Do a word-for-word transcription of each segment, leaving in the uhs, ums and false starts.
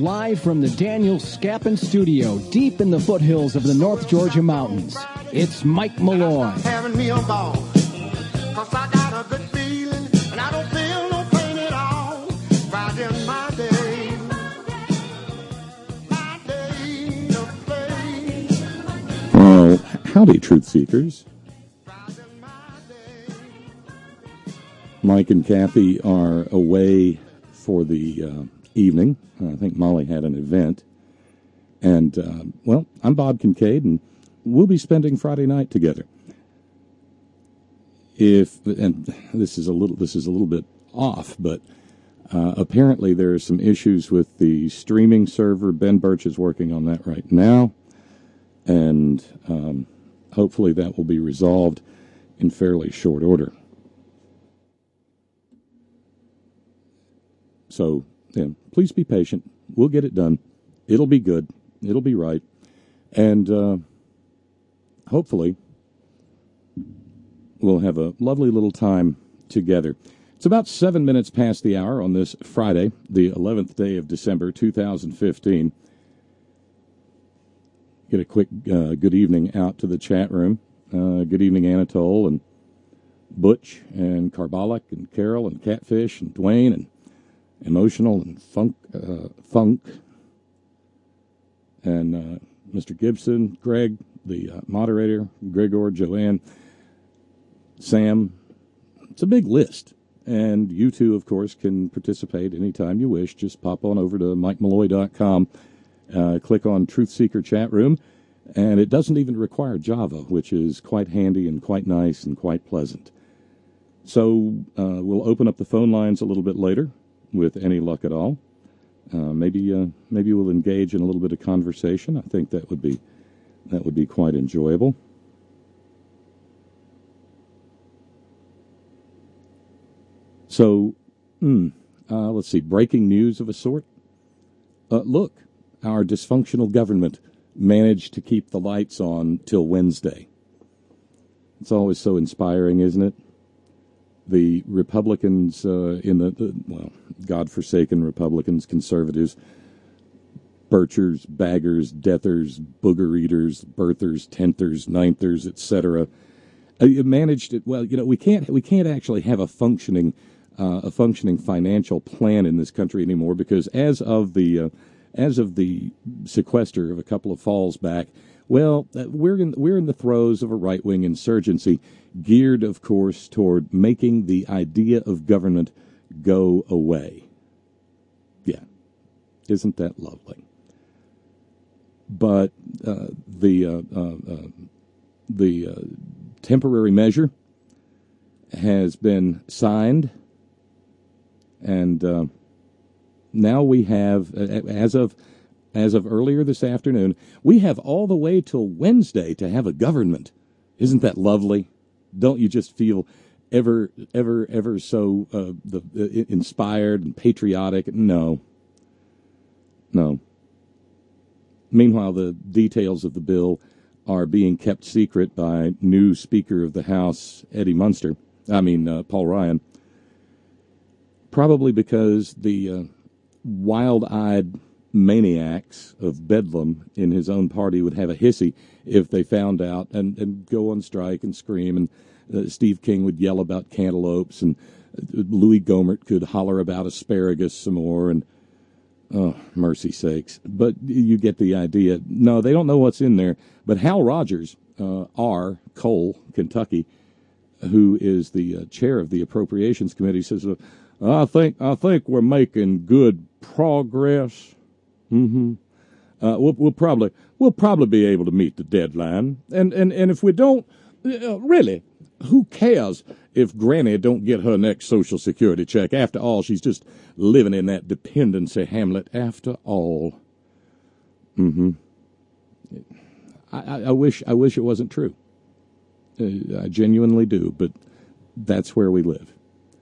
live from the Daniel Scappin Studio, deep in the foothills of the North Georgia mountains. It's Mike Malloy. Having me a ball, 'cause I got a good feeling, and I don't feel no pain at all. Riding my day, my day to play. Well, howdy, Truth Seekers. Mike and Kathy are away for the uh, evening. I think Molly had an event. And, uh, well, I'm Bob Kincaid, and we'll be spending Friday night together. If, and this is a little, this is a little bit off, but uh, apparently there are some issues with the streaming server. Ben Birch is working on that right now, and um, hopefully that will be resolved in fairly short order. So, yeah, please be patient. We'll get it done. It'll be good. It'll be right. And uh, hopefully we'll have a lovely little time together. It's about seven minutes past the hour on this Friday, the eleventh day of December, two thousand fifteen. Get a quick uh, good evening out to the chat room. Uh, good evening, Anatole and Butch and Carbolic and Carol and Catfish and Dwayne and Emotional and Funk, uh, Funk, and uh, Mister Gibson, Greg, the uh, moderator, Gregor, Joanne, Sam. It's a big list, and you too, of course, can participate anytime you wish. Just pop on over to mike malloy dot com, uh, click on Truth Seeker Chat Room, and it doesn't even require Java, which is quite handy and quite nice and quite pleasant. So uh, we'll open up the phone lines a little bit later, with any luck at all. Uh, maybe uh, maybe we'll engage in a little bit of conversation. I think that would be that would be quite enjoyable. So, mm, uh, let's see, breaking news of a sort. Uh, look, our dysfunctional government managed to keep the lights on till Wednesday. It's always so inspiring, isn't it? The Republicans uh, in the, the, well, godforsaken Republicans, conservatives, birchers, baggers, deathers, booger eaters, birthers, tenthers, ninthers, et cetera, uh, managed it. Well, you know, we can't we can't actually have a functioning uh, a functioning financial plan in this country anymore, because as of the uh, as of the sequester of a couple of falls back, well, uh, we're in we're in the throes of a right wing insurgency, geared, of course, toward making the idea of government go away. Yeah, isn't that lovely? But uh, the uh, uh, uh, the uh, temporary measure has been signed, and uh, now we have, as of as of earlier this afternoon, we have all the way till Wednesday to have a government. Isn't that lovely? Don't you just feel ever, ever, ever so uh, the, uh, inspired and patriotic? No. No. Meanwhile, the details of the bill are being kept secret by new Speaker of the House, Eddie Munster. I mean, uh, Paul Ryan. Probably because the uh, wild-eyed maniacs of Bedlam in his own party would have a hissy if they found out, and, and go on strike and scream, and uh, Steve King would yell about cantaloupes, and uh, Louis Gohmert could holler about asparagus some more, and oh, mercy sakes. But you get the idea. No, they don't know what's in there. But Hal Rogers, uh, R. Cole, Kentucky, who is the uh, chair of the Appropriations Committee, says, uh, I think I think we're making good progress. Mm-hmm. Uh, we'll, we'll probably we'll probably be able to meet the deadline, and and, and if we don't, uh, really, who cares if Granny don't get her next Social Security check? After all, she's just living in that dependency hamlet. After all, mm-hmm. I, I, I wish I wish it wasn't true. Uh, I genuinely do, but that's where we live.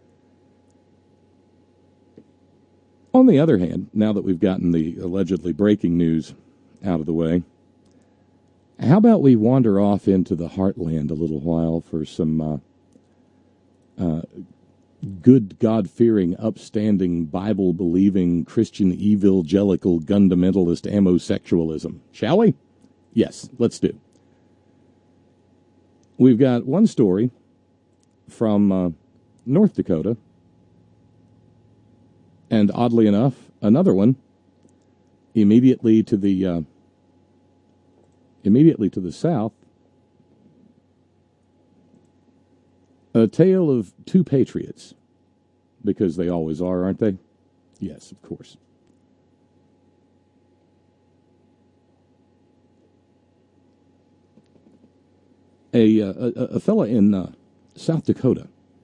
On the other hand, now that we've gotten the allegedly breaking news out of the way, how about we wander off into the heartland a little while for some uh, uh, good, God-fearing, upstanding, Bible-believing, Christian evangelical, fundamentalist homosexualism. Shall we? Yes, let's do. We've got one story from uh, North Dakota, and oddly enough, another one immediately to the uh, immediately to the south. A tale of two patriots, because they always are, aren't they? Yes, of course. A uh, a, a fella in uh, South Dakota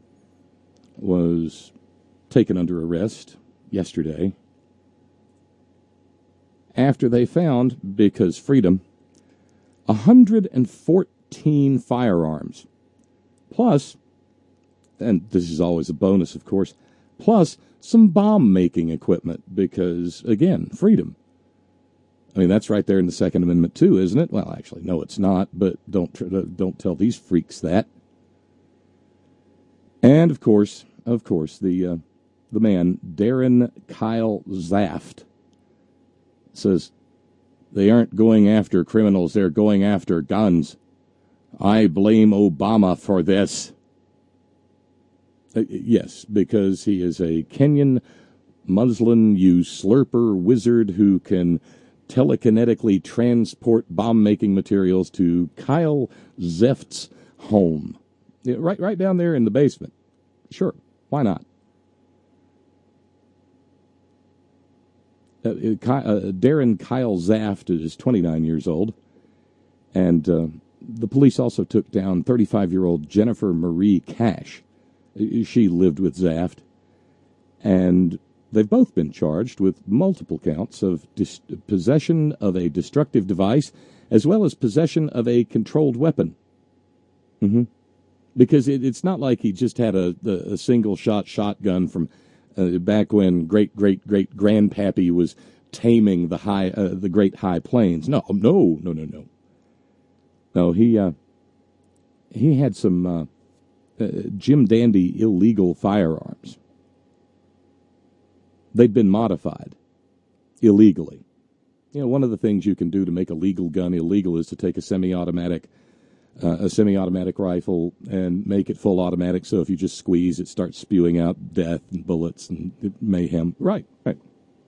was taken under arrest yesterday after they found, because freedom, one hundred fourteen firearms, plus, and this is always a bonus, of course, plus some bomb-making equipment, because, again, freedom. I mean, that's right there in the Second Amendment, too, isn't it? Well, actually, no, it's not, but don't don't tell these freaks that. And, of course, of course, the uh, the man, Darren Kyle Zaft, says they aren't going after criminals, they're going after guns. I blame Obama for this. Uh, yes, because he is a Kenyan Muslim you slurper wizard who can telekinetically transport bomb-making materials to Kyle Zaft's home. Yeah, right, right down there in the basement. Sure, why not? Uh, uh, Darren Kyle Zaft is twenty-nine years old, and uh, the police also took down thirty-five-year-old Jennifer Marie Cash. She lived with Zaft, and they've both been charged with multiple counts of dis- possession of a destructive device as well as possession of a controlled weapon. Mm-hmm. Because it, it's not like he just had a, a, a single-shot shotgun from uh, back when great-great-great-grandpappy was taming the high, uh, the Great High Plains. No, no, no, no, no. No, he uh, he had some uh, uh, Jim Dandy illegal firearms. They'd been modified illegally. You know, one of the things you can do to make a legal gun illegal is to take a semi-automatic uh, a semi-automatic rifle and make it full automatic, so if you just squeeze, it starts spewing out death and bullets and mayhem. Right, right.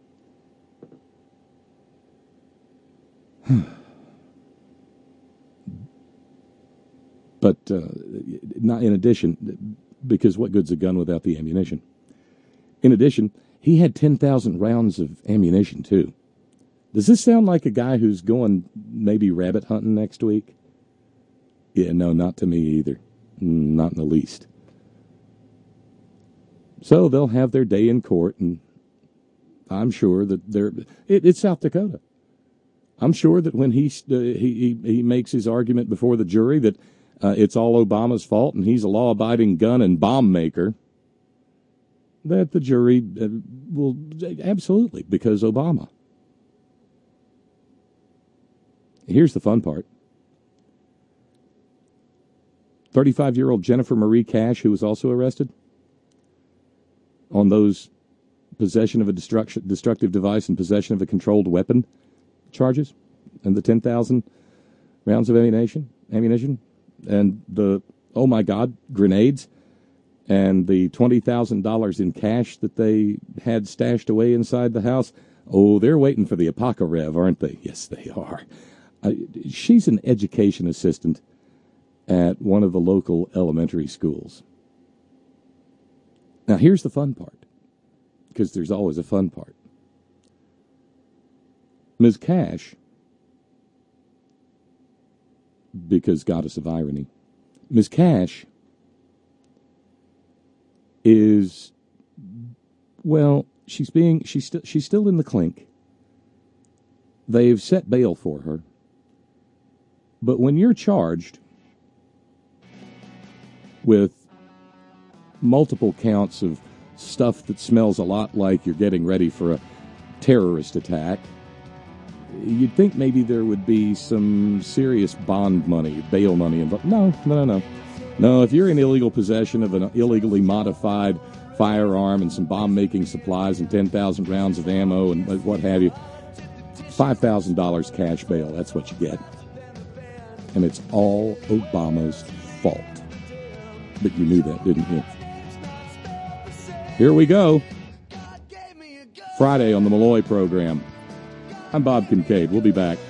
But uh, not in addition, because what good's a gun without the ammunition? In addition, he had ten thousand rounds of ammunition, too. Does this sound like a guy who's going maybe rabbit hunting next week? Yeah, no, not to me either. Not in the least. So they'll have their day in court, and I'm sure that they're... It, it's South Dakota. I'm sure that when he, uh, he, he, he makes his argument before the jury that uh, it's all Obama's fault and he's a law-abiding gun and bomb maker, that the jury uh, will... Absolutely, because Obama. Here's the fun part. thirty-five-year-old Jennifer Marie Cash, who was also arrested on those possession of a destruction, destructive device and possession of a controlled weapon charges, and the ten thousand rounds of ammunition, ammunition, and the, oh my God, grenades, and the twenty thousand dollars in cash that they had stashed away inside the house. Oh, they're waiting for the Apocarev, aren't they? Yes, they are. Uh, she's an education assistant at one of the local elementary schools. Now, here's the fun part, because there's always a fun part. Miz Cash, because goddess of irony, Miz Cash is, well, she's being, she's, st- she's still in the clink. They've set bail for her. But when you're charged with multiple counts of stuff that smells a lot like you're getting ready for a terrorist attack, you'd think maybe there would be some serious bond money, bail money involved. No, no, no, no. No, if you're in illegal possession of an illegally modified firearm and some bomb-making supplies and ten thousand rounds of ammo and what have you. five thousand dollars cash bail, that's what you get. And it's all Obama's fault. But you knew that, didn't you? Here we go. Friday on the Malloy program. I'm Bob Kincaid. We'll be back.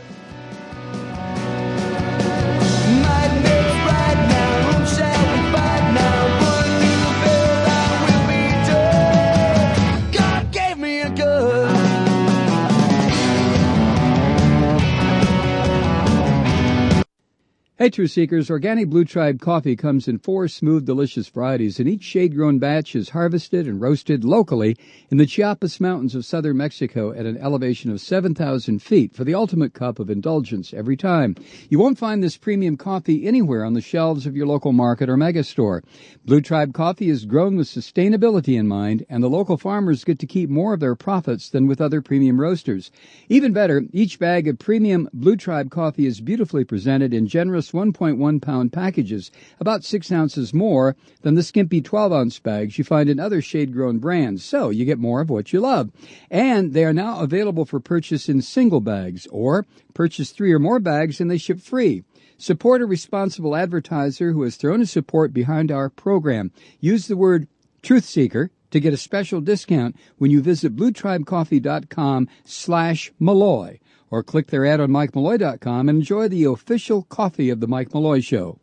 Hey, Truth Seekers, organic Blue Tribe coffee comes in four smooth, delicious varieties, and each shade-grown batch is harvested and roasted locally in the Chiapas Mountains of southern Mexico at an elevation of seven thousand feet for the ultimate cup of indulgence every time. You won't find this premium coffee anywhere on the shelves of your local market or mega store. Blue Tribe coffee is grown with sustainability in mind, and the local farmers get to keep more of their profits than with other premium roasters. Even better, each bag of premium Blue Tribe coffee is beautifully presented in generous one point one pound packages, about six ounces more than the skimpy twelve ounce bags you find in other shade-grown brands, so you get more of what you love. And they are now available for purchase in single bags, or purchase three or more bags and they ship free. Support a responsible advertiser who has thrown his support behind our program. Use the word Truth Seeker to get a special discount when you visit bluetribecoffee.com slash Malloy. Or click their ad on Mike Malloy dot com and enjoy the official coffee of the Mike Malloy Show.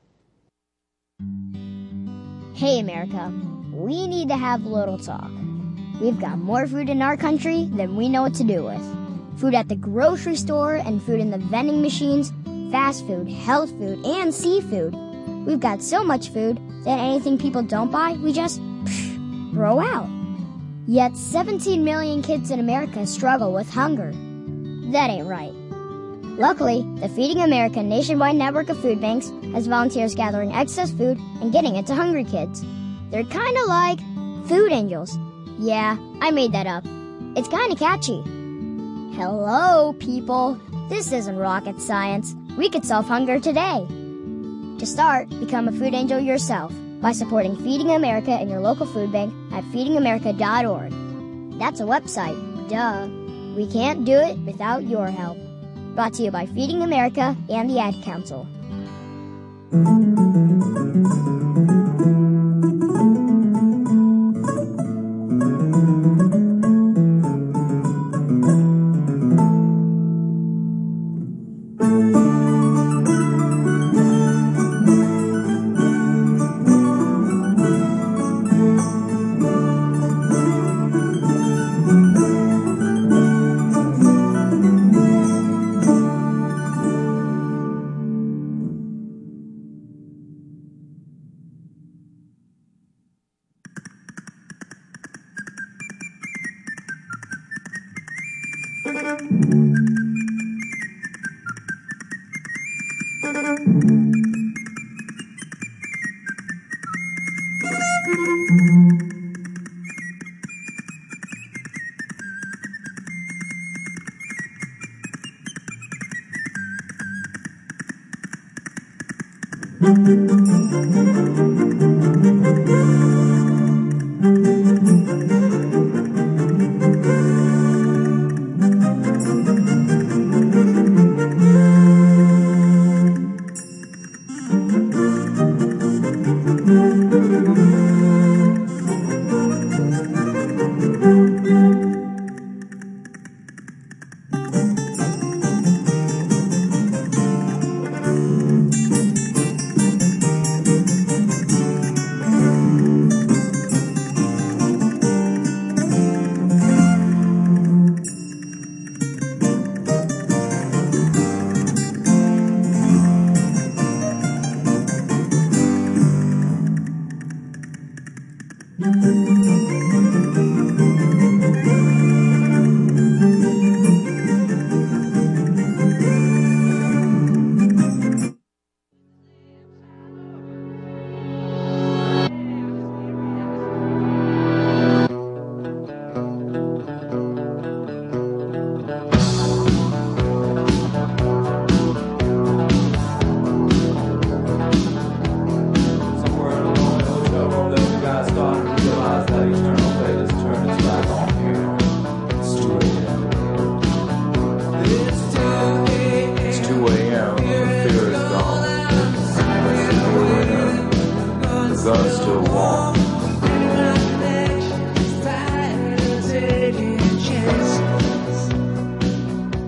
Hey, America, we need to have a little talk. We've got more food in our country than we know what to do with. Food at the grocery store and food in the vending machines, fast food, health food, and seafood. We've got so much food that anything people don't buy, we just psh, throw out. Yet seventeen million kids in America struggle with hunger. That ain't right. Luckily, the Feeding America nationwide network of food banks has volunteers gathering excess food and getting it to hungry kids. They're kind of like food angels. Yeah, I made that up. It's kind of catchy. Hello, people. This isn't rocket science. We could solve hunger today. To start, become a food angel yourself by supporting Feeding America in your local food bank at feeding america dot org. That's a website. Duh. We can't do it without your help. Brought to you by Feeding America and the Ad Council.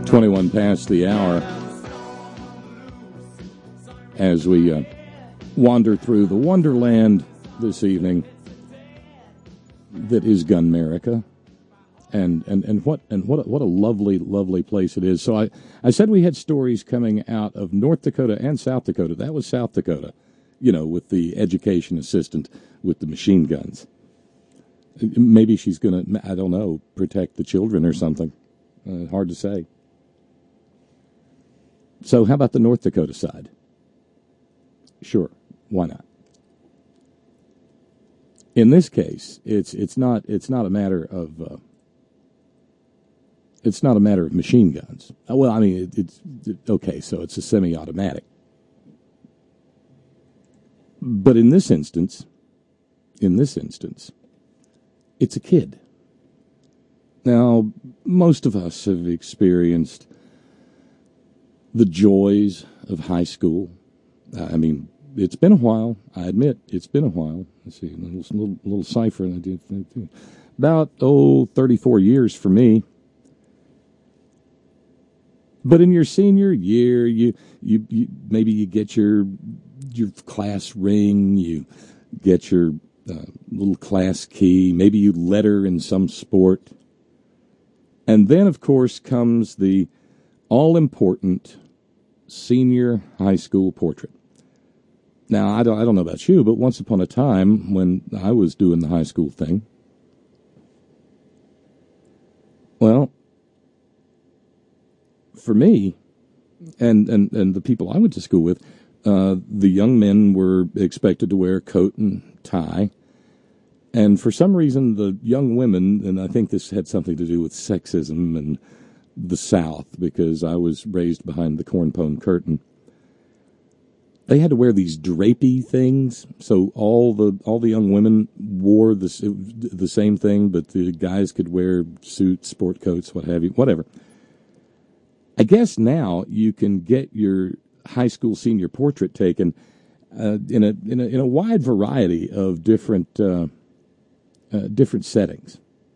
twenty-one past the hour as we uh, wander through the wonderland this evening that is Gunmerica. And, and, and what and what a, what a lovely, lovely place it is. So I, I said we had stories coming out of North Dakota and South Dakota. That was South Dakota, you know, with the education assistant with the machine guns. Maybe she's going to, I don't know, protect the children or something. Uh, hard to say. So how about the North Dakota side? Sure, why not? In this case, it's it's not it's not a matter of uh, it's not a matter of machine guns. Well, I mean, it, it's it, okay. So it's a semi-automatic, but in this instance, in this instance, it's a kid. Now, most of us have experienced the joys of high school. I mean, it's been a while. I admit, it's been a while. Let's see, a little, little, little cipher. About, oh, thirty-four years for me. But in your senior year, you, you, you maybe you get your your class ring, you get your uh, little class key, maybe you letter in some sport. And then, of course, comes the all-important senior high school portrait. Now, I don't, I don't know about you, but once upon a time when I was doing the high school thing, well, for me and, and, and the people I went to school with, uh, the young men were expected to wear a coat and tie. And for some reason, the young women, and I think this had something to do with sexism and the South, because I was raised behind the cornpone curtain, they had to wear these drapey things. So all the all the young women wore the, the same thing, but the guys could wear suits, sport coats, what have you, whatever. I guess now you can get your high school senior portrait taken uh, in a in a in a wide variety of different uh, uh, different settings.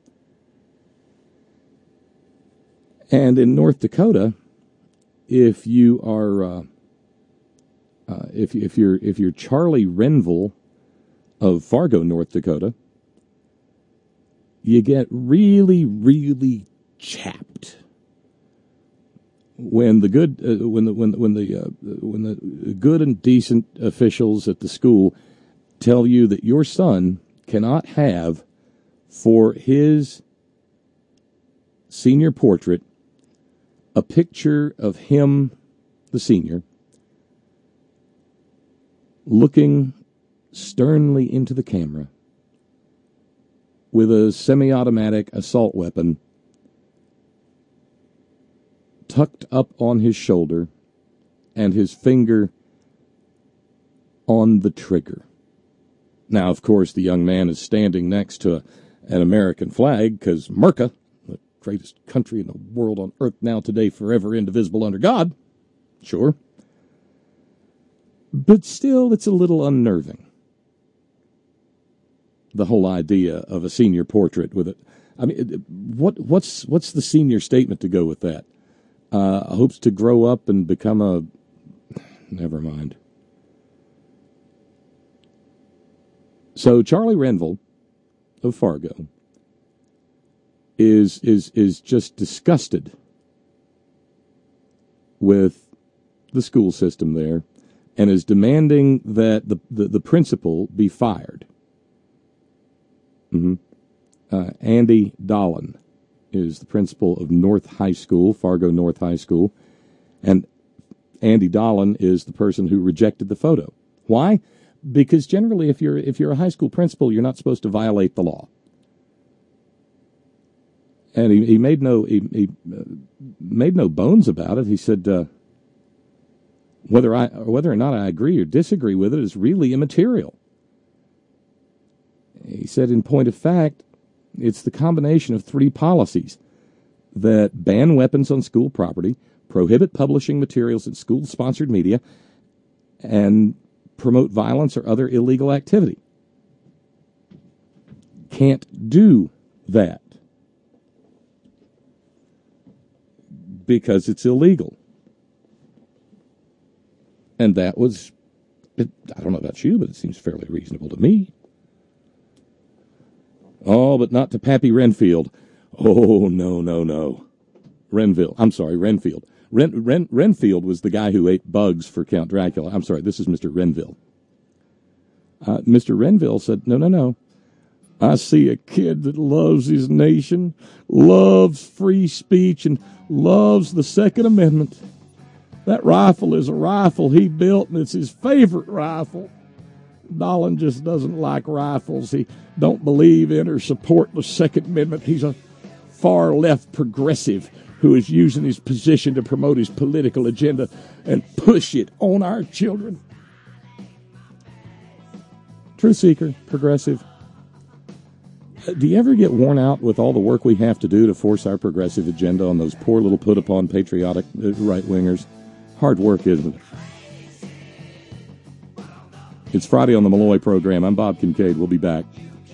And in North Dakota, if you are uh, uh, if if you're if you're Charlie Renville of Fargo, North Dakota, you get really really chapped when the good uh, when the when when the uh, when the good and decent officials at the school tell you that your son cannot have for his senior portrait a picture of him, the senior, looking sternly into the camera with a semi-automatic assault weapon tucked up on his shoulder and his finger on the trigger. Now, of course, the young man is standing next to a, an American flag because Merca, the greatest country in the world on earth now, today, forever, indivisible, under God. Sure. But still, it's a little unnerving. The whole idea of a senior portrait with it. I mean, what what's what's the senior statement to go with that? Uh, hopes to grow up and become a... Never mind. So Charlie Renville of Fargo is is is just disgusted with the school system there and is demanding that the, the, the principal be fired. Mm-hmm. Uh, Andy Dolan is the principal of North High School, Fargo North High School, and Andy Dolan is the person who rejected the photo. Why? Because generally, if you're if you're a high school principal, you're not supposed to violate the law. And he, he made no he, he uh, made no bones about it. He said uh, whether I whether or not I agree or disagree with it is really immaterial. He said, in point of fact, it's the combination of three policies that ban weapons on school property, prohibit publishing materials in school-sponsored media, and promote violence or other illegal activity. Can't do that. because it's illegal. And that was, it, I don't know about you, but it seems fairly reasonable to me. Oh, but not to Pappy Renfield. Oh, no, no, no. Renville. I'm sorry, Renfield. Ren, Ren, Renfield was the guy who ate bugs for Count Dracula. I'm sorry, this is Mister Renville. Uh, Mister Renville said, no, no, no. I see a kid that loves his nation, loves free speech, and loves the Second Amendment. That rifle is a rifle he built, and it's his favorite rifle. Dolan just doesn't like rifles. He don't believe in or support the Second Amendment. He's a far-left progressive who is using his position to promote his political agenda and push it on our children. Truth seeker, progressive. Do you ever get worn out with all the work we have to do to force our progressive agenda on those poor little put-upon patriotic right-wingers? Hard work, isn't it? It's Friday on the Malloy program. I'm Bob Kincaid. We'll be back.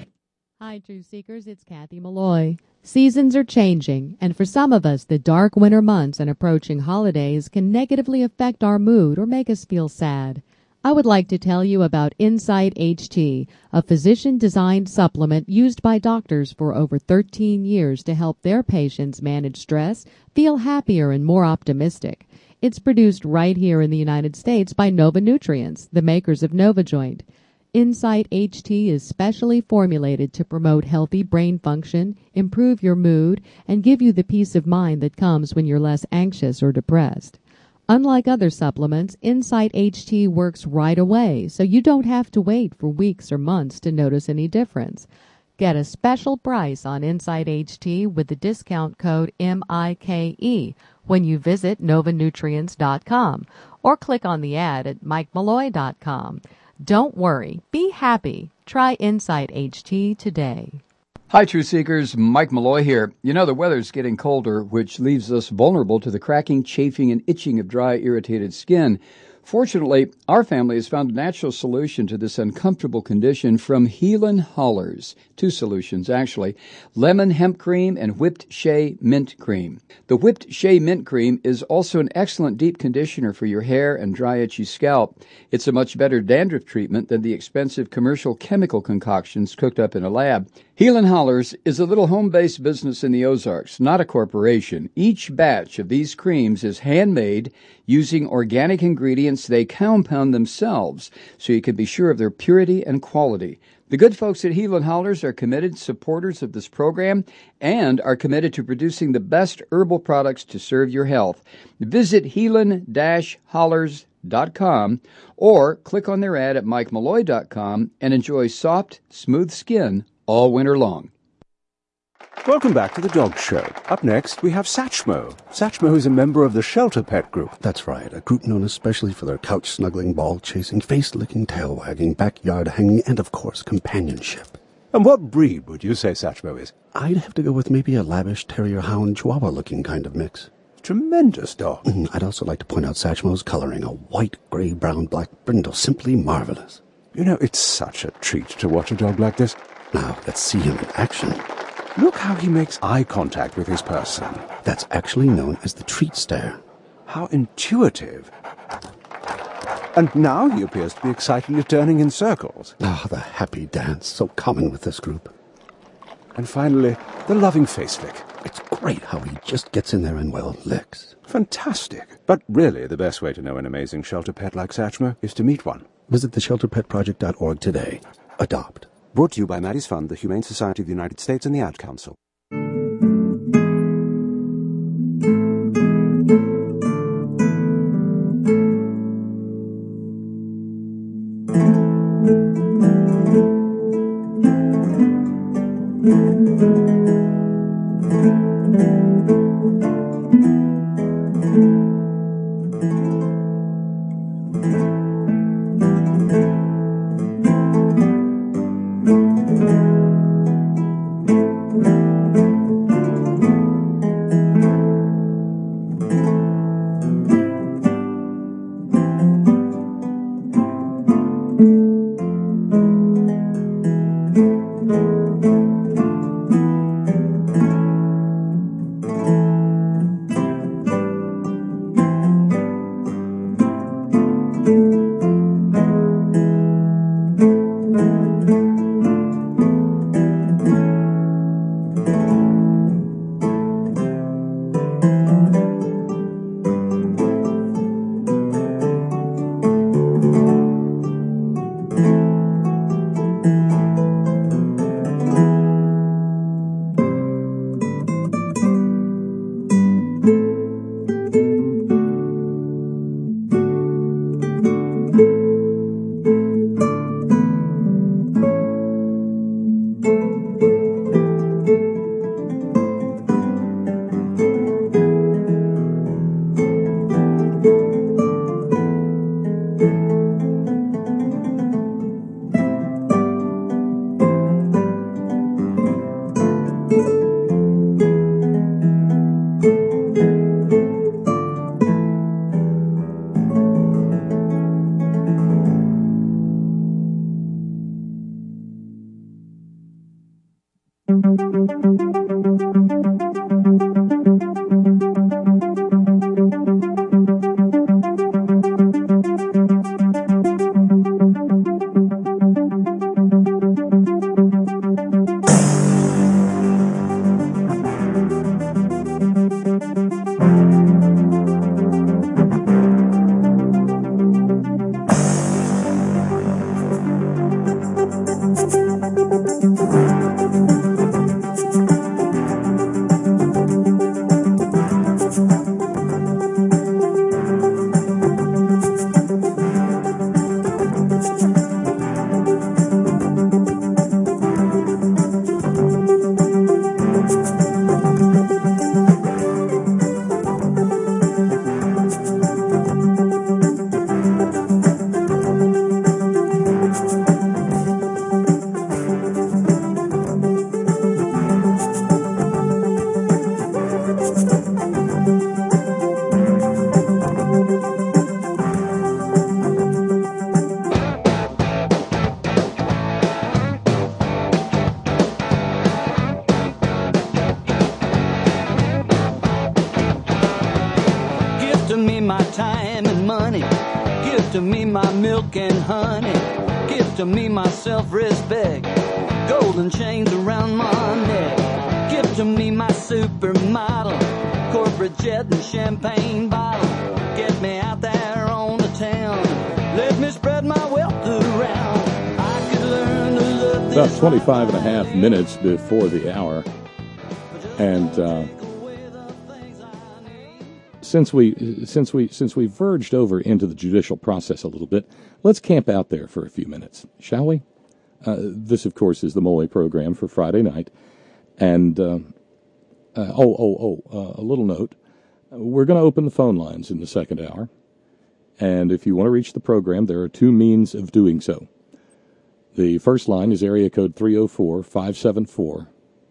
Hi, Truth Seekers. It's Kathy Malloy. Seasons are changing, and for some of us, the dark winter months and approaching holidays can negatively affect our mood or make us feel sad. I would like to tell you about Insight H T, a physician-designed supplement used by doctors for over thirteen years to help their patients manage stress, feel happier, and more optimistic. It's produced right here in the United States by Nova Nutrients, the makers of NovaJoint. Insight H T is specially formulated to promote healthy brain function, improve your mood, and give you the peace of mind that comes when you're less anxious or depressed. Unlike other supplements, Insight H T works right away, so you don't have to wait for weeks or months to notice any difference. Get a special price on Insight H T with the discount code M I K E when you visit nova nutrients dot com or click on the ad at mike malloy dot com. Don't worry, be happy. Try Insight H T today. Hi, Truth Seekers. Mike Malloy here. You know, the weather's getting colder, which leaves us vulnerable to the cracking, chafing, and itching of dry, irritated skin. Fortunately, our family has found a natural solution to this uncomfortable condition from Healin' Hollers. Two solutions, actually. Lemon hemp cream and whipped shea mint cream. The whipped shea mint cream is also an excellent deep conditioner for your hair and dry, itchy scalp. It's a much better dandruff treatment than the expensive commercial chemical concoctions cooked up in a lab. Healin' Hollers is a little home-based business in the Ozarks, not a corporation. Each batch of these creams is handmade using organic ingredients they compound themselves, so you can be sure of their purity and quality. The good folks at Healin' Hollers are committed supporters of this program and are committed to producing the best herbal products to serve your health. Visit healin dash hollers dot com or click on their ad at mike malloy dot com and enjoy soft, smooth skin all winter long. Welcome back to the Dog Show. Up next, we have Satchmo. Satchmo is a member of the Shelter Pet Group. That's right, a group known especially for their couch-snuggling, ball-chasing, face-licking, tail-wagging, backyard-hanging, and, of course, companionship. And what breed would you say Satchmo is? I'd have to go with maybe a lavish terrier-hound chihuahua-looking kind of mix. Tremendous dog. Mm, I'd also like to point out Satchmo's coloring, a white, gray, brown, black brindle, simply marvelous. You know, it's such a treat to watch a dog like this. Now, let's see him in action. Look how he makes eye contact with his person. That's actually known as the treat stare. How intuitive. And now he appears to be excitedly turning in circles. Ah, the happy dance, so common with this group. And finally, the loving face lick. It's great how he just gets in there and, well, licks. Fantastic. But really, the best way to know an amazing shelter pet like Satchmo is to meet one. Visit the shelter pet project dot org today. Adopt. Brought to you by Maddie's Fund, the Humane Society of the United States, and the Ad Council. time and money. Give to me my milk and honey. Give to me my self-respect. Golden chains around my neck. Give to me my supermodel. Corporate jet and champagne bottle. Get me out there on the town. Let me spread my wealth around. I could learn to love this. About twenty-five and a half minutes before the hour. And uh, since we since we since we verged over into the judicial process a little bit, let's camp out there for a few minutes, shall we? Uh, this, of course, is the Mole program for Friday night. And, uh, uh, oh, oh, oh, uh, a little note. We're going to open the phone lines in the second hour. And if you want to reach the program, there are two means of doing so. The first line is area code three oh four, five seven four,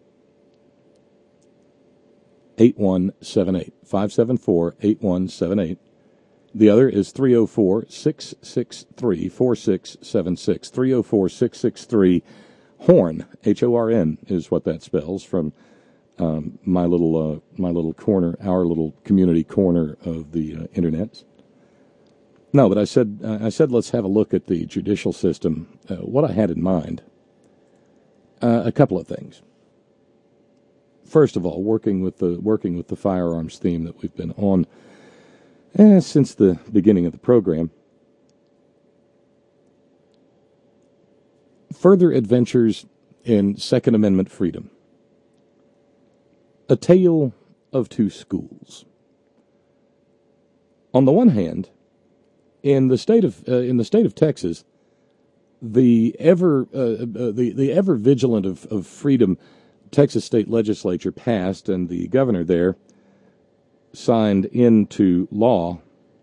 eight one seven eight. five seven four, eight one seven eight. The other is three oh four, six six three, four six seven six. three oh four, six six three, HORN. H O R N is what that spells from um, my little uh, my little corner, our little community corner of the uh, internet. No, but I said uh, I said let's have a look at the judicial system. Uh, what I had in mind, uh, a couple of things. First of all, working with the working with the firearms theme that we've been on eh, since the beginning of the program. Further adventures in Second Amendment freedom. A tale of two schools. On the one hand, in the state of uh, in the state of Texas, the ever uh, uh, the the ever vigilant of, of freedom Texas state legislature passed, and the governor there signed into law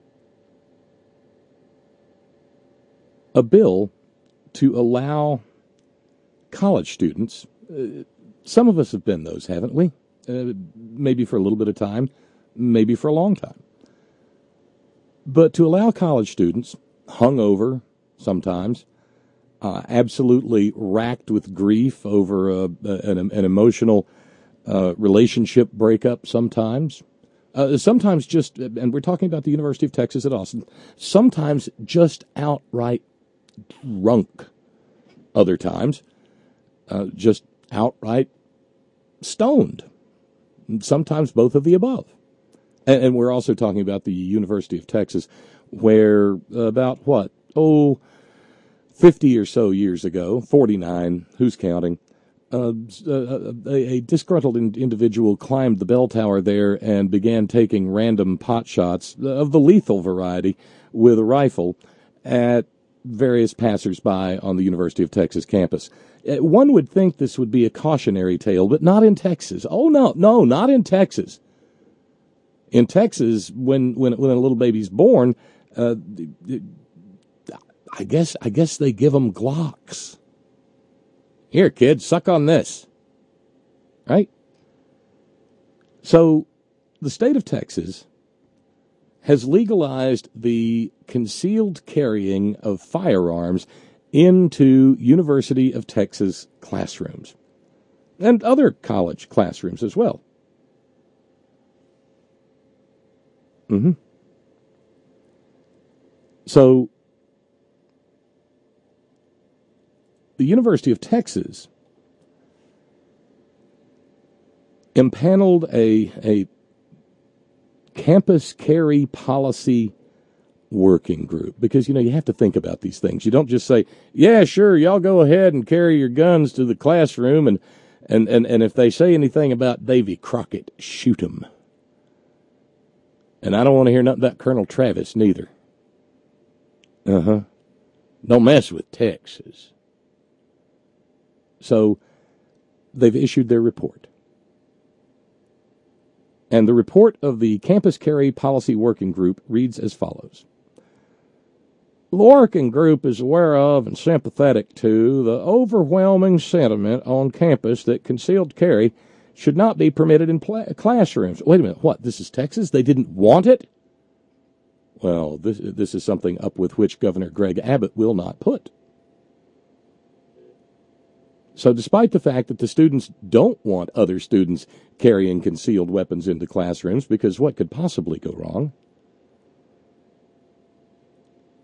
a bill to allow college students, uh, some of us have been those, haven't we? Uh, maybe for a little bit of time, maybe for a long time. But to allow college students, hungover sometimes, uh, absolutely racked with grief over a, an, an emotional uh, relationship breakup sometimes, uh, sometimes just, and we're talking about the University of Texas at Austin, sometimes just outright drunk. Other times, uh, just outright stoned. Sometimes both of the above. And, and we're also talking about the University of Texas, where about, what, oh, fifty or so years ago, forty-nine, who's counting, uh, a, a disgruntled in, individual climbed the bell tower there and began taking random pot shots of the lethal variety with a rifle at various passersby on the University of Texas campus. One would think this would be a cautionary tale, but not in Texas. Oh, no, no, not in Texas. In Texas, when when, when a little baby's born, uh, I guess I guess they give them Glocks. Here, kid, suck on this. Right? So the state of Texas has legalized the concealed carrying of firearms into University of Texas classrooms and other college classrooms as well. Mm-hmm. So the University of Texas impaneled a a campus carry policy working group, because, you know, you have to think about these things. You don't just say, yeah, sure, y'all go ahead and carry your guns to the classroom, and and, and, and if they say anything about Davy Crockett, shoot 'em. And I don't want to hear nothing about Colonel Travis, neither. Uh-huh. Don't mess with Texas. So they've issued their report. And the report of the Campus Carry Policy Working Group reads as follows. The working group is aware of and sympathetic to the overwhelming sentiment on campus that concealed carry should not be permitted in pla- classrooms. Wait a minute, what, this is Texas? They didn't want it? Well, this, this is something up with which Governor Greg Abbott will not put. So despite the fact that the students don't want other students carrying concealed weapons into classrooms, because what could possibly go wrong?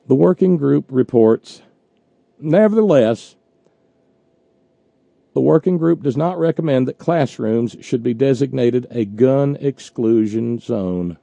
The working group reports, nevertheless, the working group does not recommend that classrooms should be designated a gun exclusion zone.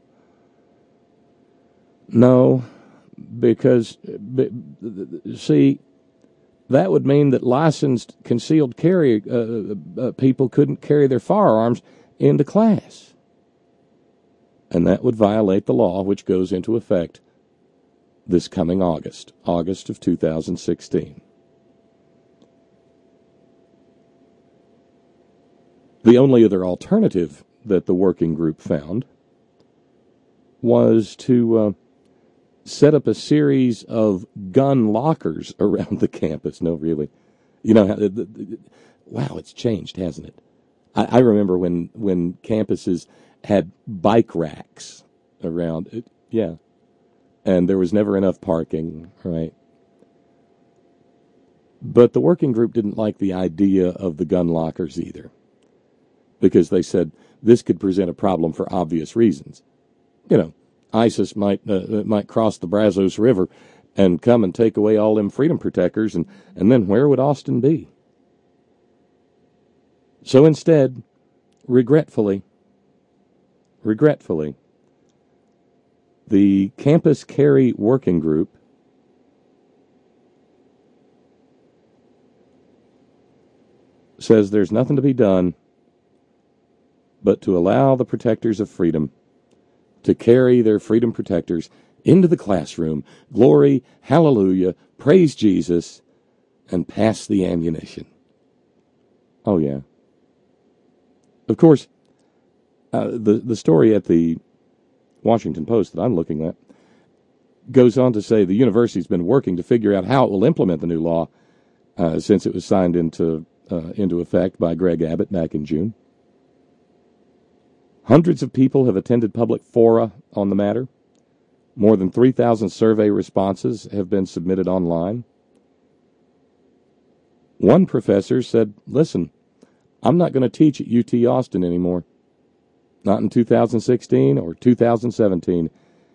No, because, see, that would mean that licensed concealed carry uh, uh, people couldn't carry their firearms into class. And that would violate the law, which goes into effect this coming August, August of two thousand sixteen. The only other alternative that the working group found was to uh, set up a series of gun lockers around the campus. No, really. You know, the, the, the, wow, it's changed, hasn't it? I, I remember when, when campuses had bike racks around it. Yeah. And there was never enough parking, right? But the working group didn't like the idea of the gun lockers either, because they said this could present a problem for obvious reasons. You know, ISIS might uh, might cross the Brazos River and come and take away all them freedom protectors, and, and then where would Austin be? So instead, regretfully, regretfully, the Campus Carry Working Group says there's nothing to be done but to allow the protectors of freedom to carry their freedom protectors into the classroom, glory, hallelujah, praise Jesus, and pass the ammunition. Oh, yeah. Of course, uh, the, the story at the Washington Post that I'm looking at goes on to say the university's been working to figure out how it will implement the new law uh, since it was signed into uh, into effect by Greg Abbott back in June. Hundreds of people have attended public fora on the matter. More than three thousand survey responses have been submitted online. One professor said, listen, I'm not going to teach at U T Austin anymore. Not in two thousand sixteen or two thousand seventeen.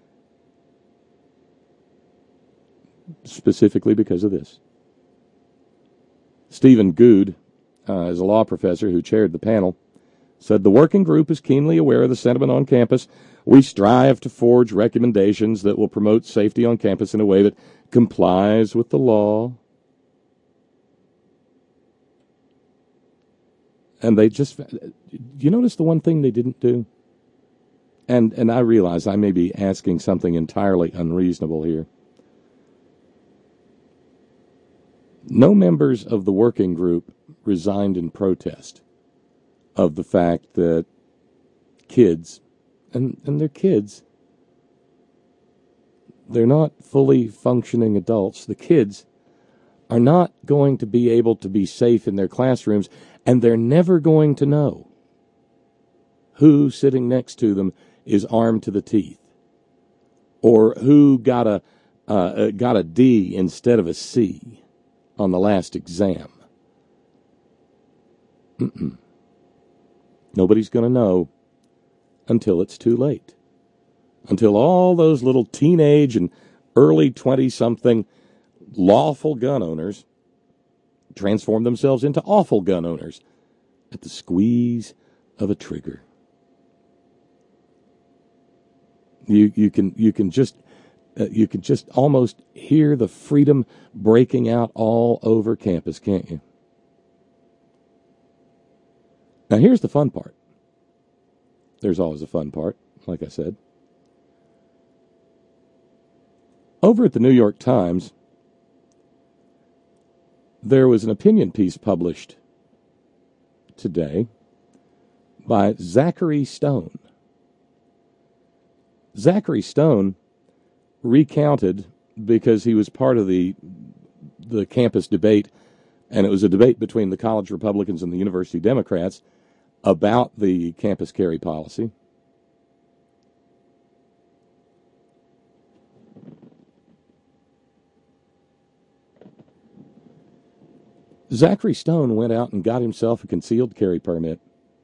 Specifically because of this. Stephen Good uh, is a law professor who chaired the panel, said the working group is keenly aware of the sentiment on campus. We strive to forge recommendations that will promote safety on campus in a way that complies with the law. And they just, you notice the one thing they didn't do? And and I realize I may be asking something entirely unreasonable here. No members of the working group resigned in protest of the fact that kids, and, and they're kids, they're not fully functioning adults. The kids are not going to be able to be safe in their classrooms, and they're never going to know who sitting next to them is armed to the teeth, or who got a uh, got a D instead of a C on the last exam. Mm-mm. Nobody's going to know until it's too late. Until all those little teenage and early twenty-something lawful gun owners transform themselves into awful gun owners at the squeeze of a trigger. You you can you can just uh, you can just almost hear the freedom breaking out all over campus, can't you? Now here's the fun part. There's always a fun part, like I said. Over at the New York Times, there was an opinion piece published today by Zachary Stone. Zachary Stone recounted, because he was part of the the campus debate, and it was a debate between the college Republicans and the university Democrats about the campus carry policy. Zachary Stone went out and got himself a concealed carry permit.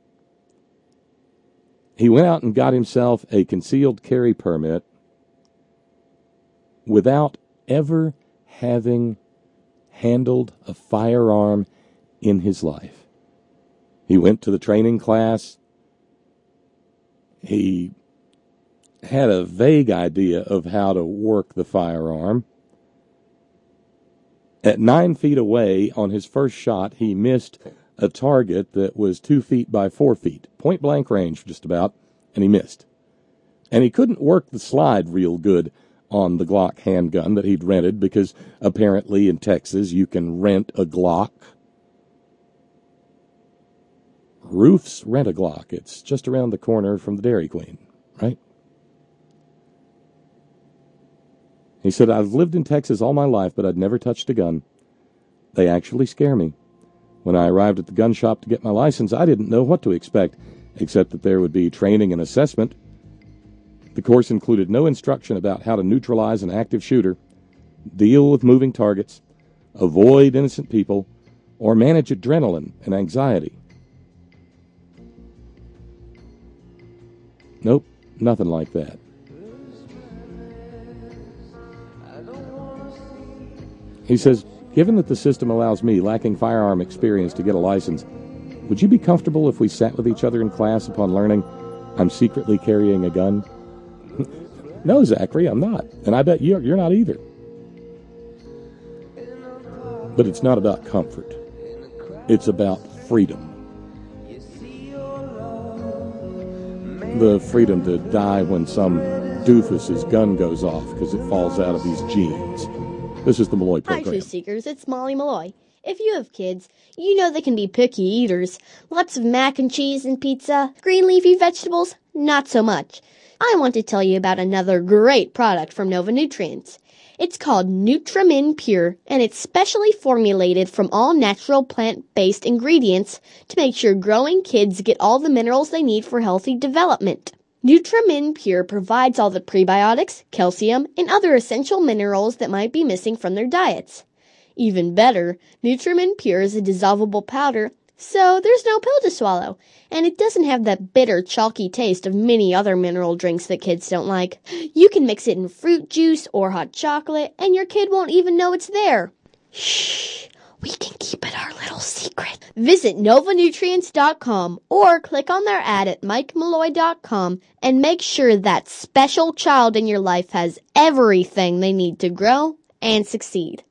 He went out and got himself a concealed carry permit without ever having handled a firearm in his life. He went to the training class. He had a vague idea of how to work the firearm. At nine feet away on his first shot, he missed a target that was two feet by four feet, point blank range just about, and he missed. And he couldn't work the slide real good on the Glock handgun that he'd rented because apparently in Texas you can rent a Glock. Ruth's Rent-A-Glock. It's just around the corner from the Dairy Queen, right? He said, I've lived in Texas all my life, but I'd never touched a gun. They actually scare me. When I arrived at the gun shop to get my license, I didn't know what to expect, except that there would be training and assessment. The course included no instruction about how to neutralize an active shooter, deal with moving targets, avoid innocent people, or manage adrenaline and anxiety. Nope, nothing like that. He says, given that the system allows me, lacking firearm experience, to get a license, would you be comfortable if we sat with each other in class upon learning I'm secretly carrying a gun? No, Zachary, I'm not. And I bet you're, you're not either. But it's not about comfort. It's about freedom. The freedom to die when some doofus's gun goes off because it falls out of his jeans. This is the Malloy Program. Hi, Truth Seekers. It's Molly Malloy. If you have kids, you know they can be picky eaters. Lots of mac and cheese and pizza. Green leafy vegetables, not so much. I want to tell you about another great product from Nova Nutrients. It's called Nutramin Pure, and it's specially formulated from all natural plant-based ingredients to make sure growing kids get all the minerals they need for healthy development. Nutramin Pure provides all the prebiotics, calcium, and other essential minerals that might be missing from their diets. Even better, Nutramin Pure is a dissolvable powder, so there's no pill to swallow, and it doesn't have that bitter, chalky taste of many other mineral drinks that kids don't like. You can mix it in fruit juice or hot chocolate, and your kid won't even know it's there. Shh, we can keep it our little secret. Visit nova nutrients dot com or click on their ad at mike malloy dot com and make sure that special child in your life has everything they need to grow and succeed.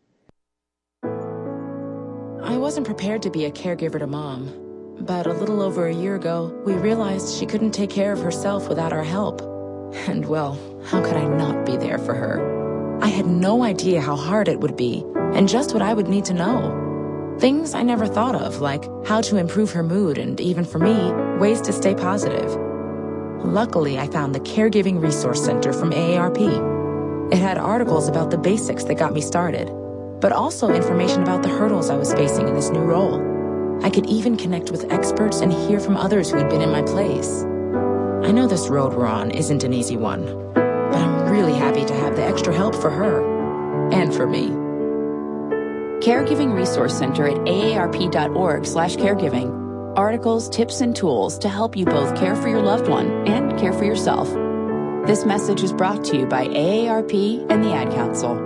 I wasn't prepared to be a caregiver to Mom, but a little over a year ago, we realized she couldn't take care of herself without our help. And well, how could I not be there for her? I had no idea how hard it would be, and just what I would need to know. Things I never thought of, like how to improve her mood and, even for me, ways to stay positive. Luckily, I found the Caregiving Resource Center from A A R P. It had articles about the basics that got me started, but also information about the hurdles I was facing in this new role. I could even connect with experts and hear from others who had been in my place. I know this road we're on isn't an easy one, but I'm really happy to have the extra help for her and for me. Caregiving Resource Center at A A R P dot org slash caregiving. Articles, tips, and tools to help you both care for your loved one and care for yourself. This message is brought to you by A A R P and the Ad Council.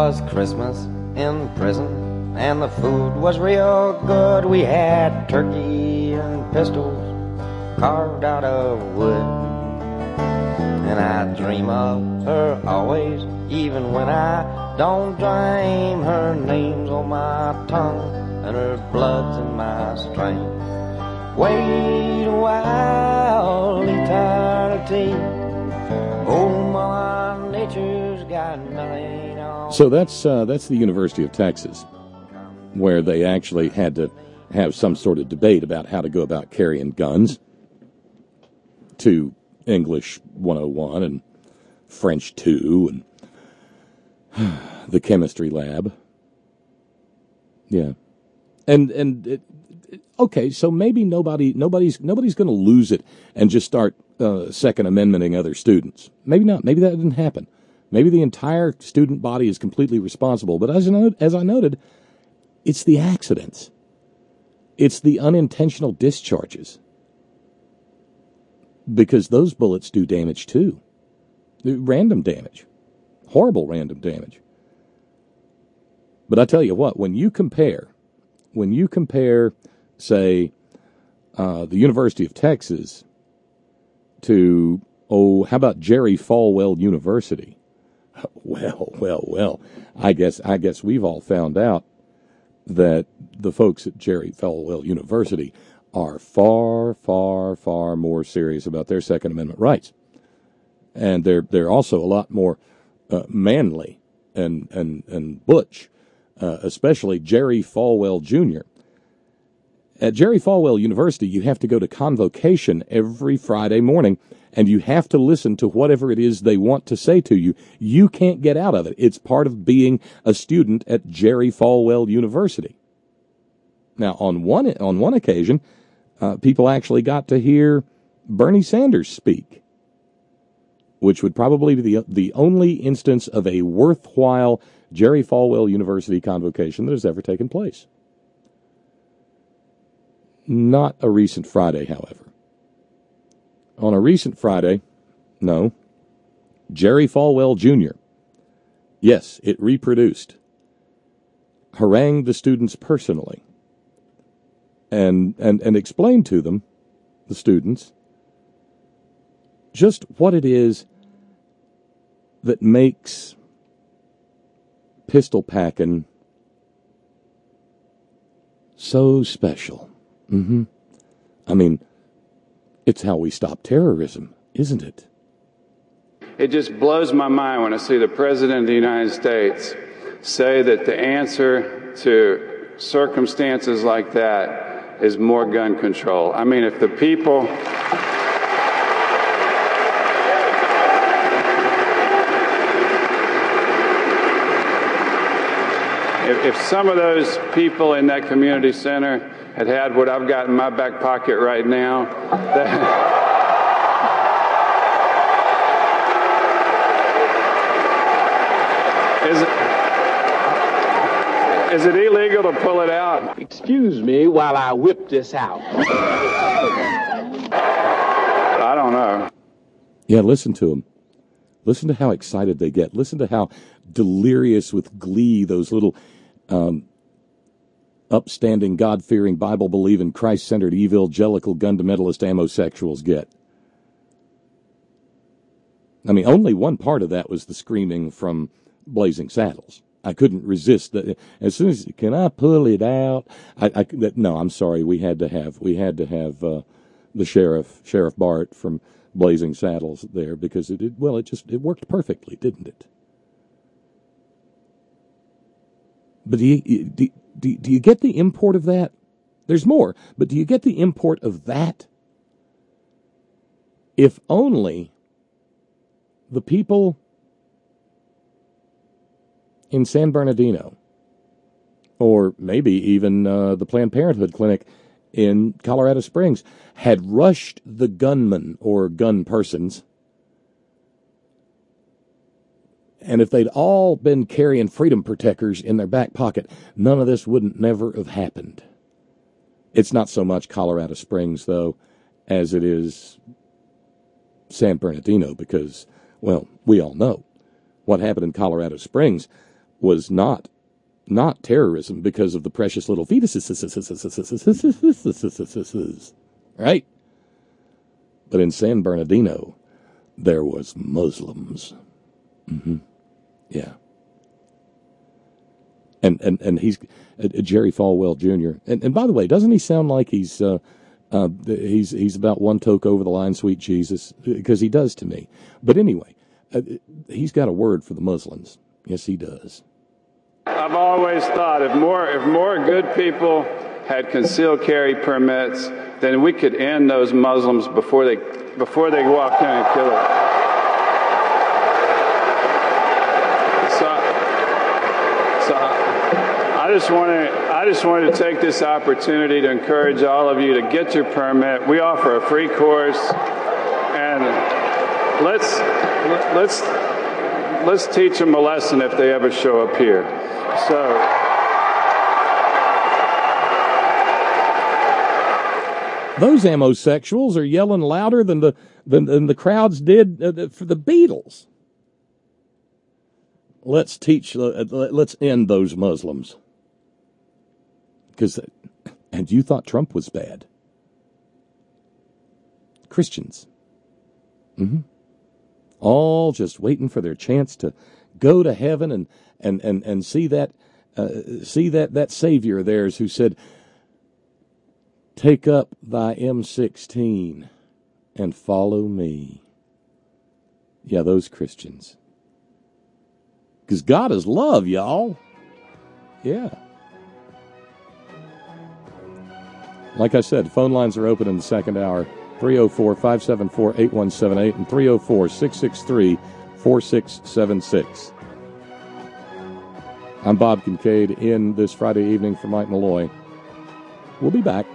was Christmas in prison, and the food was real good. We had turkey and pistols carved out of wood. And I dream of her always, even when I don't dream. Her name's on my tongue, and her blood's in my strain. Wait a while, eternity. Oh, my nature's got nothing on. So that's uh, that's the University of Texas, where they actually had to have some sort of debate about how to go about carrying guns to English one oh one and French two and the chemistry lab. Yeah. And and it, it, okay, so maybe nobody nobody's nobody's going to lose it and just start uh, Second Amendmenting other students. Maybe not. Maybe that didn't happen. Maybe the entire student body is completely responsible. But as I noted, as I noted, it's the accidents. It's the unintentional discharges. Because those bullets do damage too. Random damage. Horrible random damage. But I tell you what, when you compare, when you compare, say, uh, the University of Texas to, oh, how about Jerry Falwell University? Well, well, well, I guess I guess we've all found out that the folks at Jerry Falwell University are far, far, far more serious about their Second Amendment rights, and they're they're also a lot more uh, manly and and and butch, uh, especially Jerry Falwell Junior At Jerry Falwell University, you have to go to convocation every Friday morning, and you have to listen to whatever it is they want to say to you. You can't get out of it. It's part of being a student at Jerry Falwell University. Now, on one on one occasion, uh, people actually got to hear Bernie Sanders speak, which would probably be the the only instance of a worthwhile Jerry Falwell University convocation that has ever taken place. Not a recent Friday, however. On a recent Friday, no, Jerry Falwell Junior, yes, it reproduced, harangued the students personally and, and, and explained to them, the students, just what it is that makes pistol packing so special. Mm-hmm. I mean, it's how we stop terrorism, isn't it? It just blows my mind when I see the President of the United States say that the answer to circumstances like that is more gun control. I mean, if the people... If, if some of those people in that community center had had what I've got in my back pocket right now, that, is, it, is it illegal to pull it out? Excuse me while I whip this out. I don't know. Yeah, listen to them. Listen to how excited they get. Listen to how delirious with glee those little um, upstanding, God-fearing, Bible-believing, Christ-centered, evangelical, gun-fundamentalist homosexuals get. I mean, only one part of that was the screaming from Blazing Saddles. I couldn't resist that. As soon as, can I pull it out? I, I that, no, I'm sorry. We had to have we had to have uh, the sheriff, Sheriff Bart from Blazing Saddles there because it did, well, it just it worked perfectly, didn't it? But do you, do, do, do you get the import of that? There's more, but do you get the import of that? If only the people in San Bernardino, or maybe even uh, the Planned Parenthood clinic in Colorado Springs, had rushed the gunman or gun persons, and if they'd all been carrying freedom protectors in their back pocket, none of this wouldn't never have happened. It's not so much Colorado Springs, though, as it is San Bernardino, because, well, we all know what happened in Colorado Springs was not not terrorism because of the precious little fetuses, right? But in San Bernardino, there was Muslims. Mm-hmm. Yeah. And and and he's uh, Jerry Falwell Junior And and by the way, doesn't he sound like he's uh, uh, he's he's about one toke over the line, sweet Jesus? Because he does to me. But anyway, uh, he's got a word for the Muslims. Yes, he does. I've always thought if more if more good people had concealed carry permits, then we could end those Muslims before they before they walk in and kill it. So, so I just want to I just wanted to take this opportunity to encourage all of you to get your permit. We offer a free course, and let's let's let's teach them a lesson if they ever show up here. So, those homosexuals are yelling louder than the than, than the crowds did uh, for the Beatles. Let's teach. Uh, let's end those Muslims. Because, and you thought Trump was bad. Christians, mm-hmm. all just waiting for their chance to go to heaven and. And, and, and see that uh, see that, that Savior of theirs who said, "Take up thy M sixteen and follow me." Yeah, those Christians. Because God is love, y'all. Yeah. Like I said, phone lines are open in the second hour. three oh four, five seven four, eight one seven eight and three oh four, six six three, four six seven six. I'm Bob Kincaid in this Friday evening for Mike Malloy. We'll be back.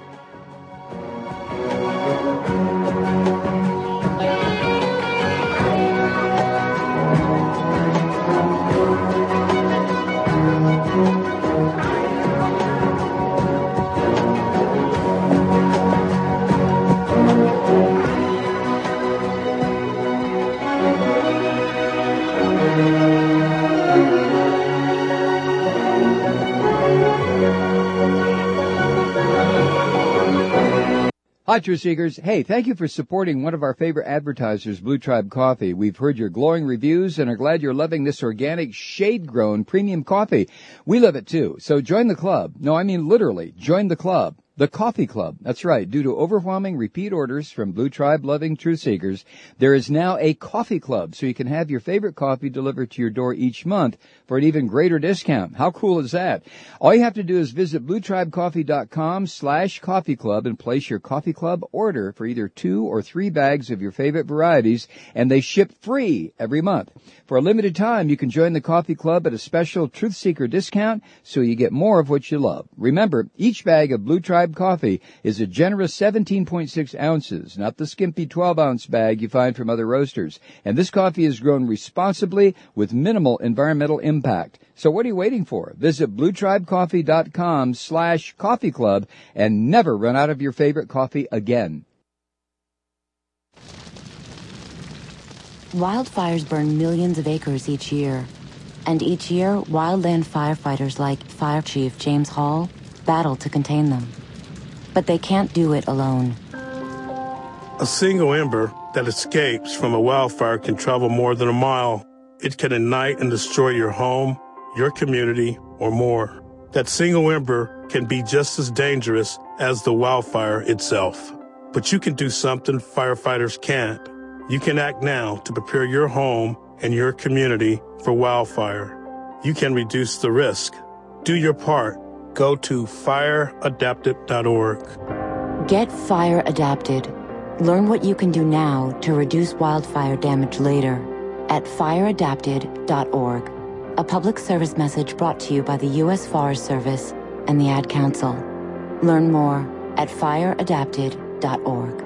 Hi, Truth Seekers. Hey, thank you for supporting one of our favorite advertisers, Blue Tribe Coffee. We've heard your glowing reviews and are glad you're loving this organic, shade-grown premium coffee. We love it, too. So join the club. No, I mean literally, join the club. The Coffee Club. That's right. Due to overwhelming repeat orders from Blue Tribe-loving Truth Seekers, there is now a coffee club, so you can have your favorite coffee delivered to your door each month for an even greater discount. How cool is that? All you have to do is visit bluetribecoffee.com slash coffee club and place your coffee club order for either two or three bags of your favorite varieties, and they ship free every month. For a limited time, you can join the coffee club at a special Truth Seeker discount, so you get more of what you love. Remember, each bag of Blue Tribe coffee is a generous seventeen point six ounces, not the skimpy twelve ounce bag you find from other roasters. And this coffee is grown responsibly with minimal environmental impact. So what are you waiting for? Visit bluetribecoffee.com slash coffee club and never run out of your favorite coffee again. Wildfires burn millions of acres each year. And each year, wildland firefighters like Fire Chief James Hall battle to contain them. But they can't do it alone. A single ember that escapes from a wildfire can travel more than a mile. It can ignite and destroy your home, your community, or more. That single ember can be just as dangerous as the wildfire itself. But you can do something firefighters can't. You can act now to prepare your home and your community for wildfire. You can reduce the risk. Do your part. Go to fire adapted dot org. Get Fire Adapted. Learn what you can do now to reduce wildfire damage later at fire adapted dot org. A public service message brought to you by the U S Forest Service and the Ad Council. Learn more at fire adapted dot org.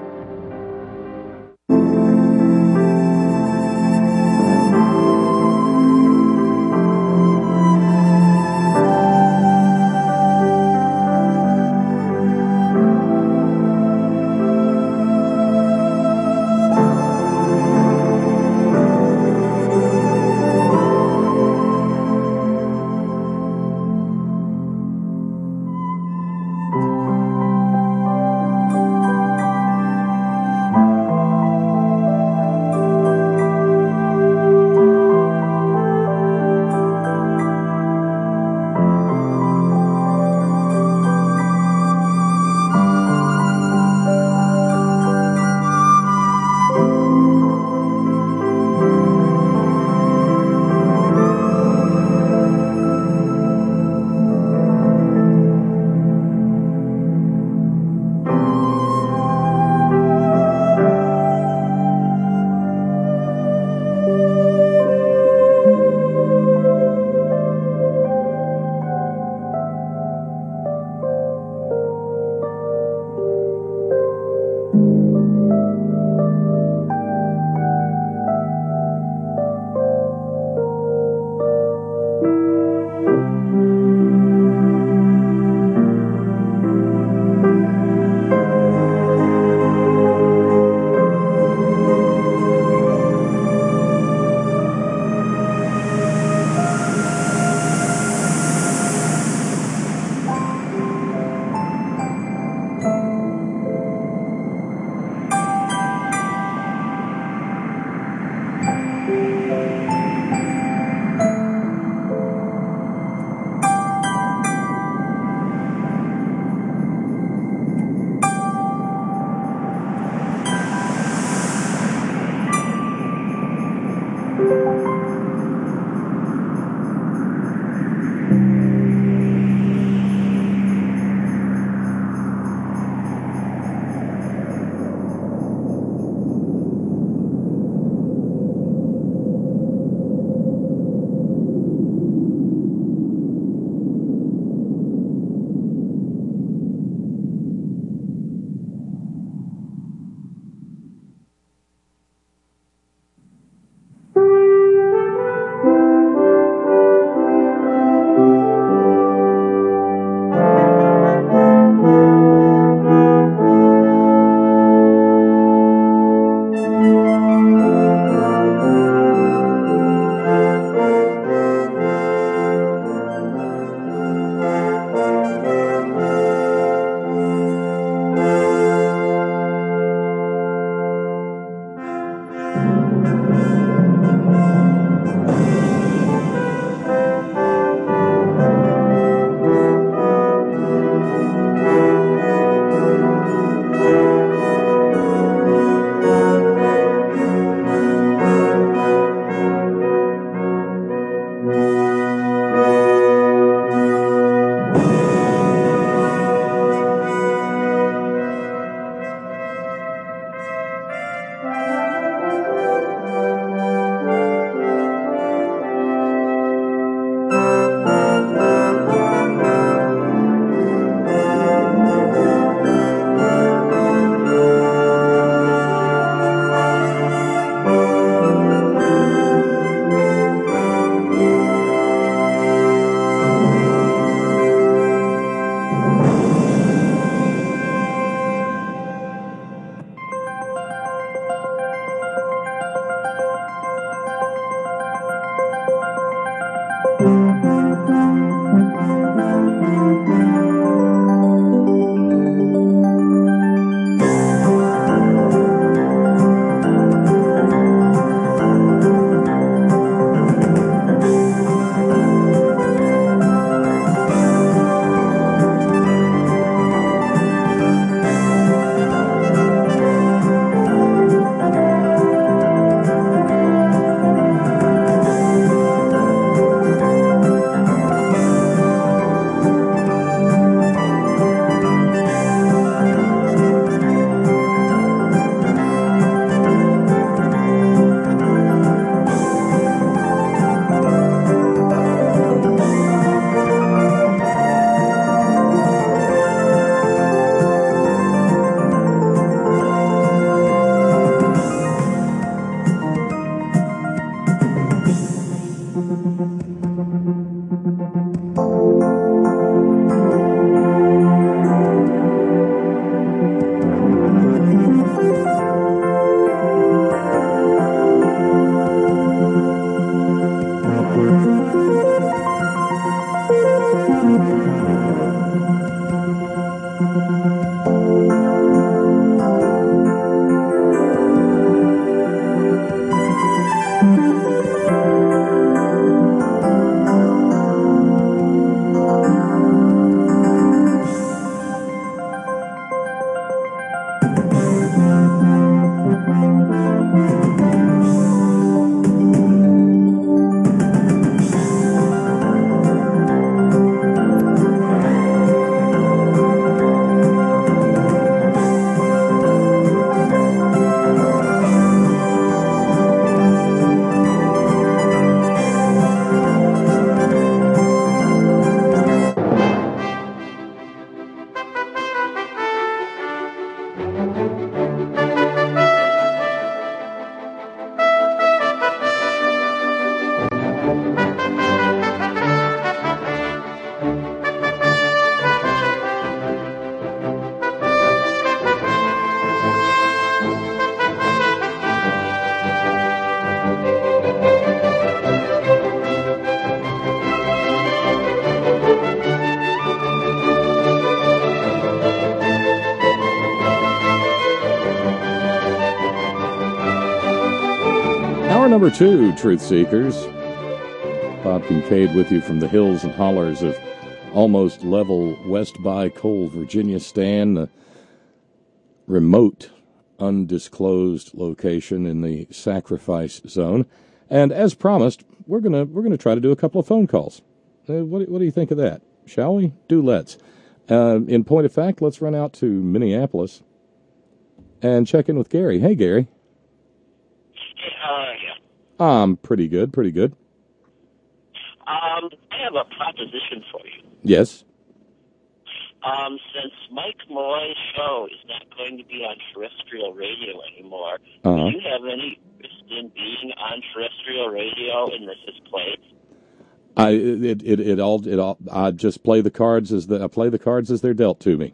number two, Truth Seekers. Bob Kincaid with you from the hills and hollers of almost level West by Cole, Virginia. Stan, a remote, undisclosed location in the sacrifice zone. And as promised, we're gonna we're gonna try to do a couple of phone calls. Uh, what what do you think of that? Shall we? Do let's. Uh, in point of fact, let's run out to Minneapolis and check in with Gary. Hey, Gary. Hey, how are you? I'm pretty good, pretty good. Um, I have a proposition for you. Yes. Um, since Mike Malloy's show is not going to be on terrestrial radio anymore, Uh-huh. do you have any interest in being on terrestrial radio in this place? I it, it it all it all I just play the cards as the I play the cards as they're dealt to me.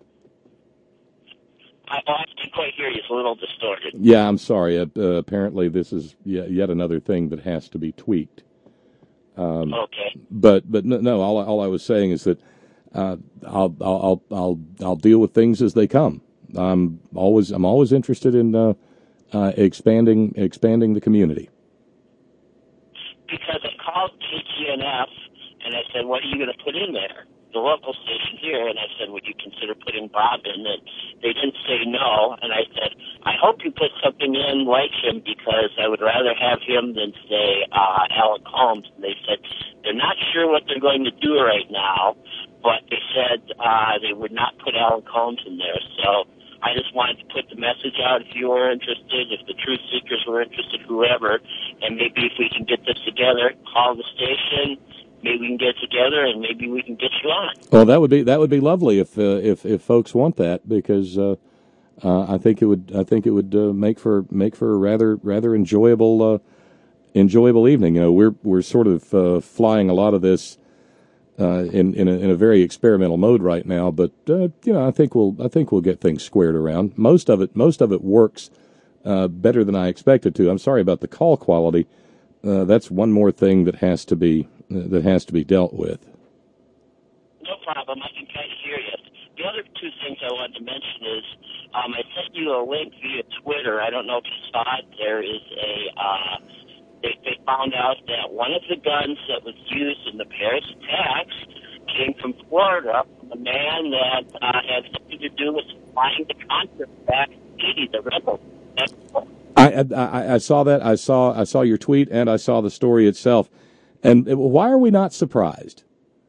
I, oh, I can't quite hear you. It's a little distorted. Yeah, I'm sorry. Uh, uh, apparently, this is yet, yet another thing that has to be tweaked. Um, okay. But but no, no all all I was saying is that uh, I'll I'll I'll I'll deal with things as they come. I'm always I'm always interested in uh, uh, expanding expanding the community. Because I called K G N F and I said, what are you going to put in there? The local station here, and I said, would you consider putting Bob in? And they didn't say no, and I said, I hope you put something in like him because I would rather have him than, say, uh, Alan Combs. And they said they're not sure what they're going to do right now, but they said uh, they would not put Alan Combs in there. So I just wanted to put the message out if you were interested, if the Truth Seekers were interested, whoever, and maybe if we can get this together, call the station. Maybe we can get together, and maybe we can get you on. Well, that would be that would be lovely if uh, if if folks want that, because uh, uh, I think it would I think it would uh, make for make for a rather rather enjoyable uh, enjoyable evening. You know, we're we're sort of uh, flying a lot of this uh, in in a, in a very experimental mode right now, but uh, you know, I think we'll I think we'll get things squared around. Most of it most of it works uh, better than I expected to. I'm sorry about the call quality. Uh, that's one more thing that has to be. that has to be dealt with. No problem. I can kind of hear you. The other two things I wanted to mention is um, I sent you a link via Twitter. I don't know if you saw it. There is a, uh, they, they found out that one of the guns that was used in the Paris attacks came from Florida, from a man that uh, had something to do with supplying the contract back in Haiti, the rebels. I, I I saw that. I saw I saw your tweet and I saw the story itself. And why are we not surprised?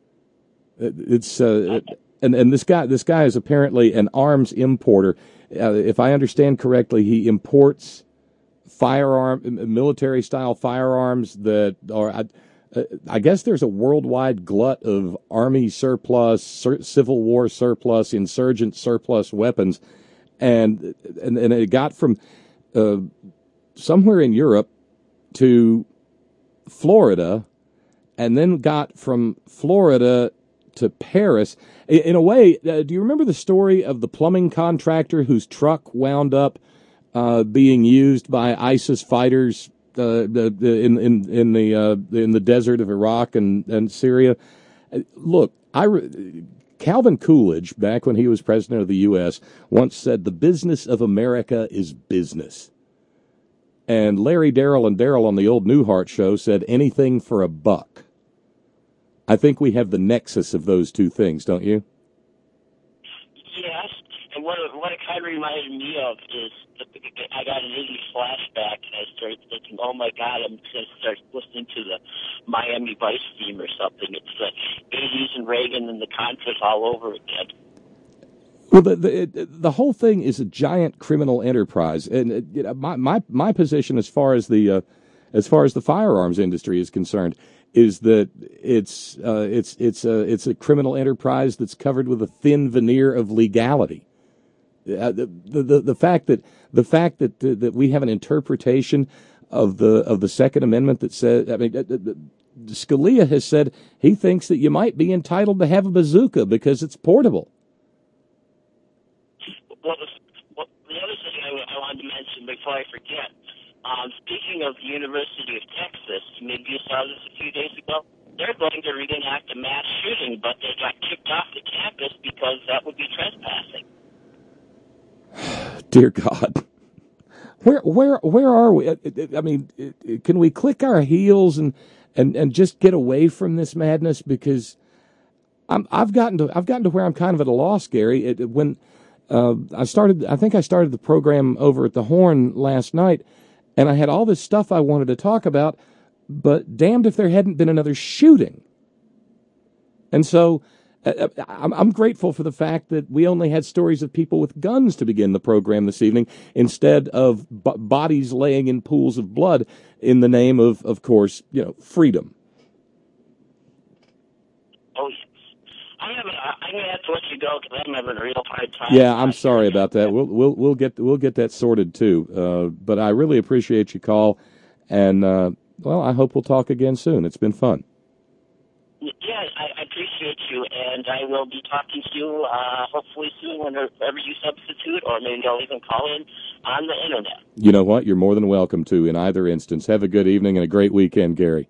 It's uh, and and this guy this guy is apparently an arms importer. Uh, if I understand correctly, he imports firearm military style firearms that are. I, I guess there's a worldwide glut of army surplus, sur- Civil War surplus, insurgent surplus weapons, and and, and it got from uh, somewhere in Europe to Florida. And then got from Florida to Paris. In a way, uh, do you remember the story of the plumbing contractor whose truck wound up uh, being used by ISIS fighters uh, the, the, in in in the uh, in the desert of Iraq and, and Syria? Uh, look, I re- Calvin Coolidge, back when he was president of the U S, once said, "The business of America is business." And Larry, Darrell, and Darrell on the old Newhart show said, "Anything for a buck." I think we have the nexus of those two things, don't you? Yes, and what it, what it kind of reminded me of is the, I got an eighties flashback, and I started thinking, oh my God, I'm going to start listening to the Miami Vice theme or something. It's the eighties and Reagan and the Contras all over again. Well, the the, it, the whole thing is a giant criminal enterprise, and it, you know, my my my position as far as the uh, as far as the firearms industry is concerned is that it's uh, it's it's a it's a criminal enterprise that's covered with a thin veneer of legality. Uh, the, the the fact that the fact that uh, that we have an interpretation of the of the Second Amendment that says, I mean, uh, uh, Scalia has said he thinks that you might be entitled to have a bazooka because it's portable. Well, the, well, the other thing I, I wanted to mention before I forget. Um, speaking of the University of Texas, maybe you saw this a few days ago, they're going to reenact a mass shooting, but they got kicked off the campus because that would be trespassing. Dear God. Where where where are we? I mean, can we click our heels and and, and just get away from this madness? Because I'm I've gotten to I've gotten to where I'm kind of at a loss, Gary. It, when uh, I started, I think I started the program over at the Horn last night, and I had all this stuff I wanted to talk about, but damned if there hadn't been another shooting. And so uh, I'm, I'm grateful for the fact that we only had stories of people with guns to begin the program this evening instead of b- bodies laying in pools of blood in the name of, of course, you know, freedom. Oh, yes. I'm having, I'm going to have to let you go because I'm having a real hard time. Yeah, I'm sorry about that. We'll we'll we'll get we'll get that sorted too. Uh, but I really appreciate your call, and uh, well, I hope we'll talk again soon. It's been fun. Yeah, I, I appreciate you, and I will be talking to you uh, hopefully soon whenever you substitute, or maybe I'll even call in on the internet. You know what? You're more than welcome to in either instance. Have a good evening and a great weekend, Gary.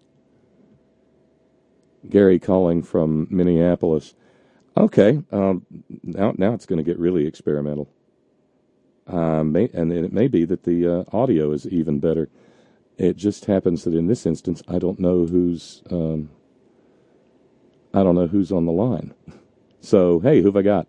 Gary calling from Minneapolis. Okay, um, now now it's going to get really experimental. Uh, may, and it may be that the uh, audio is even better. It just happens that in this instance, I don't know who's... Um, I don't know who's on the line. So, hey, who've I got?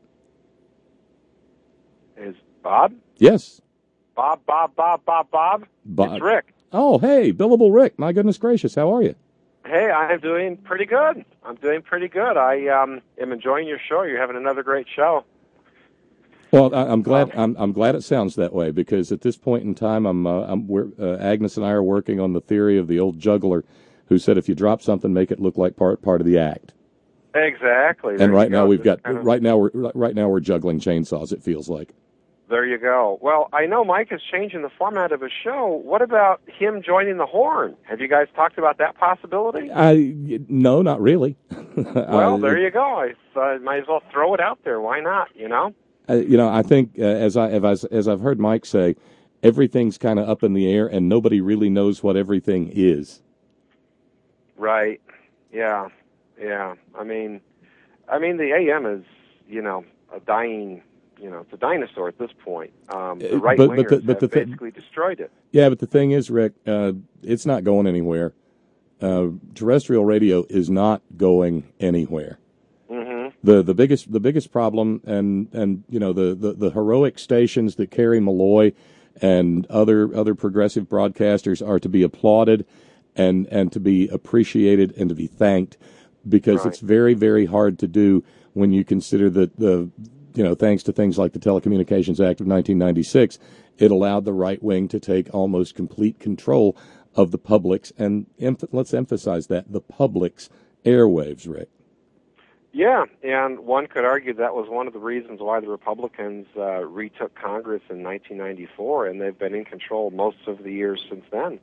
Is Bob? Yes. Bob, Bob, Bob, Bob, Bob. Bob. It's Rick. Oh, hey, Billable Rick. My goodness gracious, how are you? Hey, I'm doing pretty good. I'm doing pretty good. I um, am enjoying your show. You're having another great show. Well, I, I'm glad. I'm, I'm glad it sounds that way because at this point in time, I'm. Uh, I'm we're, uh, Agnes and I are working on the theory of the old juggler, who said, "If you drop something, make it look like part part of the act." Exactly. There and right you now go. we've got Kind of- right now we're right now we're juggling chainsaws. It feels like. There you go. Well, I know Mike is changing the format of his show. What about him joining the Horn? Have you guys talked about that possibility? I no, not really. Well, Uh, there you go. I uh, might as well throw it out there. Why not? You know. Uh, you know, I think uh, as I as, as I've heard Mike say, everything's kind of up in the air, and nobody really knows what everything is. Right. Yeah. Yeah. I mean, I mean, the A M is, you know, a dying, you know, it's a dinosaur at this point. Um, the right but- wingers but the- but have the thi- basically destroyed it. Yeah, but the thing is, Rick, uh, it's not going anywhere. Uh, terrestrial radio is not going anywhere. Mm-hmm. The the biggest the biggest problem, and and you know the, the, the heroic stations that carry Malloy and other other progressive broadcasters are to be applauded and and to be appreciated and to be thanked, because Right. it's very very hard to do when you consider that the you know thanks to things like the Telecommunications Act of nineteen ninety-six, it allowed the right wing to take almost complete control of the public's, and emph- let's emphasize that, the public's airwaves, Rick. Yeah, and one could argue that was one of the reasons why the Republicans uh, retook Congress in nineteen ninety-four, and they've been in control most of the years since then.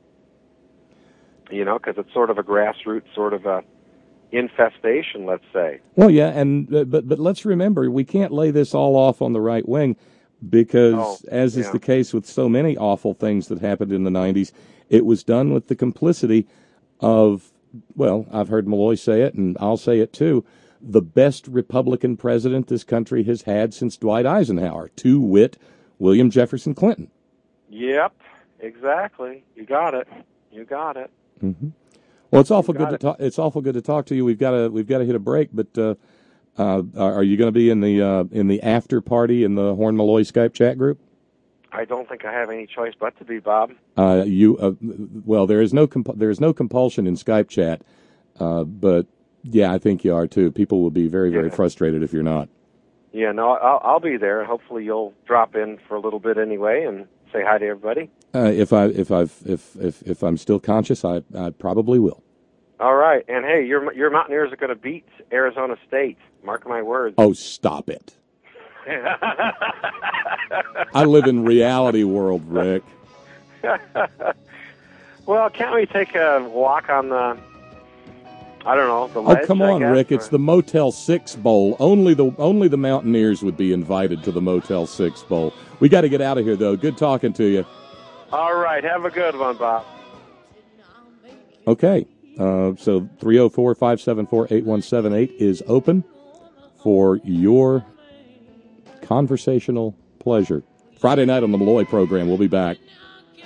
You know, because it's sort of a grassroots sort of a infestation, let's say. Well, yeah, and uh, but but let's remember, we can't lay this all off on the right wing, because Oh, as is yeah. the case with so many awful things that happened in the nineties, it was done with the complicity of, well, I've heard Malloy say it, and I'll say it too, the best Republican president this country has had since Dwight Eisenhower, to wit, William Jefferson Clinton. Yep, exactly. You got it. You got it. Mm-hmm. Well, it's awful You good got to it. talk. It's awful good to talk to you. We've got to we've got to hit a break, but uh, uh, are are you going to be in the uh, in the after party in the Horn Malloy Skype chat group? I don't think I have any choice but to be, Bob. Uh, you uh, well, there is no comp- there is no compulsion in Skype chat, uh, but yeah, I think you are too. People will be very very Yeah. frustrated if you're not. Yeah, no, I'll, I'll be there. Hopefully you'll drop in for a little bit anyway and say hi to everybody. Uh, if I if I've if if if I'm still conscious, I I probably will. All right. And, hey, your your Mountaineers are going to beat Arizona State. Mark my words. Oh, stop it! I live in reality world, Rick. Well, can't we take a walk on the, I don't know, the Oh, ledge, come I on, guess, Rick! or- It's the Motel Six Bowl. Only the only the Mountaineers would be invited to the Motel Six Bowl. We got to get out of here, though. Good talking to you. All right. Have a good one, Bob. Okay, uh, so three oh four, five seven four, eight one seven eight is open for your conversational pleasure. Friday night on the Malloy program. We'll be back.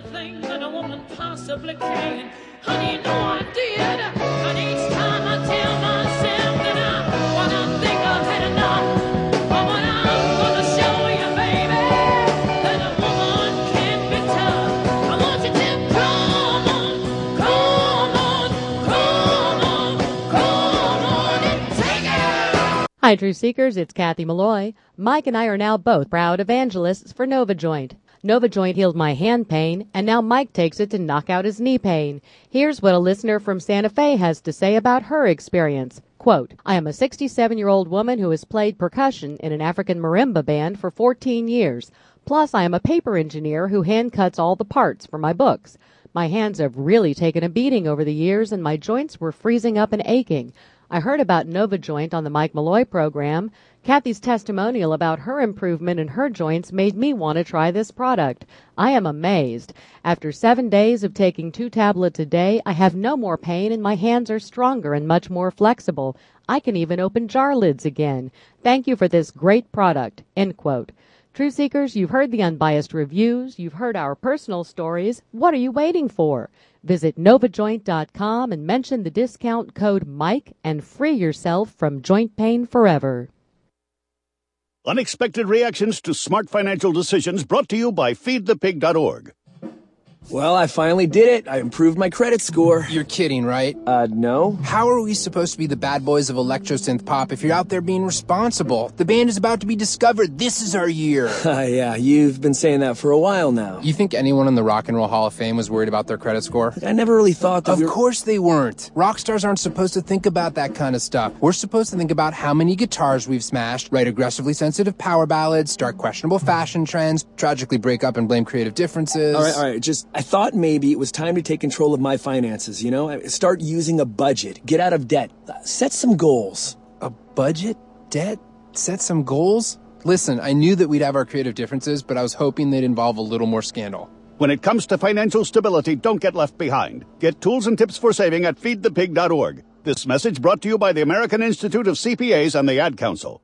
everything that a woman possibly can. Honey, you know I did. And each time I tell myself that I, what I think I've had enough. But when I'm gonna show you, baby, that a woman can be tough. I want you to come on, come on, come on, come on and take it. Hi, Truth Seekers. It's Kathy Malloy. Mike and I are now both proud evangelists for NovaJoint. NovaJoint healed my hand pain, and now Mike takes it to knock out his knee pain. Here's what a listener from Santa Fe has to say about her experience. Quote, I am a sixty-seven-year-old woman who has played percussion in an African marimba band for fourteen years. Plus, I am a paper engineer who hand cuts all the parts for my books. My hands have really taken a beating over the years, and my joints were freezing up and aching. I heard about NovaJoint on the Mike Malloy program. Kathy's testimonial about her improvement in her joints made me want to try this product. I am amazed. After seven days of taking two tablets a day, I have no more pain and my hands are stronger and much more flexible. I can even open jar lids again. Thank you for this great product. End quote. Truth Seekers, you've heard the unbiased reviews. You've heard our personal stories. What are you waiting for? Visit Nova Joint dot com and mention the discount code Mike and free yourself from joint pain forever. Unexpected reactions to smart financial decisions brought to you by feed the pig dot org. Well, I finally did it. I improved my credit score. You're kidding, right? Uh, no. How are we supposed to be the bad boys of electro-synth pop if you're out there being responsible? The band is about to be discovered. This is our year. Uh, yeah, you've been saying that for a while now. You think anyone in the Rock and Roll Hall of Fame was worried about their credit score? I never really thought that. Of we were... course they weren't. Rock stars aren't supposed to think about that kind of stuff. We're supposed to think about how many guitars we've smashed, write aggressively sensitive power ballads, start questionable fashion trends, tragically break up and blame creative differences. All right, all right, just, I thought maybe it was time to take control of my finances, you know? Start using a budget, get out of debt, set some goals. A budget? Debt? Set some goals? Listen, I knew that we'd have our creative differences, but I was hoping they'd involve a little more scandal. When it comes to financial stability, don't get left behind. Get tools and tips for saving at feed the pig dot org. This message brought to you by the American Institute of C P As and the Ad Council.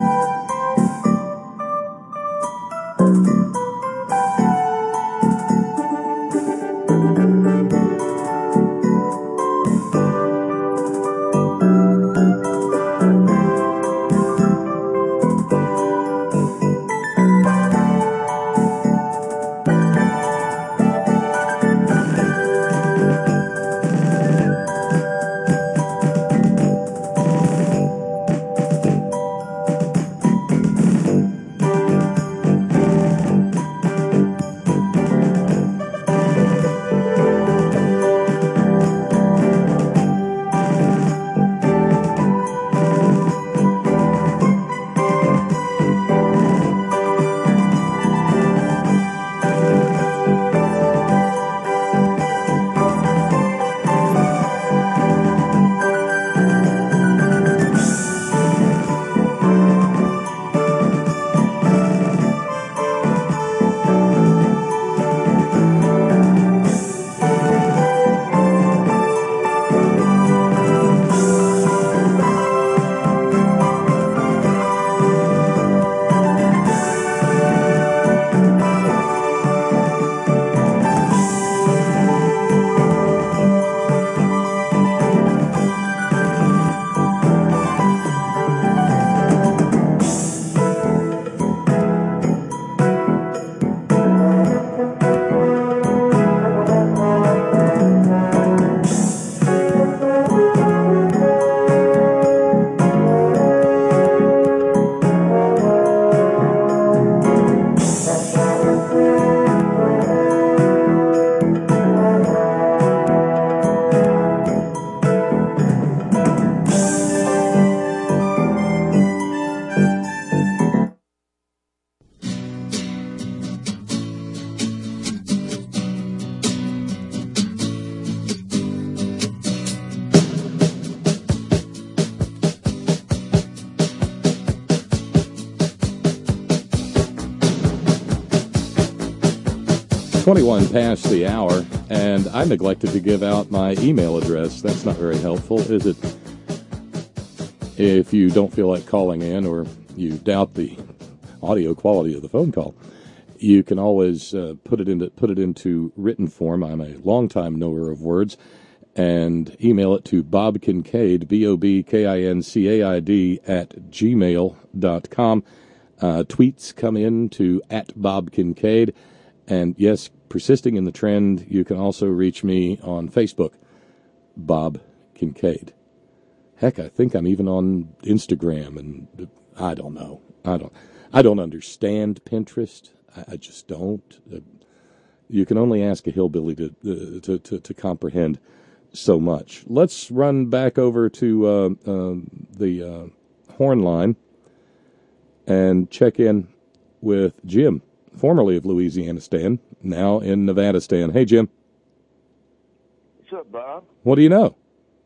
twenty-one past the hour, and I neglected to give out my email address. That's not very helpful, is it? If you don't feel like calling in or you doubt the audio quality of the phone call, you can always uh, put it into put it into written form. I'm a longtime knower of words, and email it to Bob Kincaid, B O B K I N C A I D, at gmail dot com. Uh, tweets come in to at Bob Kincaid. And yes, persisting in the trend, you can also reach me on Facebook, Bob Kincaid. Heck, I think I'm even on Instagram, and I don't know. I don't. I don't understand Pinterest. I, I just don't. Uh, you can only ask a hillbilly to uh, to, to to comprehend so much. Let's run back over to uh, uh, the uh, horn line and check in with Jim, formerly of Louisianistan, now in Nevadastan. Hey, Jim. What's up, Bob? What do you know?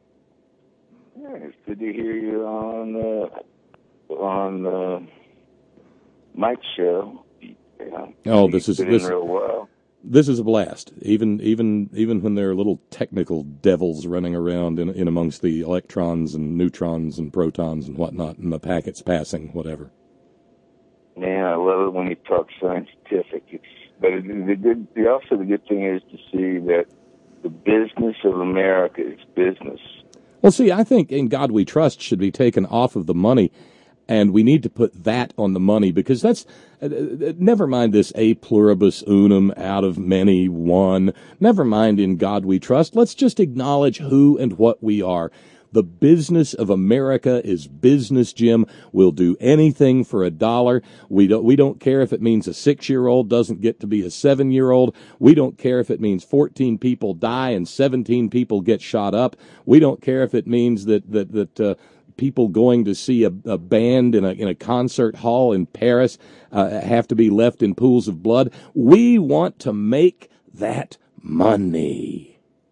Yeah, it's good to hear you on uh, on uh, Mike's show. Yeah, Oh, this is fit this. in real well. This is a blast. Even even even when there are little technical devils running around in, in amongst the electrons and neutrons and protons and whatnot, and the packets passing, whatever. Man, I love it when you talk scientific. It's, but it, the good, the, also the good thing is to see that the business of America is business. Well, see, I think In God We Trust should be taken off of the money, and we need to put that on the money, because that's, uh, uh, never mind this a pluribus unum, out of many, one. Never mind In God We Trust. Let's just acknowledge who and what we are. The business of America is business, Jim. We'll do anything for a dollar. We don't, we don't care if it means a six-year-old doesn't get to be a seven-year-old. We don't care if it means fourteen people die and seventeen people get shot up. We don't care if it means that, that, that, uh, people going to see a, a band in a, in a concert hall in Paris, uh, have to be left in pools of blood. We want to make that money.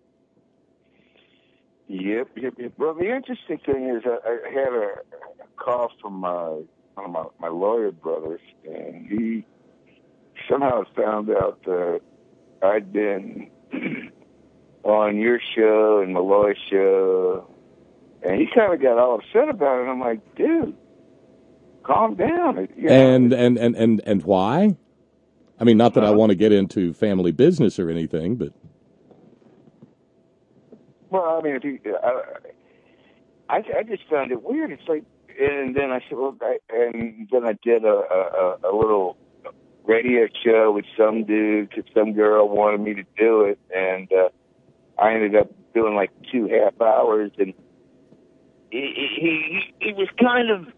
Yep, yep, yep. Well, the interesting thing is I, I had a, a call from my, one of my, my lawyer brothers, and he somehow found out that I'd been on your show and Malloy's show, and he kind of got all upset about it. And I'm like, dude, calm down. You know, And, and, and, and, and why? I mean, not that I want to get into family business or anything, but... Well, I mean, if you, I, I, I just found it weird. It's like, and then I said, well, I, and then I did a, a, a little radio show with some dude, because some girl wanted me to do it, and uh, I ended up doing like two half hours, and he he he was kind of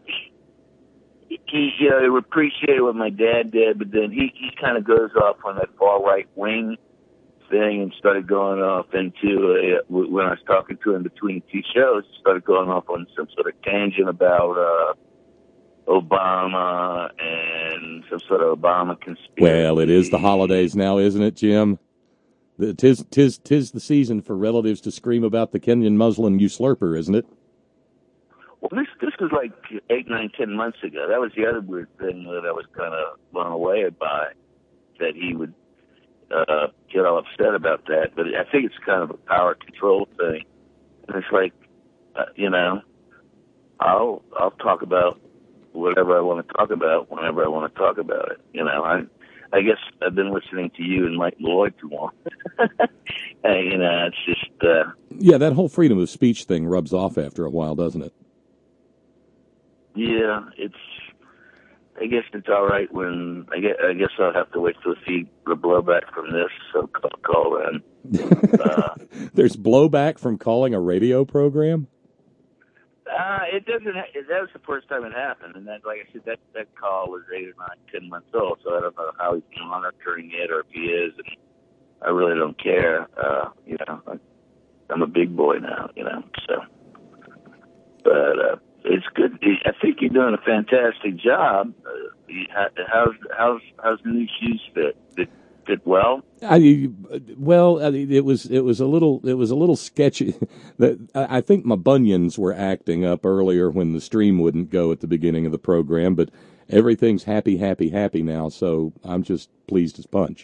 he you know appreciated what my dad did, but then he he kind of goes off on that far right wing thing and started going off into a, when I was talking to him between two shows, started going off on some sort of tangent about uh, Obama and some sort of Obama conspiracy. Well, it is the holidays now, isn't it, Jim? The- Tis, tis, tis the season for relatives to scream about the Kenyan Muslim usurper, isn't it? Well, this this was like eight, nine, ten months ago. That was the other weird thing that I was kind of blown away by, that he would uh, get all upset about that. But I think it's kind of a power control thing. And it's like, uh, you know, I'll I'll talk about whatever I want to talk about whenever I want to talk about it. You know, I I guess I've been listening to you and Mike Lloyd too long. uh, you know, it's just uh, Yeah, that whole freedom of speech thing rubs off after a while, doesn't it? yeah, it's. I guess it's all right when I guess, I guess I'll have to wait to see the blowback from this so-called call in. Uh, There's blowback from calling a radio program? Uh, it doesn't. Ha- that was the first time it happened, and that, like I said, that that call was eight or nine, ten months old. So I don't know how he's monitoring it or if he is, and I really don't care. Uh, you know, I, I'm a big boy now, you know. So, but uh, it's good. I think you're doing a fantastic job. Uh, you, how's how's how's the new shoes fit? Fit, fit well? I, well, I mean, it was it was a little it was a little sketchy. That I think my bunions were acting up earlier when the stream wouldn't go at the beginning of the program, but everything's happy, happy, happy now. So I'm just pleased as punch.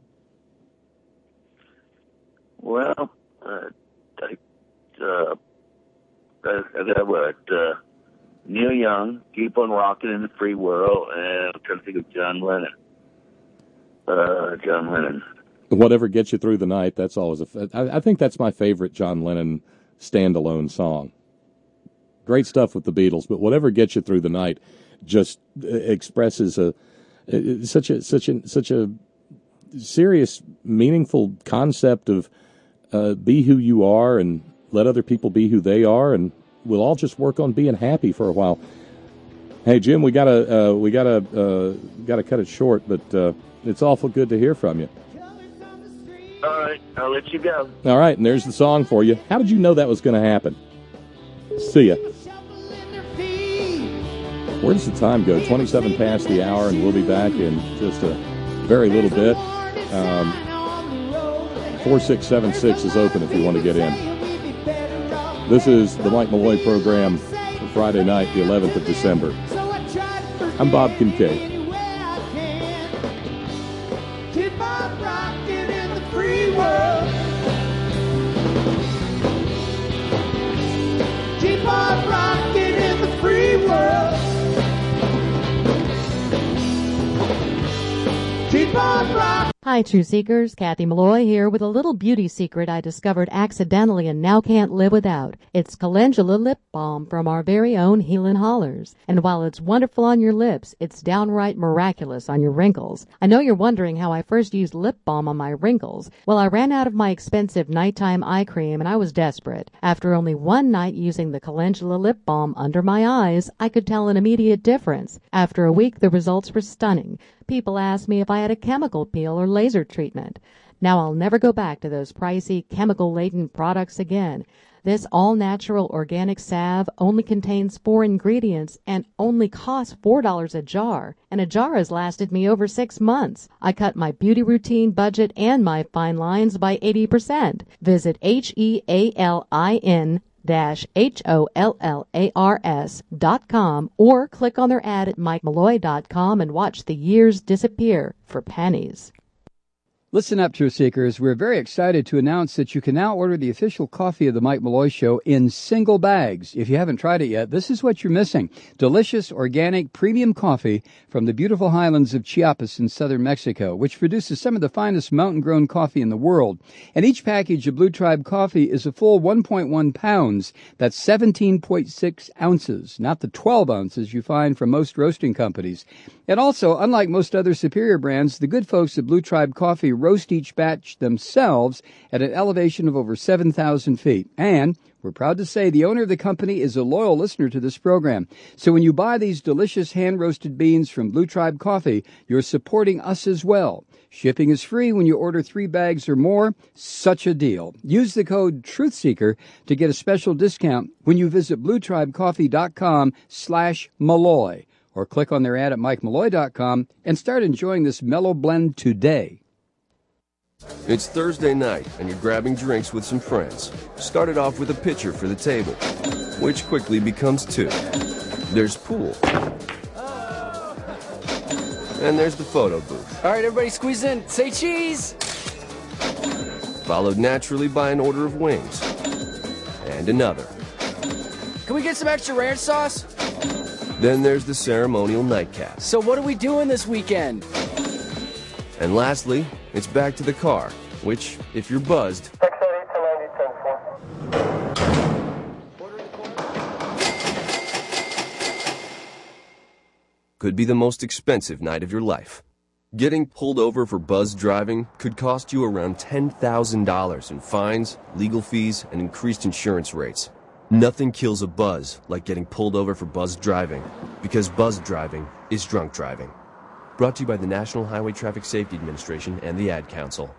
Well, uh, I, uh, I, I got what? Uh, Neil Young, Keep on Rocking in the Free World, and I'm trying to think of John Lennon. uh, John Lennon. Whatever Gets You Through the Night, that's always a... I, I think that's my favorite John Lennon standalone song. Great stuff with the Beatles, but Whatever Gets You Through the Night just expresses a such a such a such a serious, meaningful concept of uh, be who you are and let other people be who they are, and we'll all just work on being happy for a while. Hey, Jim, we gotta uh, we gotta uh, gotta cut it short, but uh, it's awful good to hear from you. All right, I'll let you go. All right, and there's the song for you. How did you know that was going to happen? See ya. Where does the time go? twenty-seven past the hour, and we'll be back in just a very little bit. Um, four six seven six is open if you want to get in. This is the Mike Malloy program for Friday night, the eleventh of December. I'm Bob Kincaid. Keep on rocking in the free world. Keep on rocking in the free world. Keep on rocking. Hi, True Seekers. Kathy Malloy here with a little beauty secret I discovered accidentally and now can't live without. It's Calendula Lip Balm from our very own Healin' Hollers. And while it's wonderful on your lips, it's downright miraculous on your wrinkles. I know you're wondering how I first used lip balm on my wrinkles. Well, I ran out of my expensive nighttime eye cream and I was desperate. After only one night using the Calendula Lip Balm under my eyes, I could tell an immediate difference. After a week, the results were stunning. People asked me if I had a chemical peel or laser treatment. Now I'll never go back to those pricey, chemical-laden products again. This all-natural organic salve only contains four ingredients and only costs four dollars a jar. And a jar has lasted me over six months. I cut my beauty routine budget and my fine lines by eighty percent. Visit H E A L I N dash H O L L A R S dot com or click on their ad at Mike Malloy dot com and watch the years disappear for pennies. Listen up, Truth Seekers. We're very excited to announce that you can now order the official coffee of the Mike Malloy Show in single bags. If you haven't tried it yet, this is what you're missing. Delicious, organic, premium coffee from the beautiful highlands of Chiapas in southern Mexico, which produces some of the finest mountain-grown coffee in the world. And each package of Blue Tribe coffee is a full one point one pounds. That's seventeen point six ounces, not the twelve ounces you find from most roasting companies. And also, unlike most other superior brands, the good folks at Blue Tribe Coffee roast each batch themselves at an elevation of over seven thousand feet. And we're proud to say the owner of the company is a loyal listener to this program. So when you buy these delicious hand-roasted beans from Blue Tribe Coffee, you're supporting us as well. Shipping is free when you order three bags or more. Such a deal. Use the code TruthSeeker to get a special discount when you visit bluetribecoffee.com slash Malloy. Or click on their ad at Mike Malloy dot com and start enjoying this mellow blend today. It's Thursday night, and you're grabbing drinks with some friends. Started off with a pitcher for the table, which quickly becomes two. There's pool. And there's the photo booth. All right, everybody squeeze in. Say cheese! Followed naturally by an order of wings. And another. Can we get some extra ranch sauce? Then there's the ceremonial nightcap. So what are we doing this weekend? And lastly, it's back to the car, which, if you're buzzed, could be the most expensive night of your life. Getting pulled over for buzz driving could cost you around ten thousand dollars in fines, legal fees, and increased insurance rates. Nothing kills a buzz like getting pulled over for buzz driving, because buzz driving is drunk driving. Brought to you by the National Highway Traffic Safety Administration and the Ad Council.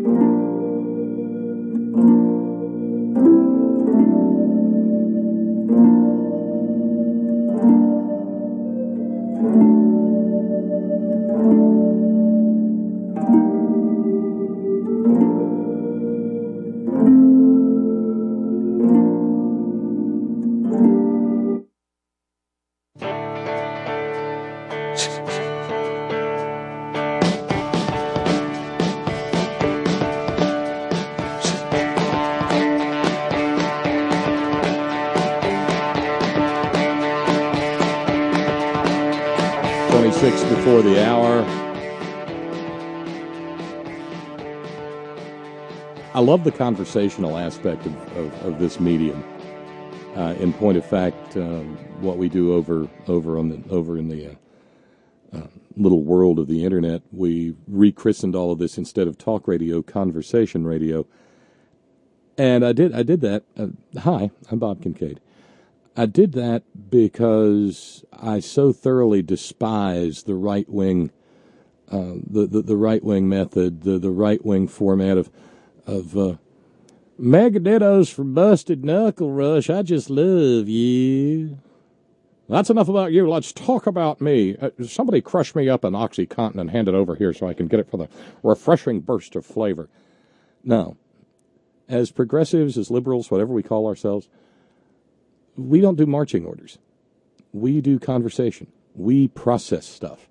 twenty-six before the hour. I love the conversational aspect of, of, of this medium. Uh, in point of fact, um, what we do over over on the over in the uh, uh, little world of the internet, we rechristened all of this instead of talk radio, conversation radio. And I did I did that. Uh, hi, I'm Bob Kincaid. I did that because I so thoroughly despise the right wing, uh, the, the the right wing method, the the right wing format of of uh, Megadettos for Busted Knuckle Rush. I just love you. That's enough about you. Let's talk about me. Uh, somebody crush me up an OxyContin and hand it over here so I can get it for the refreshing burst of flavor. No, as progressives, as liberals, whatever we call ourselves, we don't do marching orders. We do conversation. We process stuff.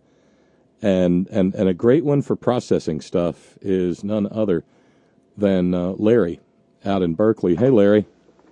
And and, and a great one for processing stuff is none other than uh, Larry out in Berkeley. Hey, Larry.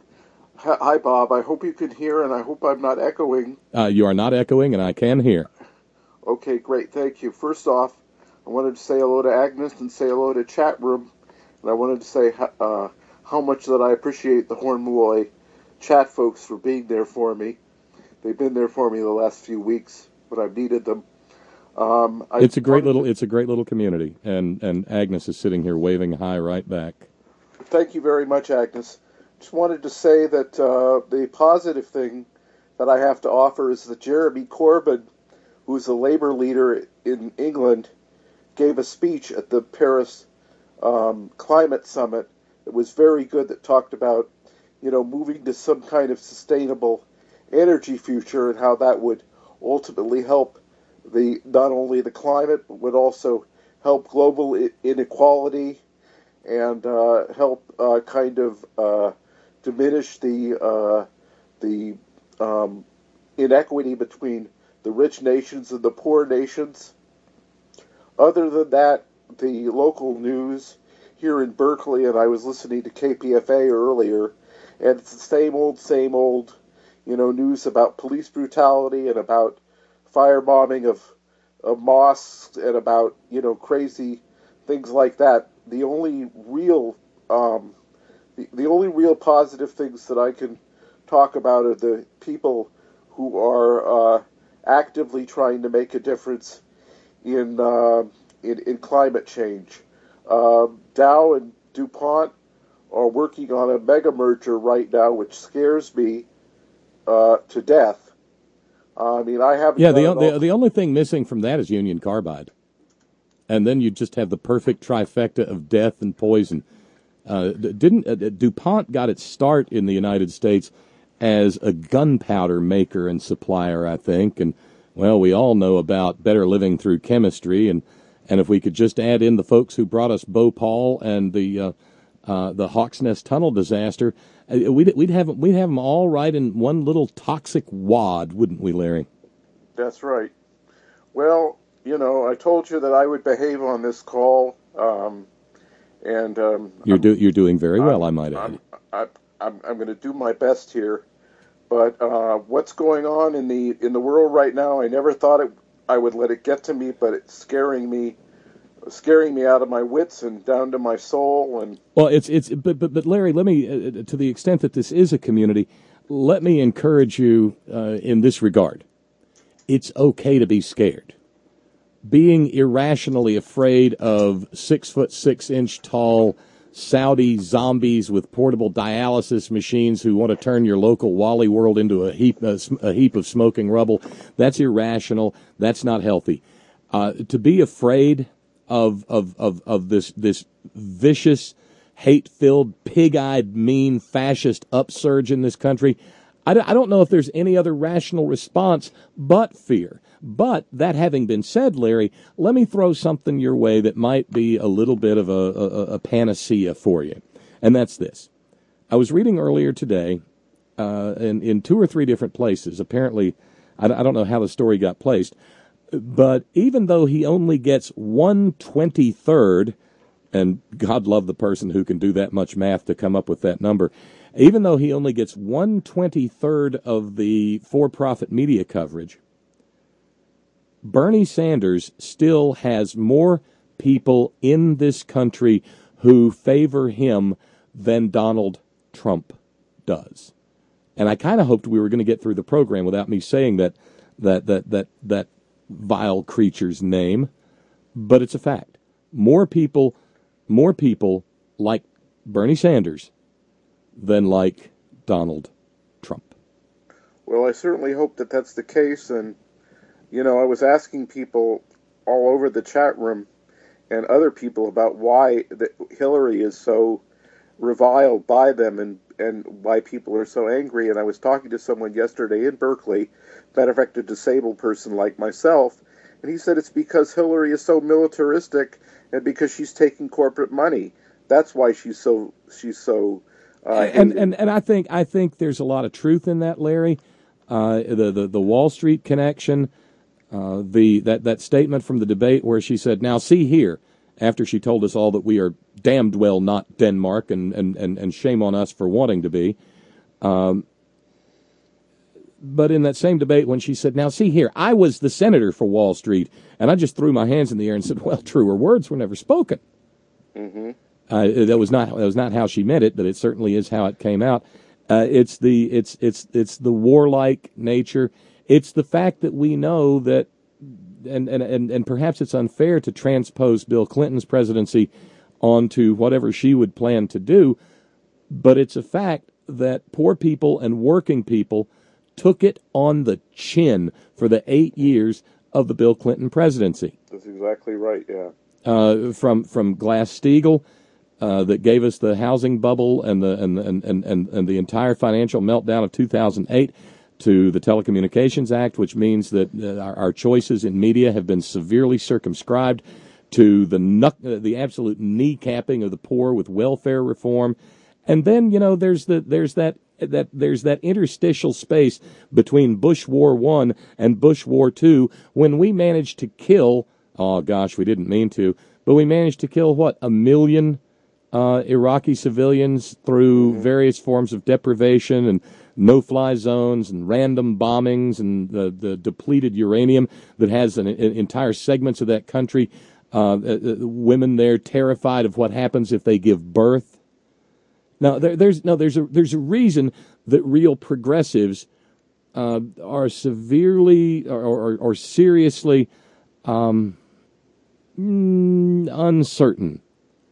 Hi, Bob. I hope you can hear, and I hope I'm not echoing. Uh, you are not echoing, and I can hear. Okay, great. Thank you. First off, I wanted to say hello to Agnes and say hello to Chat Room. And I wanted to say uh, how much that I appreciate the Horn Malloy chat folks for being there for me. They've been there for me the last few weeks when I've needed them. Um, I it's a great little it's a great little community, and, and Agnes is sitting here waving hi right back. Thank you very much, Agnes. Just wanted to say that uh, the positive thing that I have to offer is that Jeremy Corbyn, who's a Labour leader in England, gave a speech at the Paris um, Climate Summit that was very good, that talked about, you know, moving to some kind of sustainable energy future and how that would ultimately help the not only the climate, but would also help global I- inequality and uh, help uh, kind of uh, diminish the uh, the um, inequity between the rich nations and the poor nations. Other than that, the local news here in Berkeley, and I was listening to K P F A earlier, and it's the same old, same old, you know, news about police brutality and about firebombing of, of mosques and about, you know, crazy things like that. The only real, um, the, the only real positive things that I can talk about are the people who are uh, actively trying to make a difference in uh, in, in climate change. Uh, Dow and DuPont are working on a mega merger right now, which scares me uh, to death. Uh, I mean, I haven't. Yeah, the, the the only thing missing from that is Union Carbide, and then you just have the perfect trifecta of death and poison. Uh, didn't uh, DuPont got its start in the United States as a gunpowder maker and supplier, I think, and well, we all know about better living through chemistry, and and if we could just add in the folks who brought us Bhopal and the uh, uh, the Hawks Nest Tunnel disaster, uh, we'd we'd have we'd have them all right in one little toxic wad, wouldn't we, Larry? That's right. Well, you know, I told you that I would behave on this call, um, and um, you're do you're doing very well, I'm, I might add. I'm I'm, I'm going to do my best here, but uh, what's going on in the in the world right now? I never thought it. I would let it get to me, but it's scaring me, scaring me out of my wits and down to my soul. And well, it's it's but but, but Larry, let me uh, to the extent that this is a community, let me encourage you uh, in this regard. It's okay to be scared. Being irrationally afraid of six foot six inch tall Saudi zombies with portable dialysis machines who want to turn your local Wally World into a heap a, a heap of smoking rubble, that's irrational. That's not healthy. Uh, to be afraid of of of, of this this vicious, hate-filled, pig-eyed, mean, fascist upsurge in this country, I don't know if there's any other rational response but fear. But that having been said, Larry, let me throw something your way that might be a little bit of a, a, a panacea for you, and that's this. I was reading earlier today uh, in, in two or three different places. Apparently, I, I don't know how the story got placed, but even though he only gets one twenty-third, and God love the person who can do that much math to come up with that number, even though he only gets one twenty-third of the for-profit media coverage, Bernie Sanders still has more people in this country who favor him than Donald Trump does. And I kind of hoped we were going to get through the program without me saying that that that that that vile creature's name, but it's a fact. More people, more people like Bernie Sanders than like Donald Trump. Well, I certainly hope that that's the case. And, you know, I was asking people all over the chat room and other people about why the, Hillary is so reviled by them and, and why people are so angry. And I was talking to someone yesterday in Berkeley, matter of fact, a disabled person like myself, and he said it's because Hillary is so militaristic and because she's taking corporate money. That's why she's so she's so. Uh, and, and and I think I think there's a lot of truth in that, Larry. Uh, the, the the Wall Street connection, uh, the that, that statement from the debate where she said, "Now see here," after she told us all that we are damned well not Denmark, and and, and, and shame on us for wanting to be. Um, but in that same debate, when she said, "Now see here, I was the senator for Wall Street," and I just threw my hands in the air and said, "Well, truer words were never spoken." Mm-hmm. Uh, that was not that was not how she meant it, but it certainly is how it came out. Uh, it's the it's it's it's the warlike nature. It's the fact that we know that, and and and, and perhaps it's unfair to transpose Bill Clinton's presidency onto whatever she would plan to do, but it's a fact that poor people and working people took it on the chin for the eight years of the Bill Clinton presidency. That's exactly right. Yeah. Uh, from from Glass-Steagall. Uh, that gave us the housing bubble and the and, and, and, and, and the entire financial meltdown of two thousand eight, to the Telecommunications Act, which means that uh, our, our choices in media have been severely circumscribed, to the knuck, uh, the absolute kneecapping of the poor with welfare reform, and then you know there's the there's that that there's that interstitial space between Bush War One and Bush War Two when we managed to kill. Oh gosh, we didn't mean to, but we managed to kill what a million. Uh, Iraqi civilians through mm-hmm. various forms of deprivation and no-fly zones and random bombings and the, the depleted uranium that has an, an entire segments of that country, uh, uh, women there terrified of what happens if they give birth. Now, there, there's no, there's a there's a reason that real progressives uh, are severely or, or, or seriously um, mm, uncertain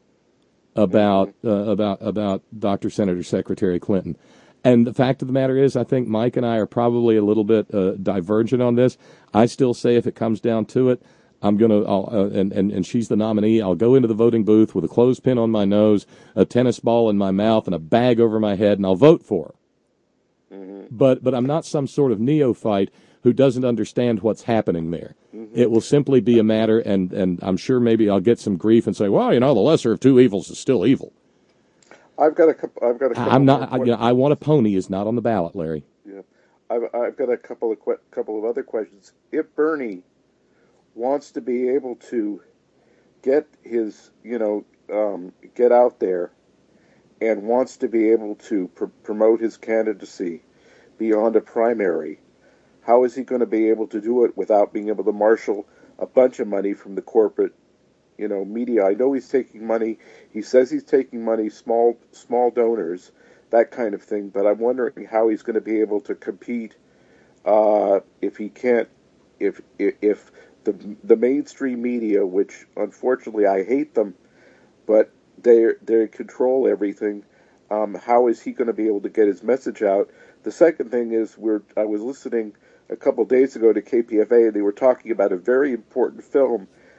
about uh, about about Doctor Senator Secretary Clinton. And the fact of the matter is, I think Mike and I are probably a little bit uh, divergent on this. I still say if it comes down to it, I'm going to, uh, and, and, and she's the nominee, I'll go into the voting booth with a clothespin on my nose, a tennis ball in my mouth, and a bag over my head, and I'll vote for her. Mm-hmm. But, but I'm not some sort of neophyte who doesn't understand what's happening there. Mm-hmm. It will simply be a matter, and, and I'm sure maybe I'll get some grief and say, well, you know, the lesser of two evils is still evil. I've got a couple. I've got a couple. I'm not. I, you know, I want a pony is not on the ballot, Larry. Yeah, I've I've got a couple of que- couple of other questions. If Bernie wants to be able to get his, you know, um, get out there, and wants to be able to pr- promote his candidacy beyond a primary, how is he going to be able to do it without being able to marshal a bunch of money from the corporate, you know, media? I know he's taking money. He says he's taking money, small small donors, that kind of thing. But I'm wondering how he's going to be able to compete uh, if he can't, if if the the mainstream media, which unfortunately I hate them, but they they control everything. Um, how is he going to be able to get his message out? The second thing is, we're I was listening a couple days ago to K P F A, and they were talking about a very important film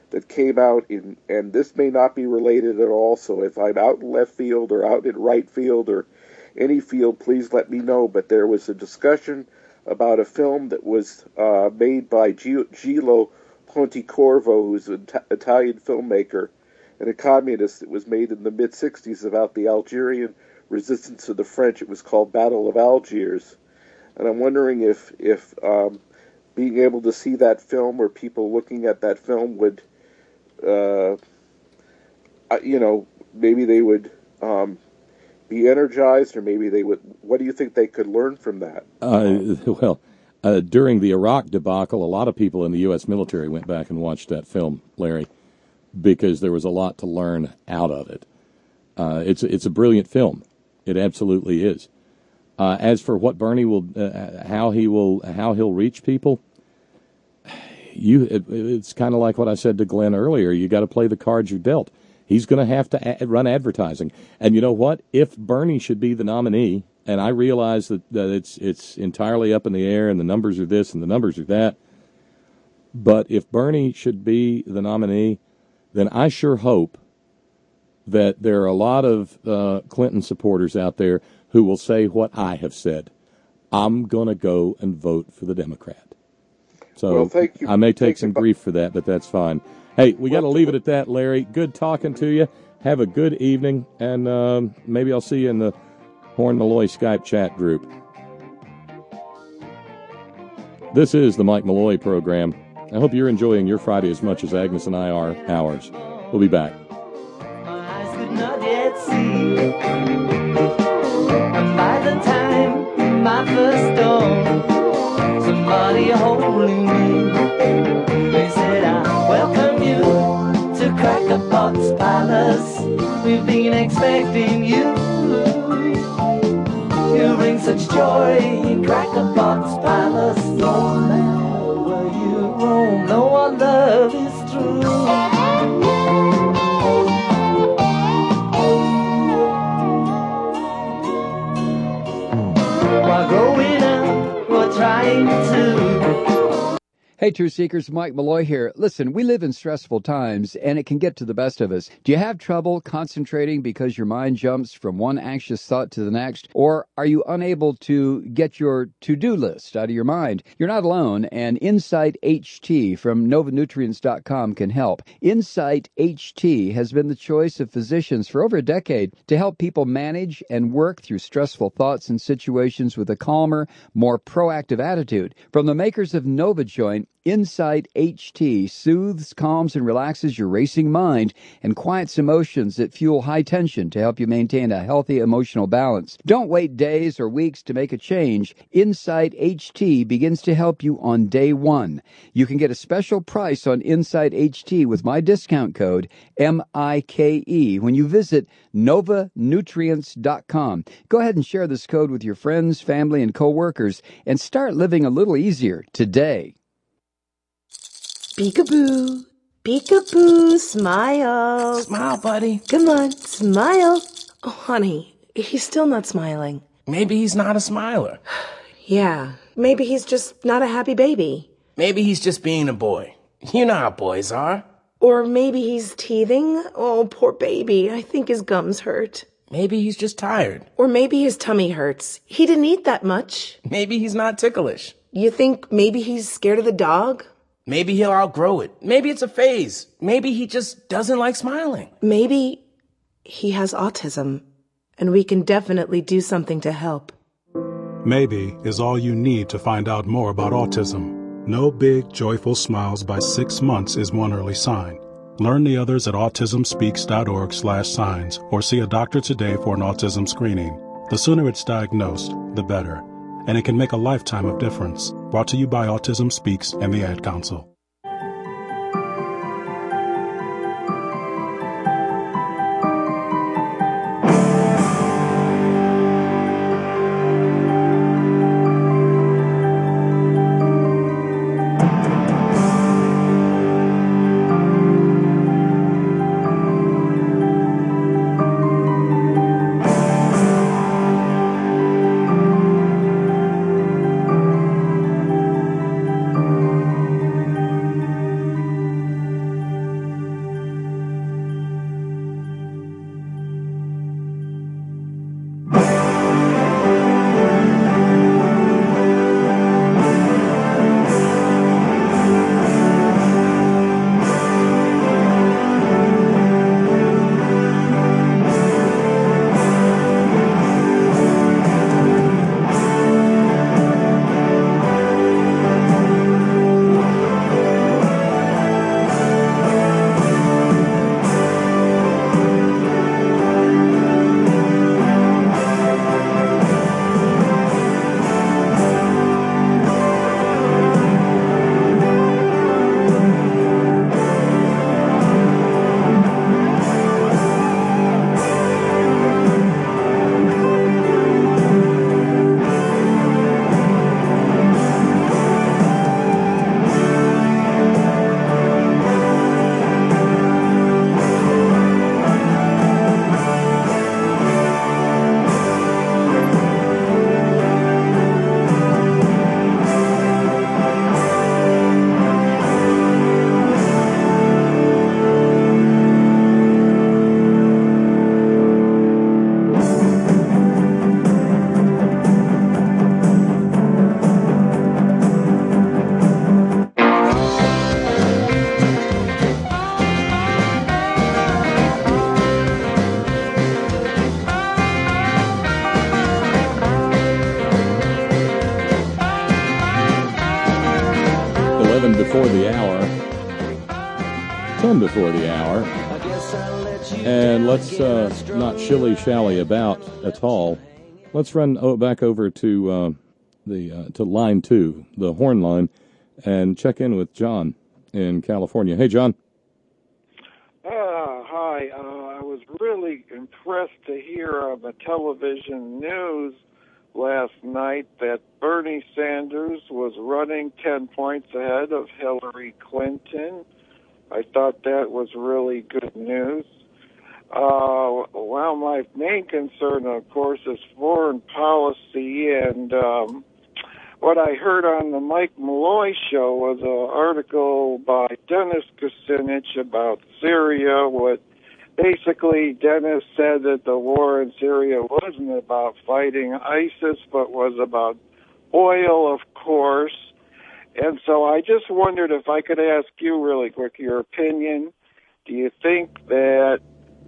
that came out in, and this may not be related at all, so if I'm out in left field or out in right field or any field, please let me know. But there was a discussion about a film that was uh, made by G- Gilo Pontecorvo, who's an t- Italian filmmaker and a communist. It was made in the mid-sixties about the Algerian resistance to the French. It was called Battle of Algiers. And I'm wondering if, if um, being able to see that film or people looking at that film would, uh, you know, maybe they would um, be energized, or maybe they would. What do you think they could learn from that? Uh, well, uh, during the Iraq debacle, a lot of people in the U S military went back and watched that film, Larry, because there was a lot to learn out of it. Uh, it's it's a brilliant film. It absolutely is. Uh, as for what Bernie will, uh, how he will, how he'll reach people, you, it, it's kind of like what I said to Glenn earlier. You got to play the cards you're dealt. He's going to have to a- run advertising, and you know what? If Bernie should be the nominee, and I realize that, that it's it's entirely up in the air, and the numbers are this and the numbers are that, but if Bernie should be the nominee, then I sure hope that there are a lot of uh, Clinton supporters out there who will say what I have said. I'm going to go and vote for the Democrat. So well, thank you. I may take Thank some you. grief for that, but that's fine. Hey, we got to leave it at that, Larry. Good talking to you. Have a good evening, and um, maybe I'll see you in the Horn Malloy Skype chat group. This is the Mike Malloy program. I hope you're enjoying your Friday as much as Agnes and I are ours. We'll be back. Not yet see. And by the time my first dawn, somebody holding me, they said, I welcome you to Crackerbox Palace. We've been expecting you. You bring such joy in Crackerbox Palace. No matter where you roam, no one love is true. While growing up, we're trying to. Hey, Truth Seekers, Mike Malloy here. Listen, we live in stressful times, and it can get to the best of us. Do you have trouble concentrating because your mind jumps from one anxious thought to the next? Or are you unable to get your to-do list out of your mind? You're not alone, and Insight H T from Nova Nutrients dot com can help. Insight H T has been the choice of physicians for over a decade to help people manage and work through stressful thoughts and situations with a calmer, more proactive attitude. From the makers of NovaJoint, Insight H T soothes, calms, and relaxes your racing mind and quiets emotions that fuel high tension to help you maintain a healthy emotional balance. Don't wait days or weeks to make a change. Insight H T begins to help you on day one. You can get a special price on Insight H T with my discount code M I K E when you visit Nova Nutrients dot com. Go ahead and share this code with your friends, family, and coworkers and start living a little easier today. Peekaboo, peekaboo, smile. Smile, buddy. Come on, smile. Oh, honey, he's still not smiling. Maybe he's not a smiler. Yeah, maybe he's just not a happy baby. Maybe he's just being a boy. You know how boys are. Or maybe he's teething. Oh, poor baby. I think his gums hurt. Maybe he's just tired. Or maybe his tummy hurts. He didn't eat that much. Maybe he's not ticklish. You think maybe he's scared of the dog? Maybe he'll outgrow it. Maybe it's a phase. Maybe he just doesn't like smiling. Maybe he has autism, and we can definitely do something to help. Maybe is all you need to find out more about autism. No big, joyful smiles by six months is one early sign. Learn the others at autism speaks dot org slash signs or see a doctor today for an autism screening. The sooner it's diagnosed, the better. And it can make a lifetime of difference. Brought to you by Autism Speaks and the Ad Council. the hour. Ten before the hour. And let's uh, not shilly-shally about at all. Let's run oh, back over to uh, the uh, to line two, the horn line, and check in with John in California. Hey, John. Uh, hi. Uh, I was really impressed to hear on the television news last night that Bernie Sanders was running ten points ahead of Hillary Clinton. I thought that was really good news. Uh, well, my main concern, of course, is foreign policy, and um, what I heard on the Mike Malloy show was an article by Dennis Kucinich about Syria. What basically Dennis said that the war in Syria wasn't about fighting ISIS, but was about oil, of course. And so I just wondered if I could ask you really quick your opinion. Do you think that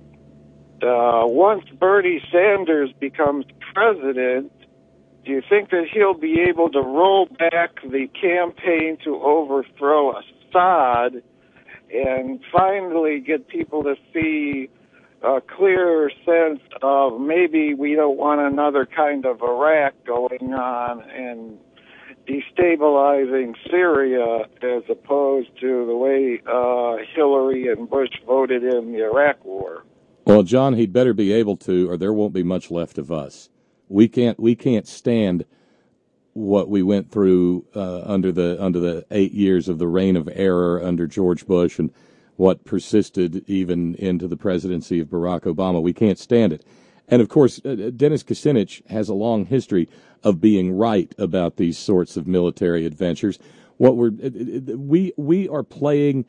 uh, once Bernie Sanders becomes president, do you think that he'll be able to roll back the campaign to overthrow Assad and finally get people to see a clearer sense of maybe we don't want another kind of Iraq going on and destabilizing Syria as opposed to the way uh, Hillary and Bush voted in the Iraq war? Well, John, he'd better be able to, or there won't be much left of us. We can't we can't stand what we went through uh, under the under the eight years of the reign of error under George Bush and what persisted even into the presidency of Barack Obama. We can't stand it. And, of course, uh, Dennis Kucinich has a long history of being right about these sorts of military adventures. What we're uh, we we are playing,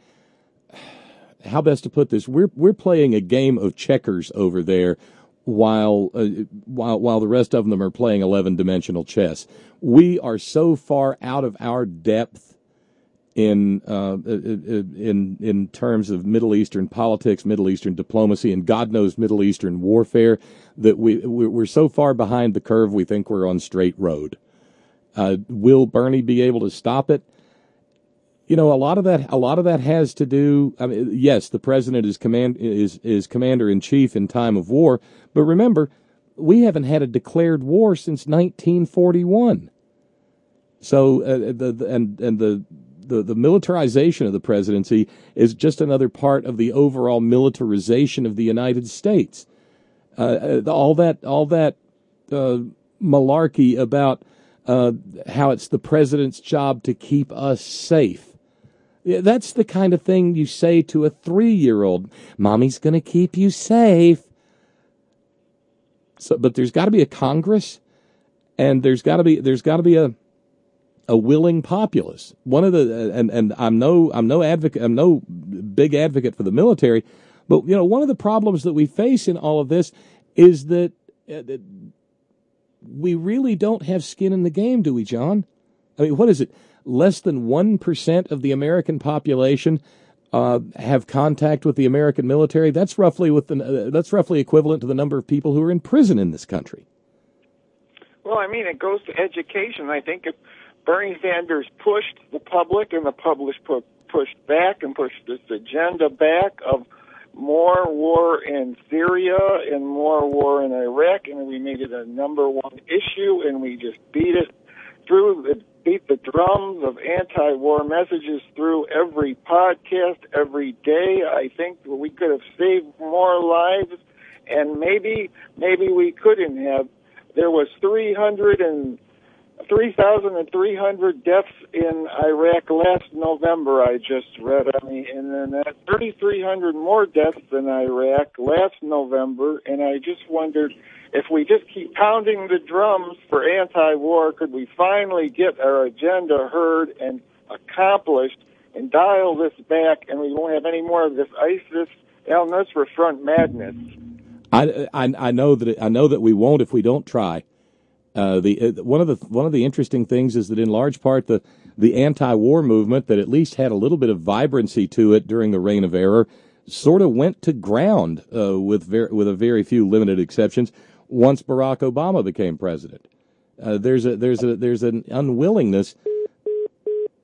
how best to put this, we're we're playing a game of checkers over there while uh, while while the rest of them are playing eleven-dimensional chess. We are so far out of our depth in uh, in in terms of Middle Eastern politics, Middle Eastern diplomacy, and God knows Middle Eastern warfare that we we're so far behind the curve we think we're on straight road. Uh, will Bernie be able to stop it? You know, a lot of that a lot of that has to do. I mean, yes, the president is command is is commander in chief in time of war, but remember, we haven't had a declared war since nineteen forty-one. So uh, the, the and and the. The, the militarization of the presidency is just another part of the overall militarization of the United States. Uh, all that, all that uh, malarkey about uh, how it's the president's job to keep us safe. That's the kind of thing you say to a three-year-old. Mommy's going to keep you safe. So, but there's got to be a Congress, and there's got to be there's got to be a. a willing populace. One of the and and I'm no I'm no advocate I'm no big advocate for the military, but you know one of the problems that we face in all of this is that, uh, that we really don't have skin in the game, do we, John? I mean, what is it? Less than one percent of the American population uh, have contact with the American military. That's roughly with the, uh, that's roughly equivalent to the number of people who are in prison in this country. Well, I mean, it goes to education. I think if Bernie Sanders pushed the public and the public pu- pushed back and pushed this agenda back of more war in Syria and more war in Iraq, and we made it a number one issue, and we just beat it through, the, beat the drums of anti-war messages through every podcast, every day. I think we could have saved more lives, and maybe, maybe we couldn't have. There was three hundred and three thousand three hundred deaths in Iraq last November, I just read. I mean, and then that thirty-three hundred more deaths in Iraq last November, and I just wondered if we just keep pounding the drums for anti-war, could we finally get our agenda heard and accomplished and dial this back, and we won't have any more of this ISIS al-Nusra Front madness. I, I, I know that it, I know that we won't if we don't try. Uh, the uh, one of the one of the interesting things is that in large part the the anti-war movement that at least had a little bit of vibrancy to it during the reign of error sort of went to ground uh, with ver- with a very few limited exceptions once Barack Obama became president. Uh, there's a there's a there's an unwillingness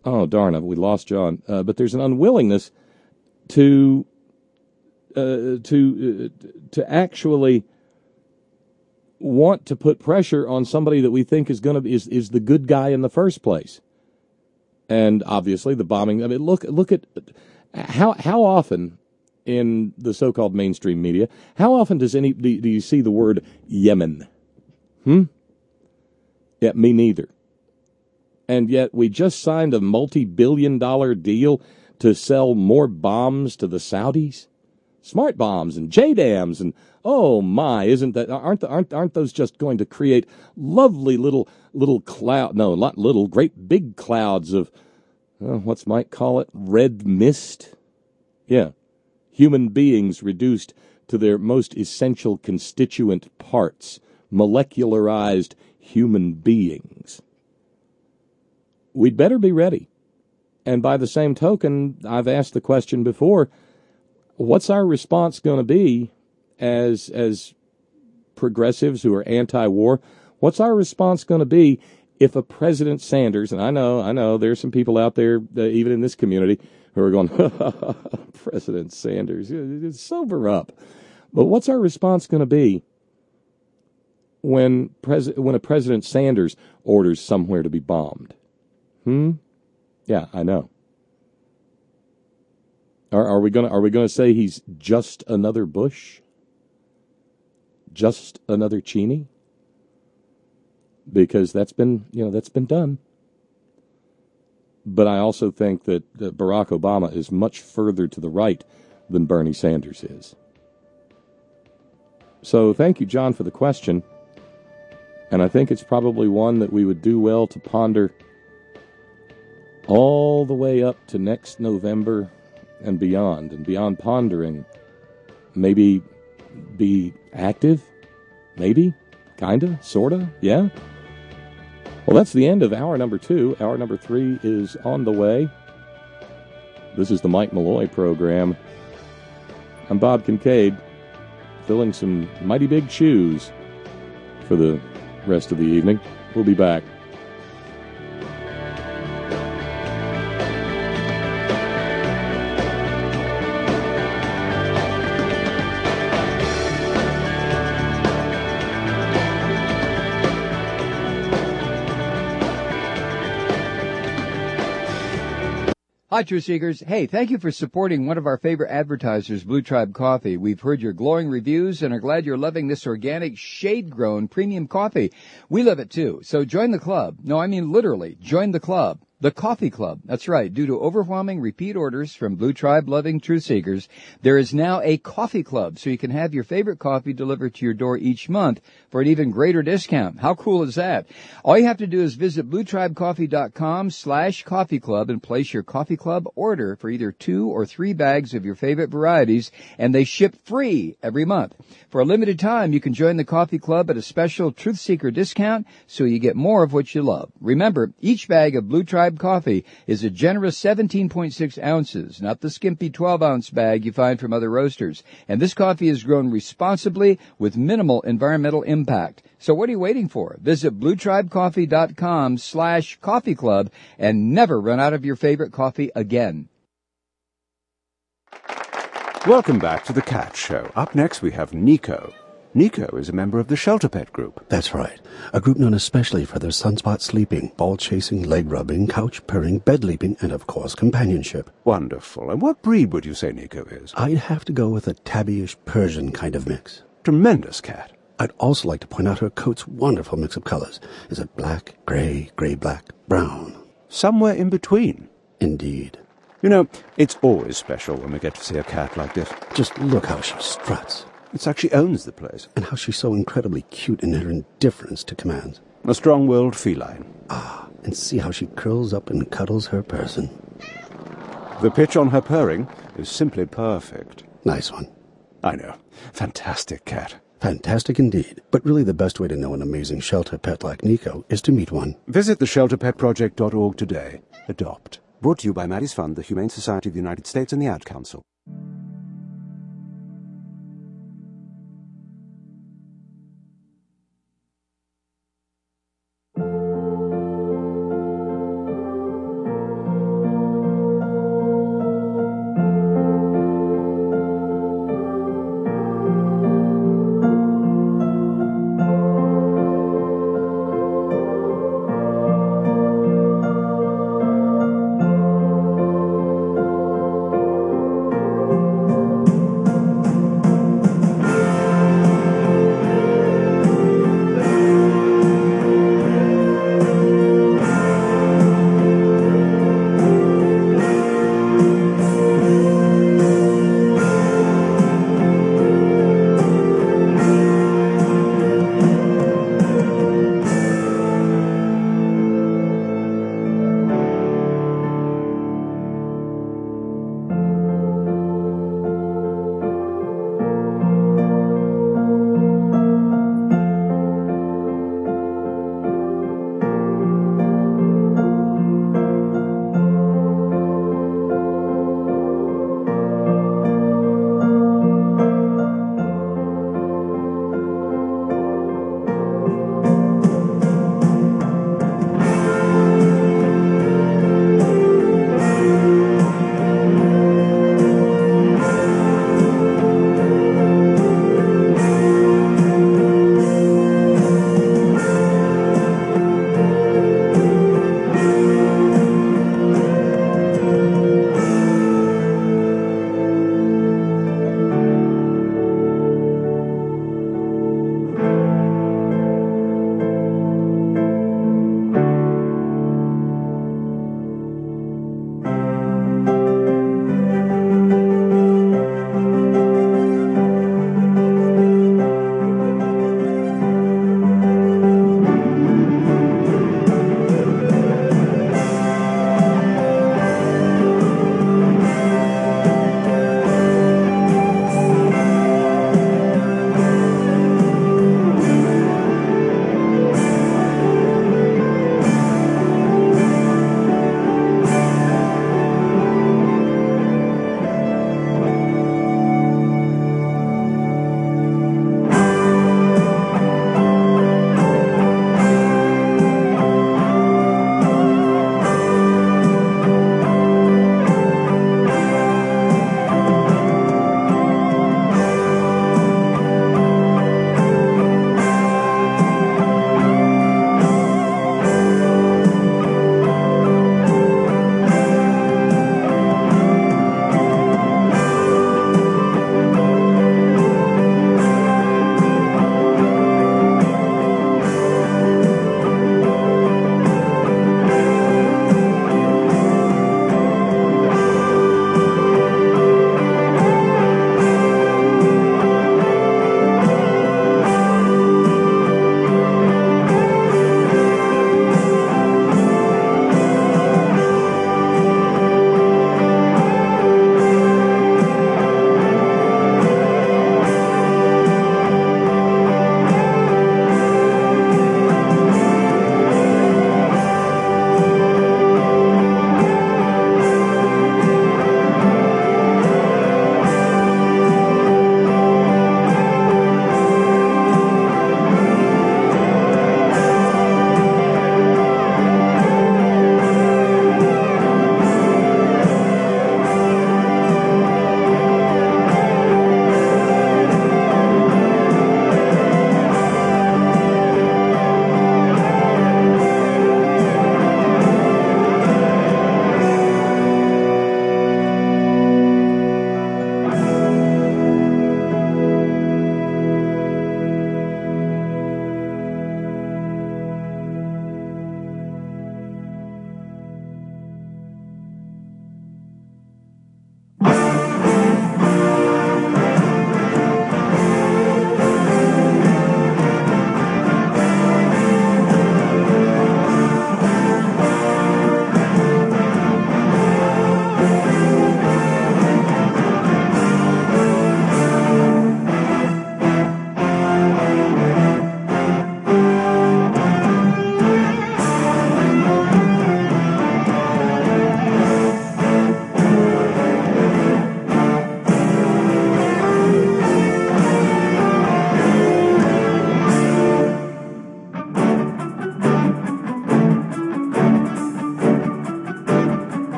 Oh, darn, we lost John. Uh, but there's an unwillingness to uh, to uh, to actually want to put pressure on somebody that we think is going to be is, is the good guy in the first place. And obviously the bombing. I mean, look look at how how often in the so-called mainstream media, how often does any do, do you see the word Yemen? Hmm. Yeah, me neither. And yet we just signed a multi-billion dollar deal to sell more bombs to the Saudis, smart bombs and J DAMs, and oh my, isn't that aren't aren't aren't those just going to create lovely little little cloud? No, not little, great big clouds of uh, what's might call it red mist. Yeah, human beings reduced to their most essential constituent parts, molecularized human beings. We'd better be ready. And by the same token, I've asked the question before, what's our response going to be as as progressives who are anti-war? What's our response going to be if a President Sanders, and I know, I know there's some people out there, uh, even in this community, who are going, President Sanders, sober up. But what's our response going to be when pres- when a President Sanders orders somewhere to be bombed? Hmm? Yeah, I know. Are, are we gonna are we gonna say he's just another Bush? Just another Cheney? Because that's been you know that's been done. But I also think that, that Barack Obama is much further to the right than Bernie Sanders is. So thank you, John, for the question. And I think it's probably one that we would do well to ponder all the way up to next November and beyond. And beyond pondering, maybe be active? Maybe? Kinda? Sorta? Yeah? Well, that's the end of hour number two. Hour number three is on the way. This is the Mike Malloy program. I'm Bob Kincaid, filling some mighty big shoes for the rest of the evening. We'll be back. Hi, Truth Seekers. Hey, thank you for supporting one of our favorite advertisers, Blue Tribe Coffee. We've heard your glowing reviews and are glad you're loving this organic, shade-grown premium coffee. We love it, too. So join the club. No, I mean literally, join the club. The Coffee Club. That's right. Due to overwhelming repeat orders from Blue Tribe-loving Truth Seekers, there is now a Coffee Club, so you can have your favorite coffee delivered to your door each month for an even greater discount. How cool is that? All you have to do is visit bluetribecoffee.com slash coffee club and place your Coffee Club order for either two or three bags of your favorite varieties, and they ship free every month. For a limited time, you can join the Coffee Club at a special Truth Seeker discount, so you get more of what you love. Remember, each bag of Blue Tribe coffee is a generous seventeen point six ounces, not the skimpy twelve ounce bag you find from other roasters. And this coffee is grown responsibly with minimal environmental impact. So what are you waiting for? Visit bluetribecoffee.com slash coffee club and never run out of your favorite coffee again. Welcome back to The Cat Show. Up next we have Nico. Nico is a member of the Shelter Pet Group. That's right. A group known especially for their sunspot sleeping, ball chasing, leg rubbing, couch purring, bed leaping, and of course companionship. Wonderful. And what breed would you say Nico is? I'd have to go with a tabbyish Persian kind of mix. Tremendous cat. I'd also like to point out her coat's wonderful mix of colors. Is it black, gray, gray-black, brown? Somewhere in between. Indeed. You know, it's always special when we get to see a cat like this. Just look how she struts. It's like she owns the place. And how she's so incredibly cute in her indifference to commands. A strong-willed feline. Ah, and see how she curls up and cuddles her person. The pitch on her purring is simply perfect. Nice one. I know. Fantastic cat. Fantastic indeed. But really the best way to know an amazing shelter pet like Nico is to meet one. Visit the shelter pet project dot org today. Adopt. Brought to you by Maddie's Fund, the Humane Society of the United States, and the Ad Council.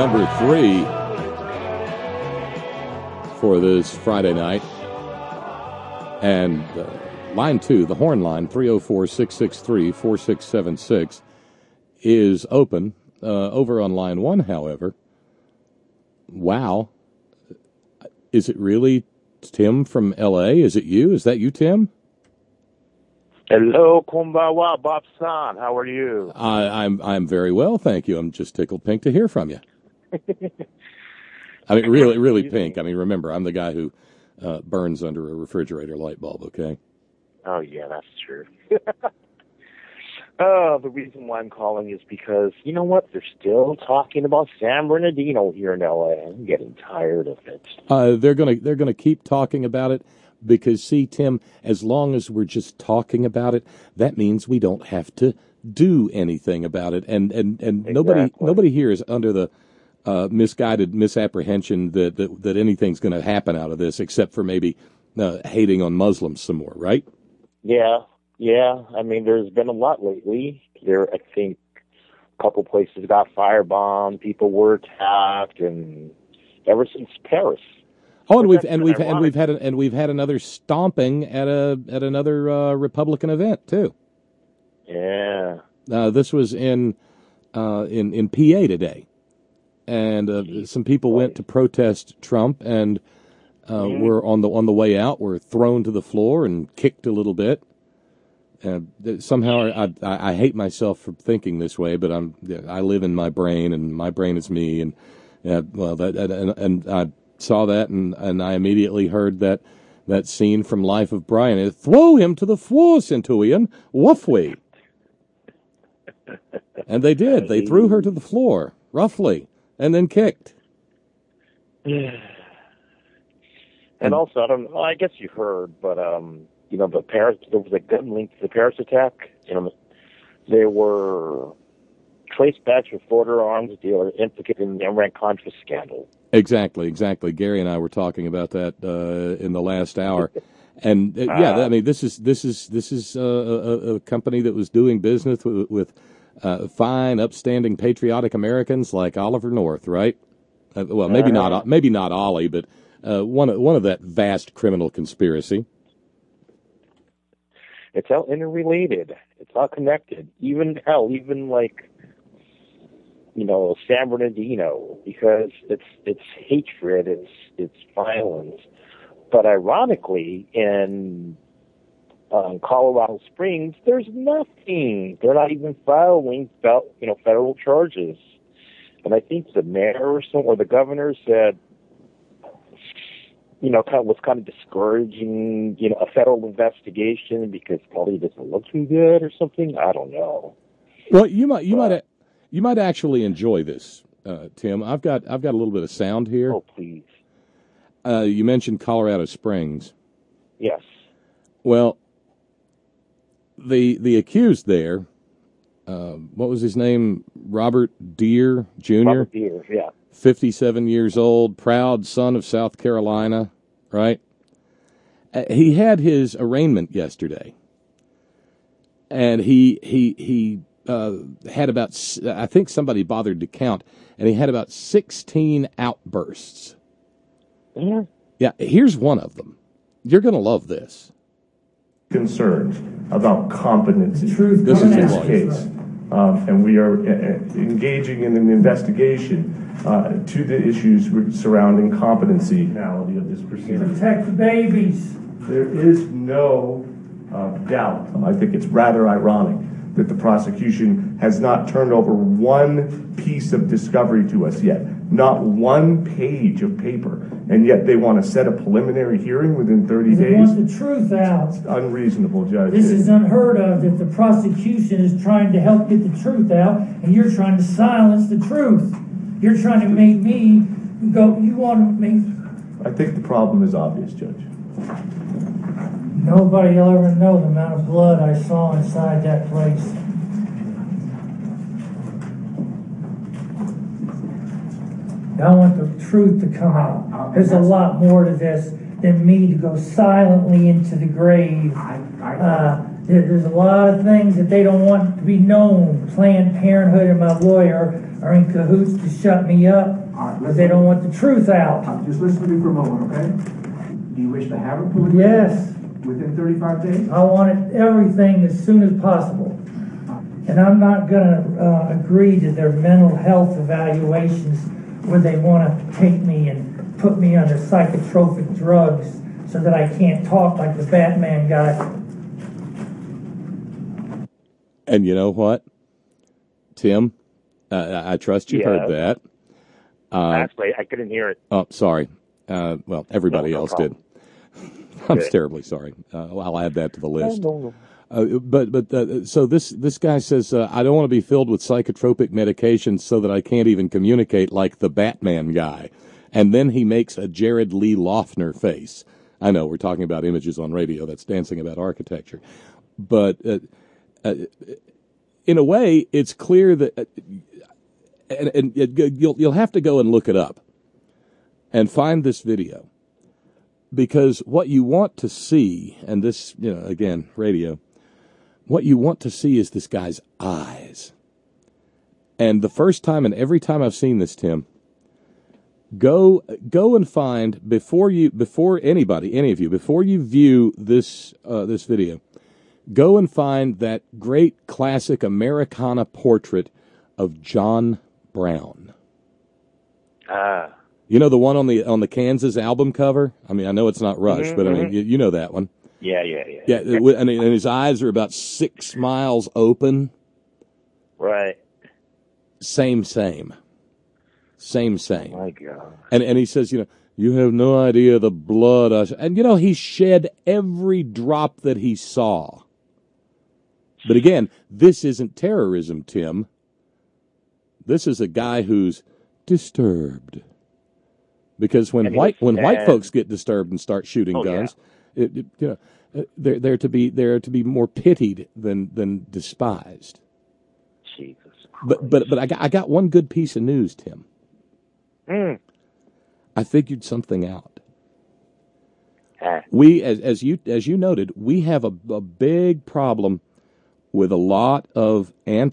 number three for this Friday night. And uh, line two, the horn line, three oh four, six six three, four six seven six, is open. Uh, over on line one, however, wow. Is it really Tim from L A? Is it you? Is that you, Tim? Hello, konbawa, Bob-san. How are you? I, I'm I'm very well, thank you. I'm just tickled pink to hear from you. I mean, really, really pink. I mean, remember, I'm the guy who uh, burns under a refrigerator light bulb, okay? Oh, yeah, that's true. Oh, the reason why I'm calling is because, you know what? They're still talking about San Bernardino here in L A. I'm getting tired of it. Uh, they're gonna they're gonna keep talking about it because, see, Tim, as long as we're just talking about it, that means we don't have to do anything about it. And and, and exactly. nobody nobody here is under the uh, misguided misapprehension that, that that anything's going to happen out of this, except for maybe uh, hating on Muslims some more, right? Yeah. Yeah, I mean, there's been a lot lately. There, I think, a couple places got firebombed, people were attacked, and ever since Paris. Oh, and we've and we've and we've had a, and we've had another stomping at a at another uh, Republican event too. Yeah. Uh, this was in uh, in in P A today, and uh, some people went to protest Trump, and uh, mm-hmm. were on the on the way out were thrown to the floor and kicked a little bit. Uh, somehow I, I I hate myself for thinking this way, but I'm I live in my brain, and my brain is me, and uh, well that and, and I saw that, and, and I immediately heard that that scene from Life of Brian. It, throw him to the floor, Centurion, roughly. And they did. They threw her to the floor roughly, and then kicked. And also, I don't. Well, I guess you heard, but um. You know, the Paris, there was a gun linked to the Paris attack. You know, they were traced back to a Florida arms dealer implicated in the Iran-Contra scandal. Exactly, exactly. Gary and I were talking about that uh, in the last hour, and uh, yeah, I mean, this is this is this is uh, a, a company that was doing business with, with uh, fine, upstanding, patriotic Americans like Oliver North, right? Uh, well, maybe uh-huh. not, maybe not Ollie, but uh, one of, one of that vast criminal conspiracy. It's all interrelated. It's all connected. Even, hell, even like, you know, San Bernardino, because it's it's hatred, it's it's violence. But ironically, in um, Colorado Springs, there's nothing. They're not even filing, you know, federal charges. And I think the mayor or some, or the governor said, you know, kind of was kind of discouraging, you know, a federal investigation because probably doesn't look too good or something. I don't know. Well, you might, you but, might, you might actually enjoy this, uh, Tim. I've got, I've got a little bit of sound here. Oh, please. Uh, you mentioned Colorado Springs. Yes. Well, the the accused there, uh, what was his name? Robert Deere Junior Robert Deere, yeah. fifty-seven years old, proud son of South Carolina, right? Uh, he had his arraignment yesterday, and he he he uh, had about, I think somebody bothered to count, and he had about sixteen outbursts. Yeah. Yeah, here's one of them. You're going to love this. Concerned about competency. Truth this in is this case. Um, and we are uh, engaging in an investigation uh, to the issues surrounding competency of this proceeding. Protect the babies. There is no uh, doubt. I think it's rather ironic that the prosecution has not turned over one piece of discovery to us yet, not one page of paper, and yet they want to set a preliminary hearing within thirty they days. They want the truth out. It's unreasonable, Judge. This is unheard of, that the prosecution is trying to help get the truth out, and you're trying to silence the truth. You're trying to make me go, you want to make... I think the problem is obvious, Judge. Nobody will ever know the amount of blood I saw inside that place. I want the truth to come out. There's a lot more to this than me to go silently into the grave. Uh, there, there's a lot of things that they don't want to be known. Planned Parenthood and my lawyer are in cahoots to shut me up because they don't want the truth out. Just listen to me for a moment, okay? Do you wish to have it police? Yes. Within thirty-five days? I want it, everything as soon as possible. And I'm not going to uh, agree to their mental health evaluations where they want to take me and put me under psychotropic drugs so that I can't talk like the Batman guy. And you know what, Tim? Uh, I trust you Yeah. heard that. Uh, Actually, I couldn't hear it. Oh, sorry. Uh, well, everybody No, no else problem. did. I'm Good. terribly sorry. Uh, well, I'll add that to the list. No, no, no. Uh, but but uh, so this this guy says uh, I don't want to be filled with psychotropic medications so that I can't even communicate like the Batman guy, and then he makes a Jared Lee Loughner face. I know we're talking about images on radio. That's dancing about architecture, but uh, uh, in a way, it's clear that, uh, and, and you'll you'll have to go and look it up and find this video, because what you want to see, and this, you know, again, radio. What you want to see is this guy's eyes. And the first time and every time I've seen this, Tim, go go and find, before you before anybody, any of you, before you view this uh, this video, go and find that great classic Americana portrait of John Brown. Ah. You know, the one on the on the Kansas album cover? I mean, I know it's not Rush, Mm-hmm, but I mean, mm-hmm. you, you know that one. Yeah, yeah, yeah. Yeah, it, and, and his eyes are about six miles open. Right. Same, same. Same, same. Oh my God. And and he says, you know, you have no idea the blood. I... And, you know, he shed every drop that he saw. But again, this isn't terrorism, Tim. This is a guy who's disturbed. Because when And white he- when white and- folks get disturbed and start shooting Oh, guns, it, it, you know, uh, they're they're to be they're to be more pitied than than despised. Jesus. But but but I got I got one good piece of news, Tim. Mm. I figured something out. Ah. We, as as you as you noted, we have a, a big problem with a lot of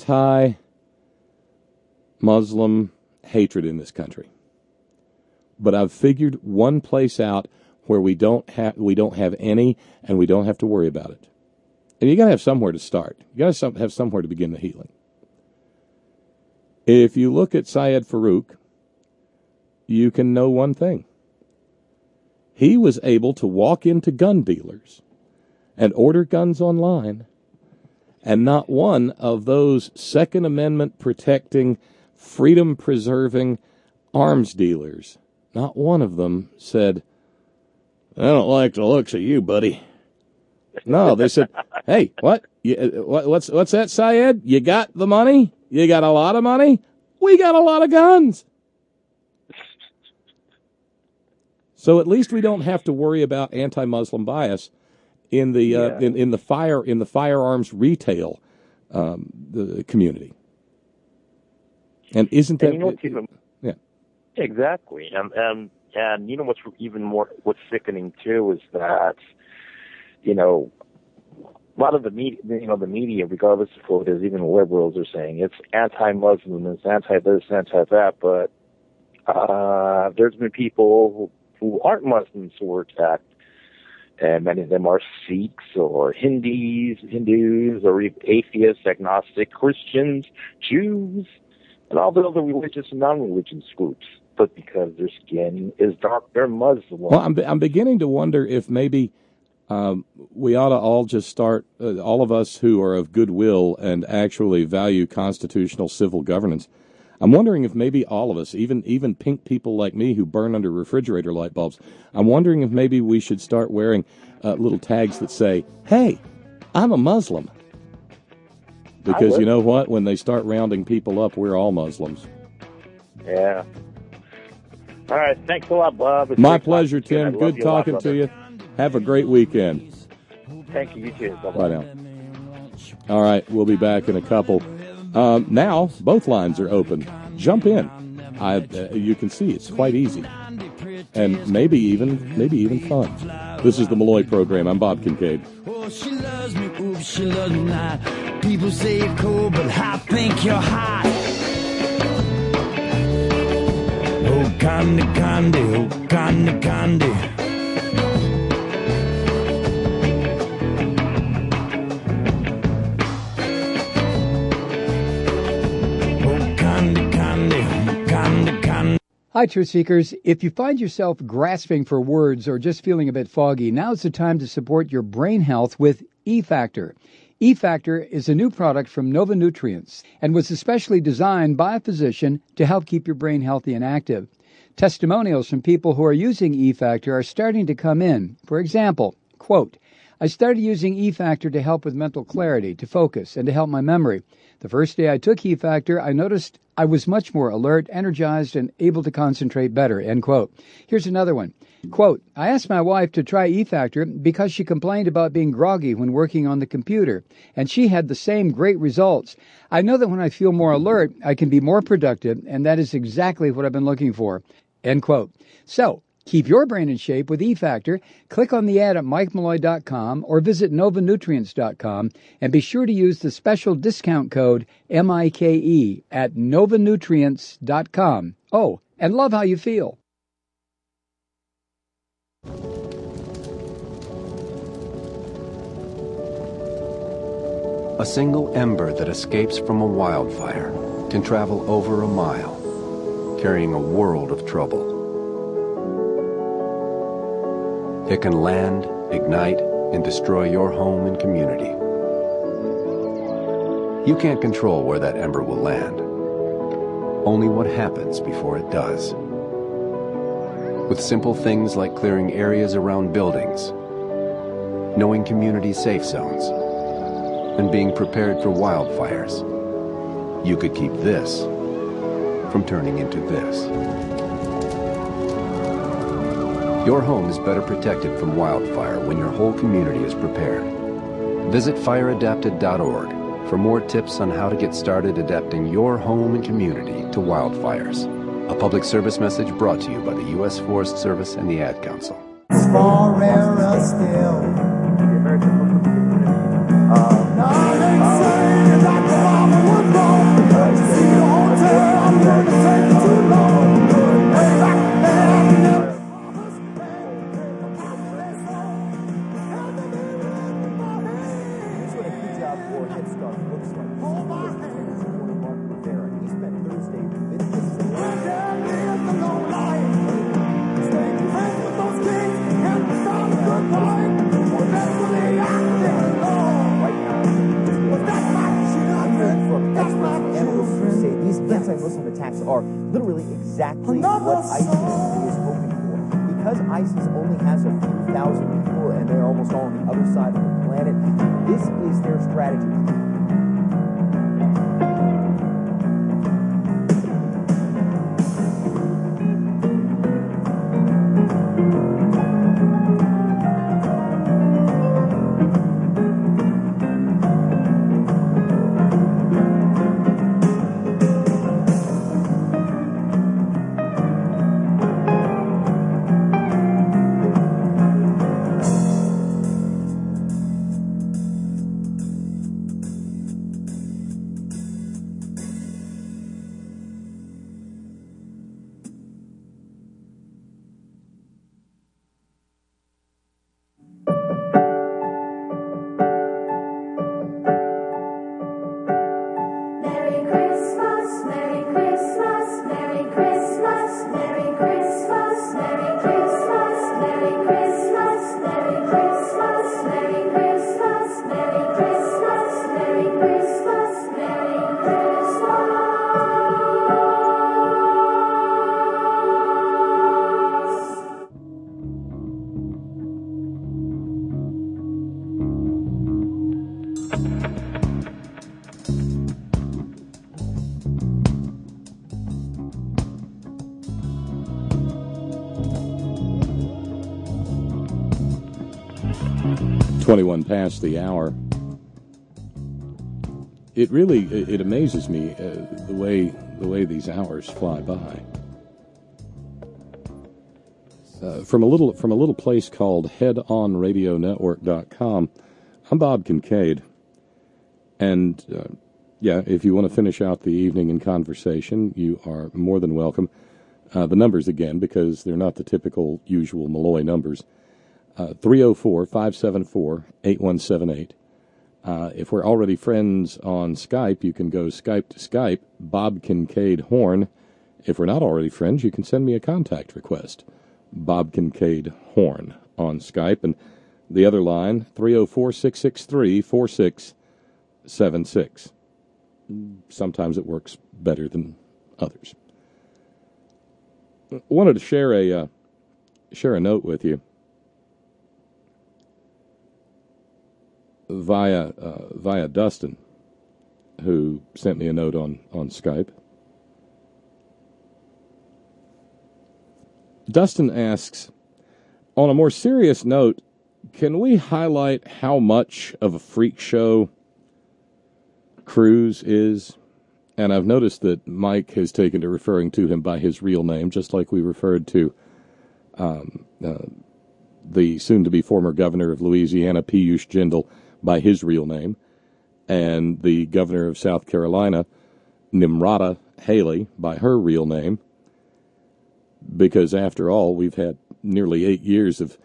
anti-Muslim hatred in this country. But I've figured one place out where we don't have we don't have any, and we don't have to worry about it. And you got to have somewhere to start. You got to some, have somewhere to begin the healing. If you look at Syed Farouk, you can know one thing. He was able to walk into gun dealers and order guns online, and not one of those Second Amendment protecting, freedom preserving arms dealers, not one of them said, I don't like the looks of you, buddy. No, they said, hey, what? You, what what's what's that, Syed? You got the money? You got a lot of money? We got a lot of guns. So at least we don't have to worry about anti-Muslim bias in the uh, Yeah. in, in the fire in the firearms retail um, the community. And isn't that And you know what's even, yeah. Exactly. And, and, and you know what's even more, what's sickening too is that, you know, a lot of the media, you know, the media, regardless of what it is, even liberals are saying it's anti-Muslim, it's anti-this, anti-that, but uh, there's been people who, who aren't Muslims who were attacked, and many of them are Sikhs or Hindus, Hindus or atheists, agnostic, Christians, Jews, and all the other religious and non-religious groups. But because their skin is dark, they're Muslim. Well, I'm I'm beginning to wonder if maybe um, we ought to all just start, uh, all of us who are of goodwill and actually value constitutional civil governance. I'm wondering if maybe all of us, even even pink people like me who burn under refrigerator light bulbs, I'm wondering if maybe we should start wearing uh, little tags that say, "Hey, I'm a Muslim." Because you know what? When they start rounding people up, we're all Muslims. Yeah. All right. Thanks a lot, Bob. It's My great pleasure, talking to you. I Tim. love Good you a lot, talking to brother. you. Have a great weekend. Thank you. You too. Bye-bye. Bye now. All right, we'll be back in a couple. Um, now, both lines are open. Jump in. I, uh, you can see it's quite easy. and maybe even maybe even fun. This is the Malloy Program. I'm Bob Kincaid. Oh, she loves me, oops, she loves me not. People say you're cold, but I think you're hot. Oh, candy, candy, oh, candy, candy. Hi, Truth Seekers. If you find yourself grasping for words or just feeling a bit foggy, now's the time to support your brain health with E-Factor. E-Factor is a new product from Nova Nutrients and was especially designed by a physician to help keep your brain healthy and active. Testimonials from people who are using E-Factor are starting to come in. For example, quote, I started using E-Factor to help with mental clarity, to focus, and to help my memory. The first day I took E-Factor, I noticed I was much more alert, energized, and able to concentrate better, end quote. Here's another one. Quote, I asked my wife to try E-Factor because she complained about being groggy when working on the computer, and she had the same great results. I know that when I feel more alert, I can be more productive, and that is exactly what I've been looking for, end quote. So, keep your brain in shape with E-Factor. Click on the ad at mike malloy dot com or visit nova nutrients dot com and be sure to use the special discount code M I K E at nova nutrients dot com. Oh, and love how you feel. A single ember that escapes from a wildfire can travel over a mile, carrying a world of trouble. It can land, ignite, and destroy your home and community. You can't control where that ember will land, only what happens before it does. With simple things like clearing areas around buildings, knowing community safe zones, and being prepared for wildfires, you could keep this from turning into this. Your home is better protected from wildfire when your whole community is prepared. Visit fire adapted dot org for more tips on how to get started adapting your home and community to wildfires. A public service message brought to you by the U S Forest Service and the Ad Council. It's far rarer still. The American Muslim community. Uh, now they say that the Bible was wrong. But you see the hotel, I'm going to take it too long. Way back there. Anti-Muslim attacks are literally exactly what ISIS is hoping for. Because ISIS only has a few thousand people and they're almost all on the other side of the planet, this is their strategy. twenty-one past the hour. It really, it amazes me uh, the way the way these hours fly by. uh, from a little from a little place called head on radio network dot com. I'm Bob Kincaid, and uh, yeah, if you want to finish out the evening in conversation, you are more than welcome. Uh, the numbers again, because they're not the typical usual Malloy numbers. Uh, three oh four, five seven four, eight one seven eight. Uh, if we're already friends on Skype, you can go Skype to Skype, Bob Kincaid Horn. If we're not already friends, you can send me a contact request, Bob Kincaid Horn on Skype. And the other line, three oh four, six six three, four six seven six. Sometimes it works better than others. I wanted to share a uh, share a note with you via uh, via Dustin, who sent me a note on, on Skype. Dustin asks, on a more serious note, can we highlight how much of a freak show Cruz is? And I've noticed that Mike has taken to referring to him by his real name, just like we referred to um, uh, the soon-to-be former governor of Louisiana, Piyush Jindal, by his real name, and the governor of South Carolina, Nimrata Haley, by her real name, because after all, we've had nearly eight years of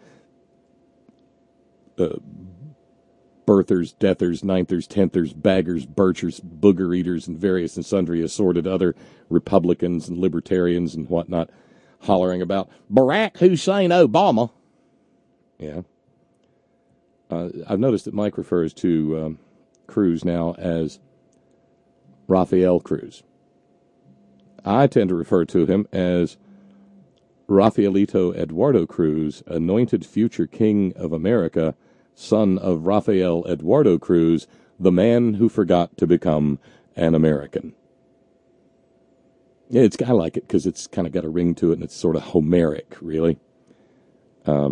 uh, birthers, deathers, ninthers, tenthers, baggers, birchers, booger eaters, and various and sundry assorted other Republicans and libertarians and whatnot hollering about Barack Hussein Obama. Yeah. Uh, I've noticed that Mike refers to um, Cruz now as Rafael Cruz. I tend to refer to him as Rafaelito Eduardo Cruz, anointed future king of America, son of Rafael Eduardo Cruz, the man who forgot to become an American. Yeah, it's I like it because it's kind of got a ring to it, and it's sort of Homeric, really. Um.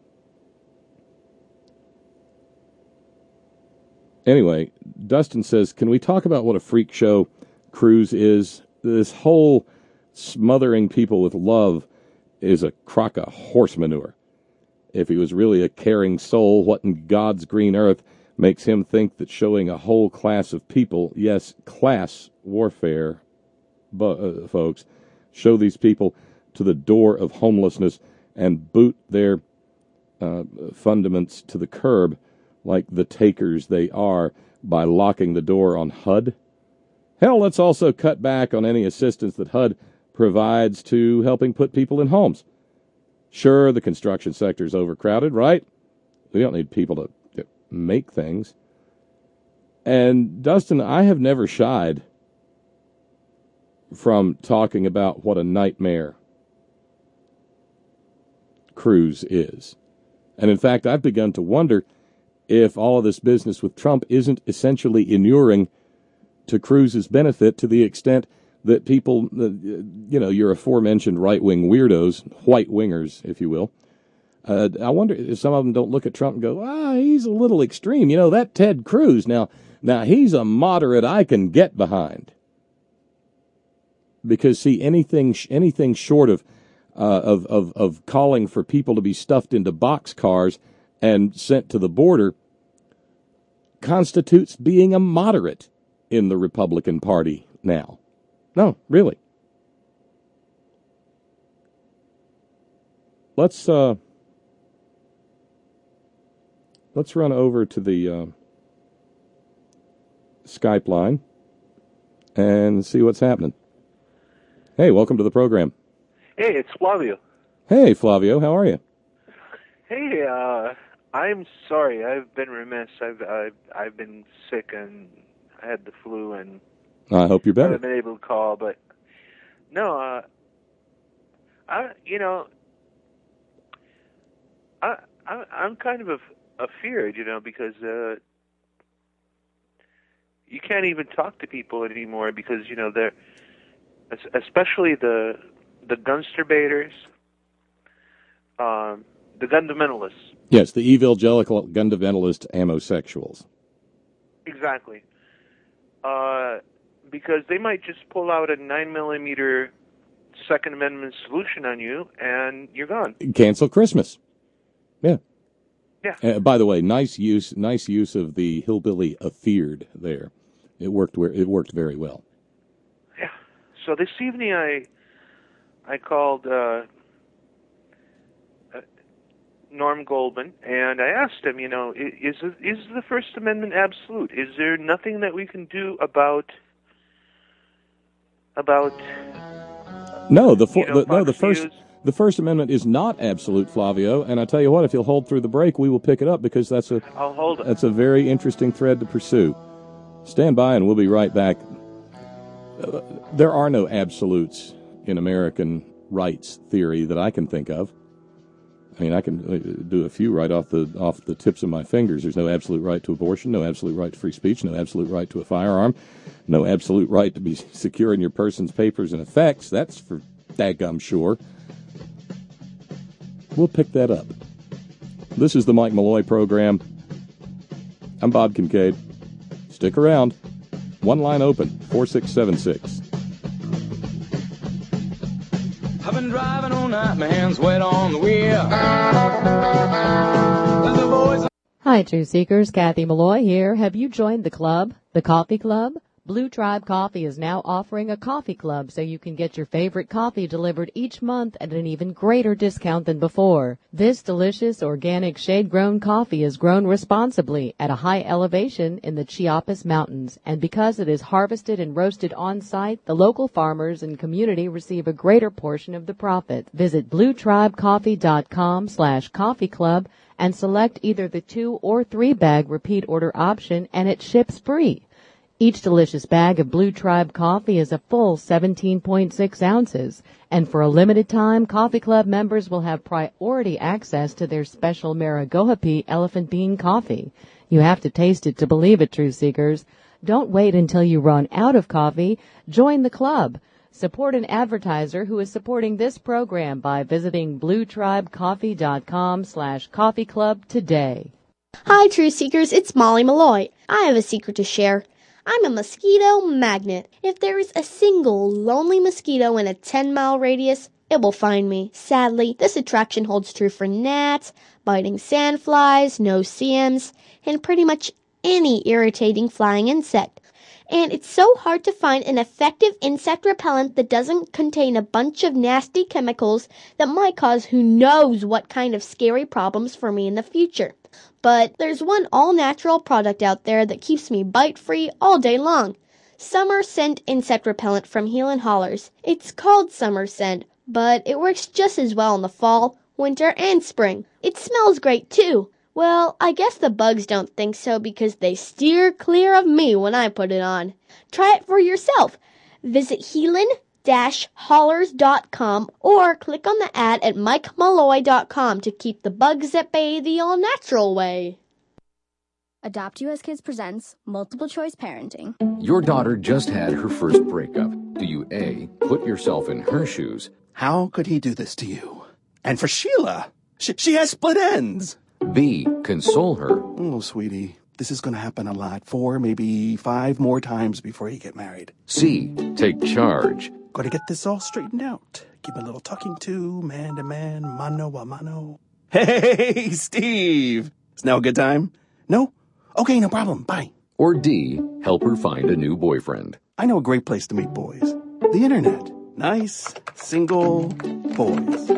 Anyway, Dustin says, can we talk about what a freak show Cruz is? This whole smothering people with love is a crock of horse manure. If he was really a caring soul, what in God's green earth makes him think that showing a whole class of people, yes, class warfare, bu- uh, folks, show these people to the door of homelessness and boot their uh, fundaments to the curb like the takers they are by locking the door on H U D? Hell, let's also cut back on any assistance that H U D provides to helping put people in homes. Sure, the construction sector is overcrowded, right? We don't need people to, to make things. And, Dustin, I have never shied from talking about what a nightmare Cruz is. And, in fact, I've begun to wonder if all of this business with Trump isn't essentially inuring to Cruz's benefit to the extent that people, uh, you know, your aforementioned right-wing weirdos, white-wingers, if you will, uh, I wonder if some of them don't look at Trump and go, ah, he's a little extreme. You know, that Ted Cruz, now, now he's a moderate I can get behind. Because, see, anything anything short of, uh, of, of, of calling for people to be stuffed into boxcars and sent to the border constitutes being a moderate in the Republican Party now. No, really. Let's uh, let's run over to the uh, Skype line and see what's happening. Hey, welcome to the program. Hey, it's Flavio. Hey, Flavio, how are you? Hey, uh, I'm sorry. I've been remiss. I've I've I've been sick and I had the flu and I hope you're better. I haven't been able to call, but no, uh, I you know, I, I I'm kind of a, afeared, you know, because uh, you can't even talk to people anymore because you know they're especially the the gunsterbaiters, um, the fundamentalists. Yes, the evangelical fundamentalist homosexuals. Exactly. Uh, because they might just pull out a nine millimeter Second Amendment solution on you, and you're gone. Cancel Christmas. Yeah. Yeah. Uh, by the way, nice use, nice use of the hillbilly afeared there. It worked. It worked very well. Yeah. So this evening, I I called uh, uh, Norm Goldman, and I asked him, you know, is is the First Amendment absolute? Is there nothing that we can do about about? No, the, for, you know, the no the first. News? The First Amendment is not absolute, Flavio, and I tell you what, if you'll hold through the break, we will pick it up because that's a I'll hold it. That's a very interesting thread to pursue. Stand by, and we'll be right back. Uh, there are no absolutes in American rights theory that I can think of. I mean, I can do a few right off the off the tips of my fingers. There's no absolute right to abortion, no absolute right to free speech, no absolute right to a firearm, no absolute right to be secure in your person's papers and effects. That's for daggum sure. We'll pick that up. This is the Mike Malloy program. I'm Bob Kincaid. Stick around. One line open, four six seven six. I've been driving all night, my hands wet on the wheel. The boys... Hi, Truth Seekers. Kathy Malloy here. Have you joined the club, the coffee club? Blue Tribe Coffee is now offering a coffee club so you can get your favorite coffee delivered each month at an even greater discount than before. This delicious organic shade-grown coffee is grown responsibly at a high elevation in the Chiapas Mountains, and because it is harvested and roasted on-site, the local farmers and community receive a greater portion of the profit. Visit bluetribecoffee.com slash coffee club and select either the two or three bag repeat order option, and it ships free. Each delicious bag of Blue Tribe coffee is a full seventeen point six ounces, and for a limited time, Coffee Club members will have priority access to their special Marigohapi Elephant Bean coffee. You have to taste it to believe it, Truth Seekers. Don't wait until you run out of coffee. Join the club. Support an advertiser who is supporting this program by visiting bluetribecoffee.com slash coffee club today. Hi, Truth Seekers. It's Molly Malloy. I have a secret to share. I'm a mosquito magnet. If there is a single lonely mosquito in a ten-mile radius, it will find me. Sadly, this attraction holds true for gnats, biting sandflies, no-see-ums, and pretty much any irritating flying insect. And it's so hard to find an effective insect repellent that doesn't contain a bunch of nasty chemicals that might cause who knows what kind of scary problems for me in the future. But there's one all-natural product out there that keeps me bite-free all day long. Summer Scent Insect Repellent from Healin' Hollers. It's called Summer Scent, but it works just as well in the fall, winter, and spring. It smells great, too. Well, I guess the bugs don't think so because they steer clear of me when I put it on. Try it for yourself. Visit healin dash hollers dot com or click on the ad at mike malloy dot com to keep the bugs at bay the all-natural way. Adopt U S Kids presents Multiple Choice Parenting. Your daughter just had her first breakup. Do you A, put yourself in her shoes? How could he do this to you? And for Sheila, she, she has split ends. B, console her. Oh, sweetie, this is going to happen a lot. Four, maybe five more times before you get married. C, take charge. Got to get this all straightened out. Give a little talking to, man to man, mano a mano. Hey, Steve! Is now a good time? No? Okay, no problem. Bye. Or D, help her find a new boyfriend. I know a great place to meet boys. The internet. Nice, single boys.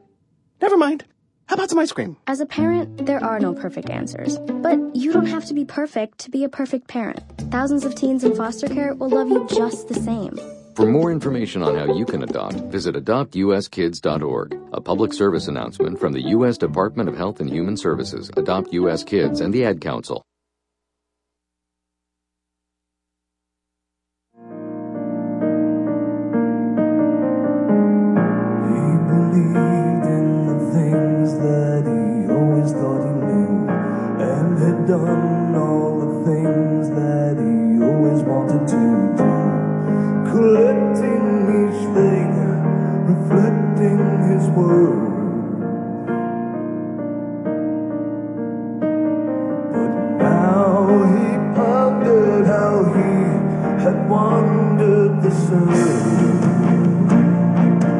Never mind. How about some ice cream? As a parent, there are no perfect answers. But you don't have to be perfect to be a perfect parent. Thousands of teens in foster care will love you just the same. For more information on how you can adopt, visit adopt u s kids dot org. A public service announcement from the U S Department of Health and Human Services, Adopt U S Kids, and the Ad Council. He believed in the things that he always thought he knew, and had done all the things that he always wanted to do. Collecting each thing, reflecting his word. But now he pondered how he had wandered this earth.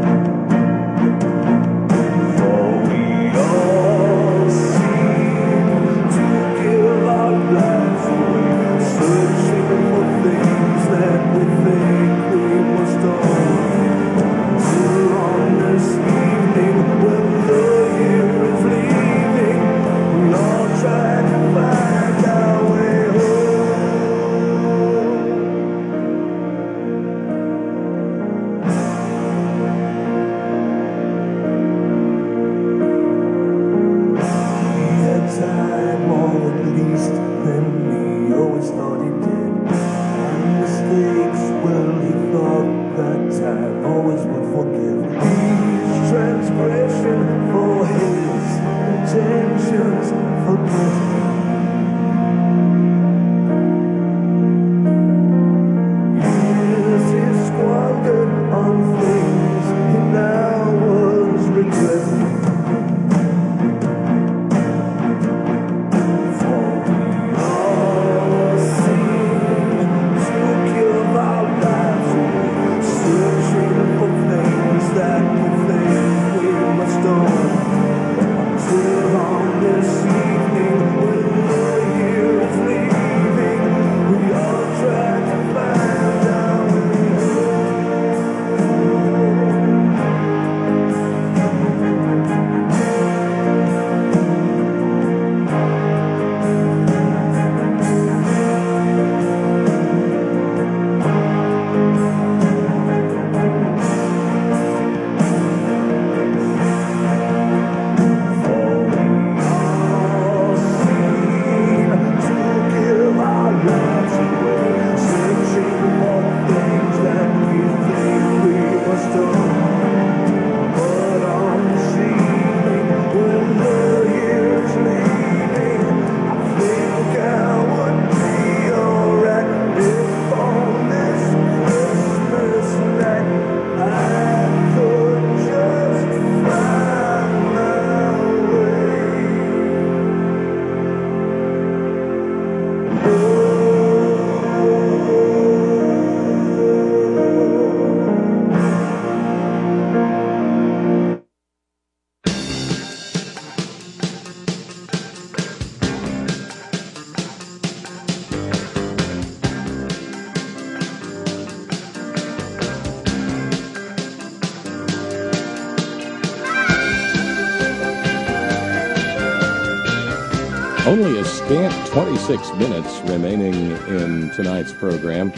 Only a scant twenty-six minutes remaining in tonight's program.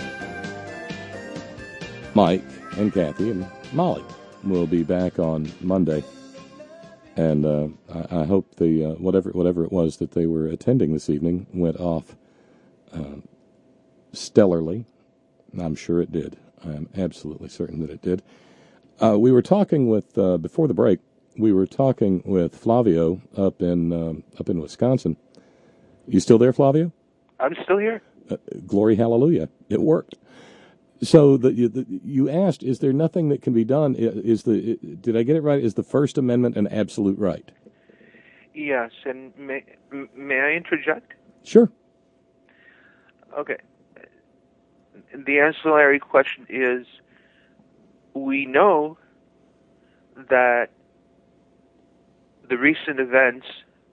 Mike and Kathy and Molly will be back on Monday. And uh, I, I hope the uh, whatever whatever it was that they were attending this evening went off uh, stellarly. I'm sure it did. I am absolutely certain that it did. Uh, we were talking with, uh, before the break, we were talking with Flavio up in um, up in Wisconsin. You still there, Flavio? I'm still here. Uh, glory, hallelujah! It worked. So the, you, the, you asked, is there nothing that can be done? Is the did I get it right? Is the First Amendment an absolute right? Yes, and may may I interject? Sure. Okay. The ancillary question is: we know that the recent events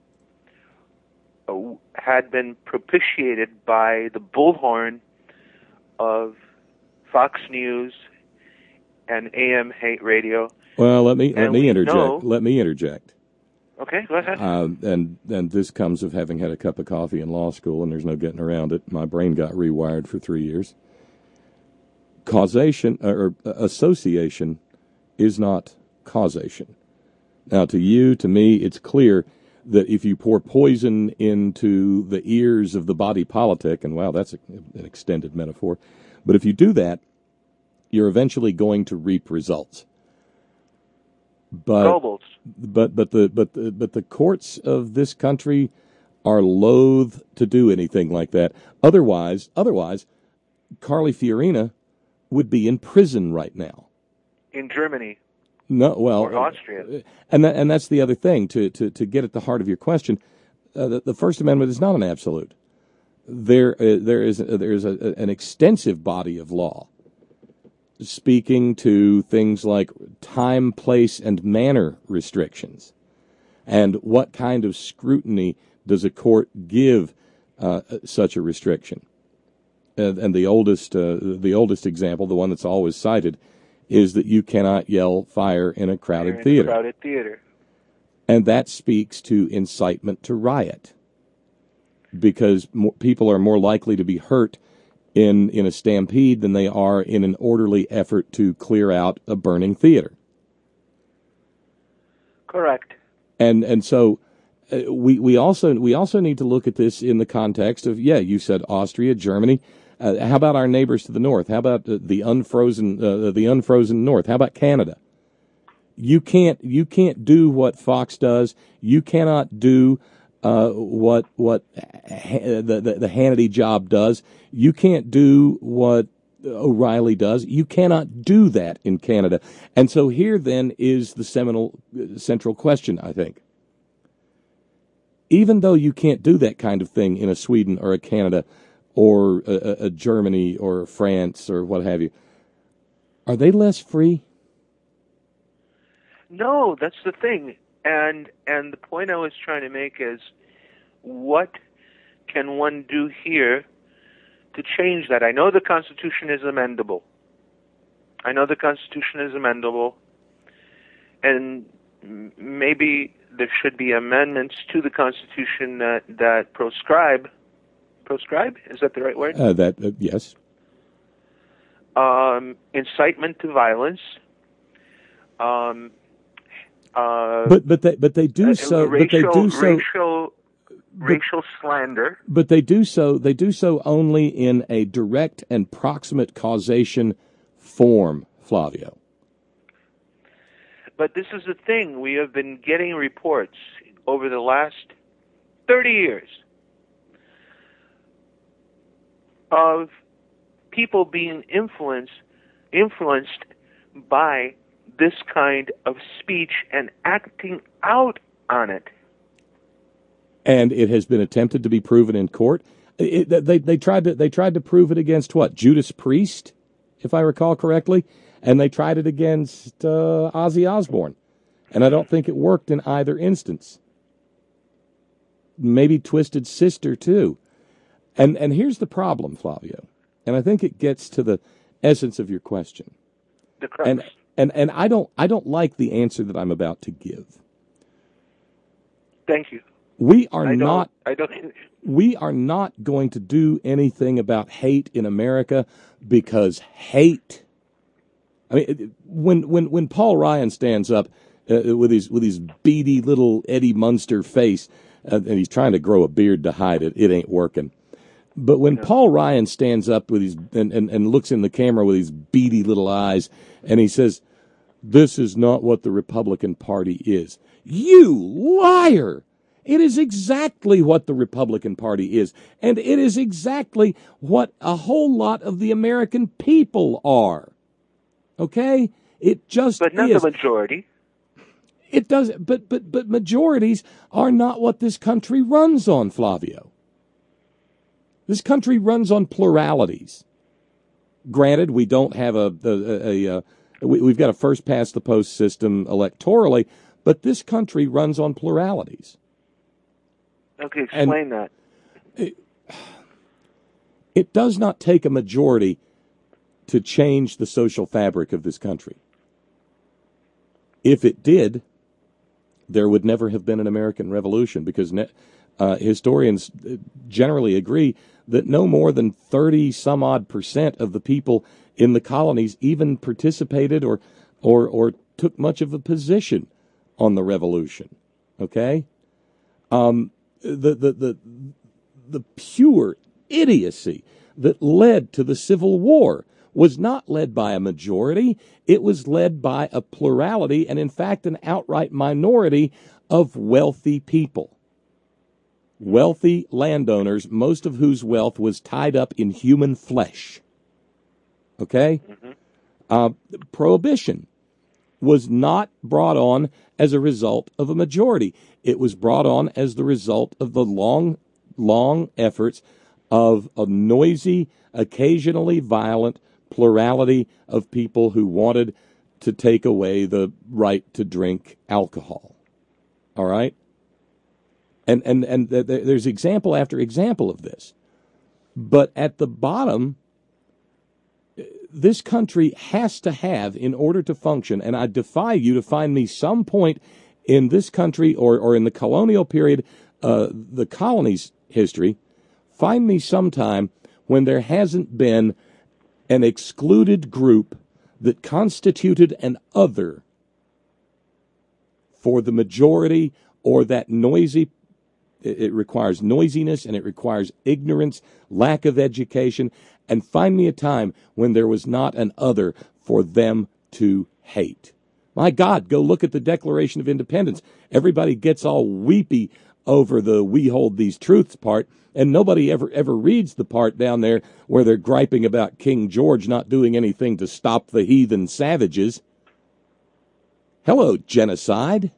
had been propitiated by the bullhorn of Fox News and A M hate radio. Well, let me let And me we interject. know- Let me interject. Okay, go ahead. Um, and and this comes of having had a cup of coffee in law school, and there's no getting around it. My brain got rewired for three years. Causation or association is not causation. Now, to you, to me, it's clear that if you pour poison into the ears of the body politic, and wow, that's a, an extended metaphor, but if you do that, you're eventually going to reap results. But Nobles. but but the but the, but the courts of this country are loath to do anything like that. Otherwise, otherwise, Carly Fiorina would be in prison right now. In Germany. No, well, Or Austria. and that, and that's the other thing to to to get at the heart of your question. Uh, the, the First Amendment is not an absolute. There uh, there is there is a, an extensive body of law speaking to things like time, place, and manner restrictions, and what kind of scrutiny does a court give uh, such a restriction. And, and the oldest uh, the oldest example, the one that's always cited, is that you cannot yell fire in a crowded in theater. A crowded theater. And that speaks to incitement to riot, because more, people are more likely to be hurt in, in a stampede than they are in an orderly effort to clear out a burning theater. Correct. And and so uh, we we also we also need to look at this in the context of, yeah, you said Austria, Germany. Uh, how about our neighbors to the north? How about uh, the unfrozen uh, the unfrozen north? How about Canada? You can't you can't do what Fox does. You cannot do uh, what what ha- the, the the Hannity job does. You can't do what O'Reilly does. You cannot do that in Canada. And so here then is the seminal uh, central question, I think. Even though you can't do that kind of thing in a Sweden or a Canada or a, a Germany or France or what have you, are they less free? No, that's the thing. And and the point I was trying to make is, what can one do here to change that? I know the Constitution is amendable. I know the Constitution is amendable. And m- maybe there should be amendments to the Constitution that, that proscribe, proscribe? Is that the right word? Uh, that uh, yes. Um, incitement to violence. Um, uh, But but they but they do uh, so. racial, but they do so. racial, racial slander. But they do so. They do so only in a direct and proximate causation form, Flavio. But this is the thing. We have been getting reports over the last thirty years of people being influenced influenced by this kind of speech and acting out on it. And it has been attempted to be proven in court. It, they they tried to they tried to prove it against what? Judas Priest, if I recall correctly, and they tried it against uh, Ozzy Osbourne, and I don't think it worked in either instance. Maybe Twisted Sister too, and and here's the problem, Flavio, and I think it gets to the essence of your question. The crux. And and and I don't I don't like the answer that I'm about to give. Thank you. We are I don't, not. I don't. We are not going to do anything about hate in America because hate. I mean, when when when Paul Ryan stands up uh, with his with his beady little Eddie Munster face, uh, and he's trying to grow a beard to hide it, it ain't working. But when no. Paul Ryan stands up with his and, and, and looks in the camera with his beady little eyes, and he says, "This is not what the Republican Party is." You liar! It is exactly what the Republican Party is, and it is exactly what a whole lot of the American people are. Okay? It just But not is. the majority. It does, but but but majorities are not what this country runs on, Flavio. This country runs on pluralities. Granted, we don't have a a, a, a we, we've got a first past the post system electorally, but this country runs on pluralities. Okay, explain And that. It, it does not take a majority to change the social fabric of this country. If it did, there would never have been an American Revolution, because ne- uh, historians generally agree that no more than thirty some odd percent of the people in the colonies even participated or or or took much of a position on the revolution. Okay? Um, the the the the pure idiocy that led to the Civil War was not led by a majority. It was led by a plurality and, in fact, an outright minority of wealthy people. Wealthy landowners, most of whose wealth was tied up in human flesh. Okay? Mm-hmm. Uh, prohibition was not brought on as a result of a majority. It was brought on as the result of the long, long efforts of a noisy, occasionally violent plurality of people who wanted to take away the right to drink alcohol. All right? And and and th- th- there's example after example of this. But at the bottom, this country has to have, in order to function, and I defy you to find me some point in this country or, or in the colonial period, uh, the colony's history, find me sometime when there hasn't been an excluded group that constituted an other for the majority, or that noisy, it requires noisiness and it requires ignorance, lack of education, and find me a time when there was not an other for them to hate. My God, go look at the Declaration of Independence. Everybody gets all weepy over the "we hold these truths" part, and nobody ever ever reads the part down there where they're griping about King George not doing anything to stop the heathen savages. Hello, genocide.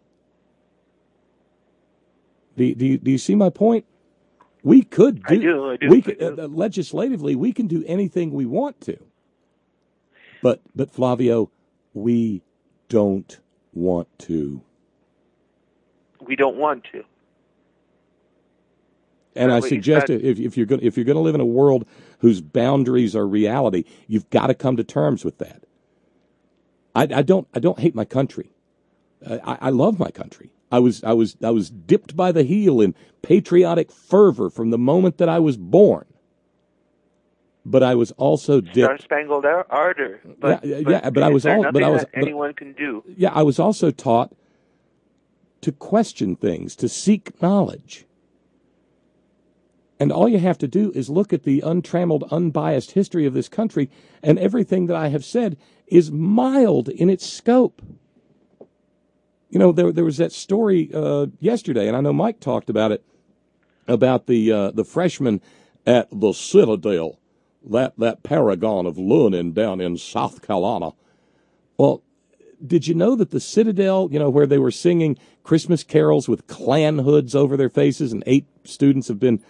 Do, do, you, do you see my point? We could do, I do, I do, we I could, do. Uh, legislatively, we can do anything we want to. But, but Flavio, we don't want to. We don't want to. And I Wait, suggest that- if, if you're going if you're going to live in a world whose boundaries are reality, you've got to come to terms with that. I, I don't I don't hate my country. I, I love my country. I was I was I was dipped by the heel in patriotic fervor from the moment that I was born. But I was also dipped. Star Spangled Ardor. But, yeah, but yeah, but I was all. all. But I was. That but- anyone can do. Yeah, I was also taught to question things, to seek knowledge. And all you have to do is look at the untrammeled, unbiased history of this country, and everything that I have said is mild in its scope. You know, there there was that story uh, yesterday, and I know Mike talked about it, about the uh, the freshman at the Citadel, that, that paragon of learning down in South Carolina. Well, did you know that the Citadel, you know, where they were singing Christmas carols with Klan hoods over their faces, and eight students have been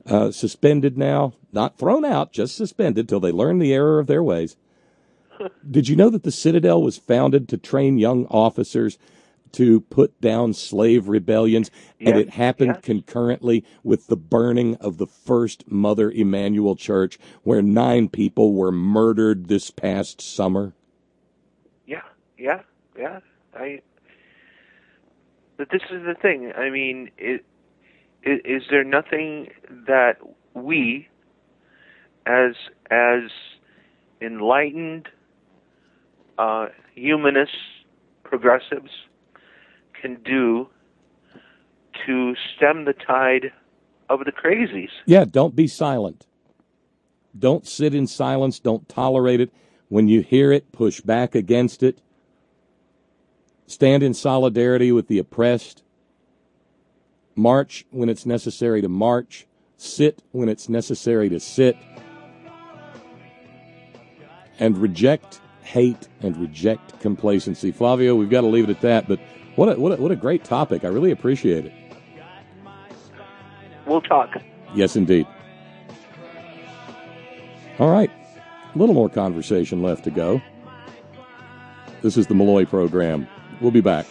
uh, suspended now, not thrown out, just suspended till they learn the error of their ways. Did you know that the Citadel was founded to train young officers to put down slave rebellions, and Yes, it happened yes. concurrently with the burning of the first Mother Emanuel Church, where nine people were murdered this past summer? Yeah, yeah, yeah. I. But this is the thing. I mean, it, it, is there nothing that we, as as enlightened uh, humanists, progressives, can do to stem the tide of the crazies? Yeah, don't be silent. Don't sit in silence. Don't tolerate it. When you hear it, push back against it. Stand in solidarity with the oppressed. March when it's necessary to march. Sit when it's necessary to sit. And reject hate and reject complacency. Flavio, we've got to leave it at that, but what a, what a, what a great topic. I really appreciate it. We'll talk. Yes, indeed. All right. A little more conversation left to go. This is the Malloy Program. We'll be back.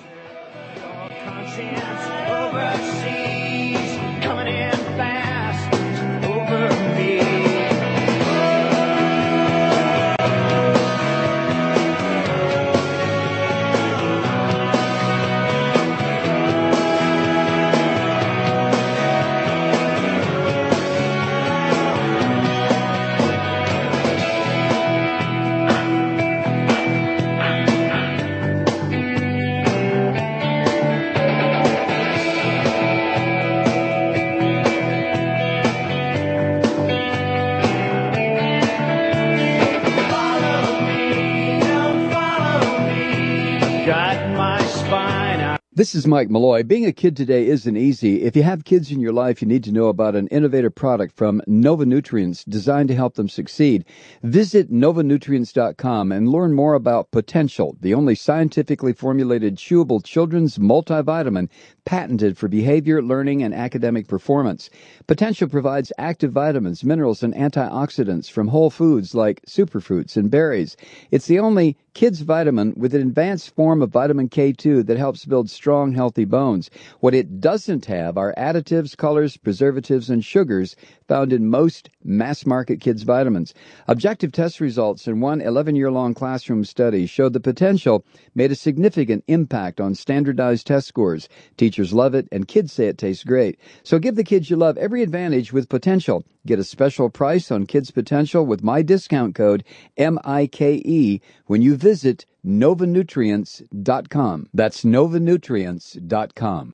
This is Mike Malloy. Being a kid today isn't easy. If you have kids in your life, you need to know about an innovative product from Nova Nutrients designed to help them succeed. Visit nova nutrients dot com and learn more about Potential, the only scientifically formulated chewable children's multivitamin patented for behavior, learning, and academic performance. Potential provides active vitamins, minerals, and antioxidants from whole foods like superfruits and berries. It's the only kids vitamin with an advanced form of vitamin K two that helps build strong, healthy bones. What it doesn't have are additives, colors, preservatives, and sugars found in most mass-market kids vitamins. Objective test results in one eleven-year-long classroom study showed the Potential made a significant impact on standardized test scores. Teachers love it, and kids say it tastes great. So give the kids you love every advantage with Potential. Get a special price on Kids Potential with my discount code M I K E when you visit nova nutrients dot com. That's nova nutrients dot com.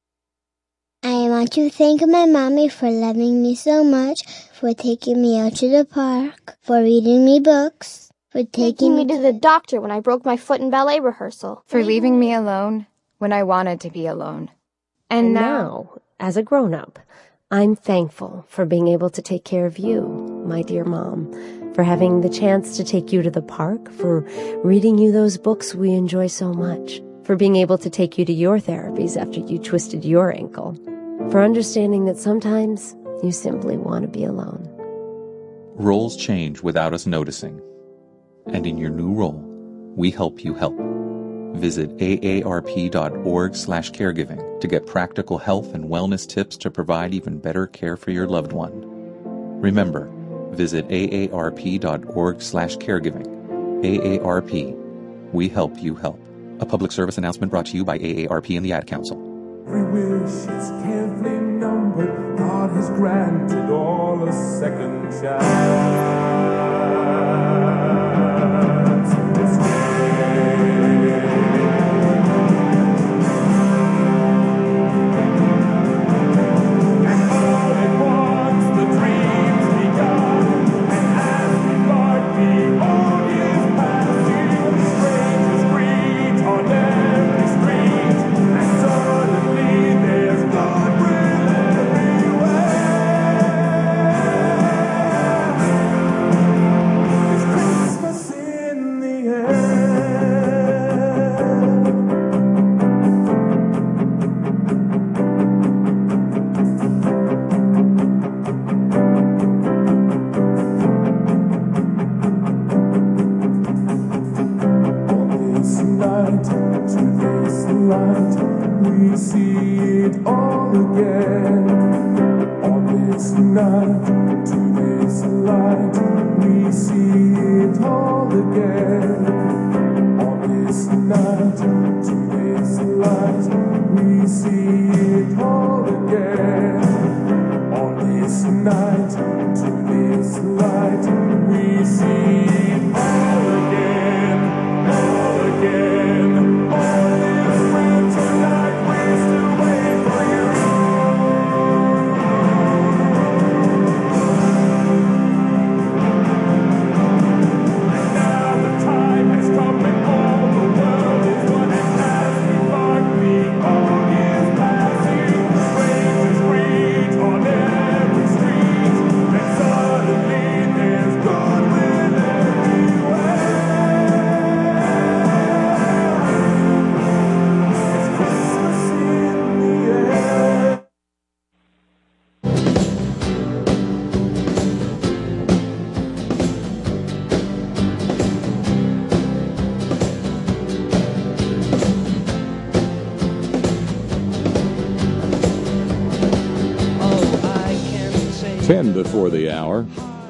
I want to thank my mommy for loving me so much, for taking me out to the park, for reading me books, for taking me to the doctor when I broke my foot in ballet rehearsal, for leaving me alone when I wanted to be alone. And, and now, now, as a grown-up, I'm thankful for being able to take care of you, my dear mom, for having the chance to take you to the park, for reading you those books we enjoy so much, for being able to take you to your therapies after you twisted your ankle, for understanding that sometimes you simply want to be alone. Roles change without us noticing. And in your new role, we help you help. Visit A A R P dot org slash caregiving to get practical health and wellness tips to provide even better care for your loved one. Remember, visit A A R P dot org slash caregiving. A A R P. We help you help. A public service announcement brought to you by A A R P and the Ad Council. Every wish is carefully numbered. God has granted all a second chance. night, to this light, we see it all again. On this night, to this light, we see it all again. On this night, to this light, we see it all again, all again. On this winter night, we still wait for you. And now the time has come and all the world is one and has embarked. The old is passing, rain is screech on every street, and suddenly there's goodwill everywhere. It's Christmas in the air. Ten before the hour,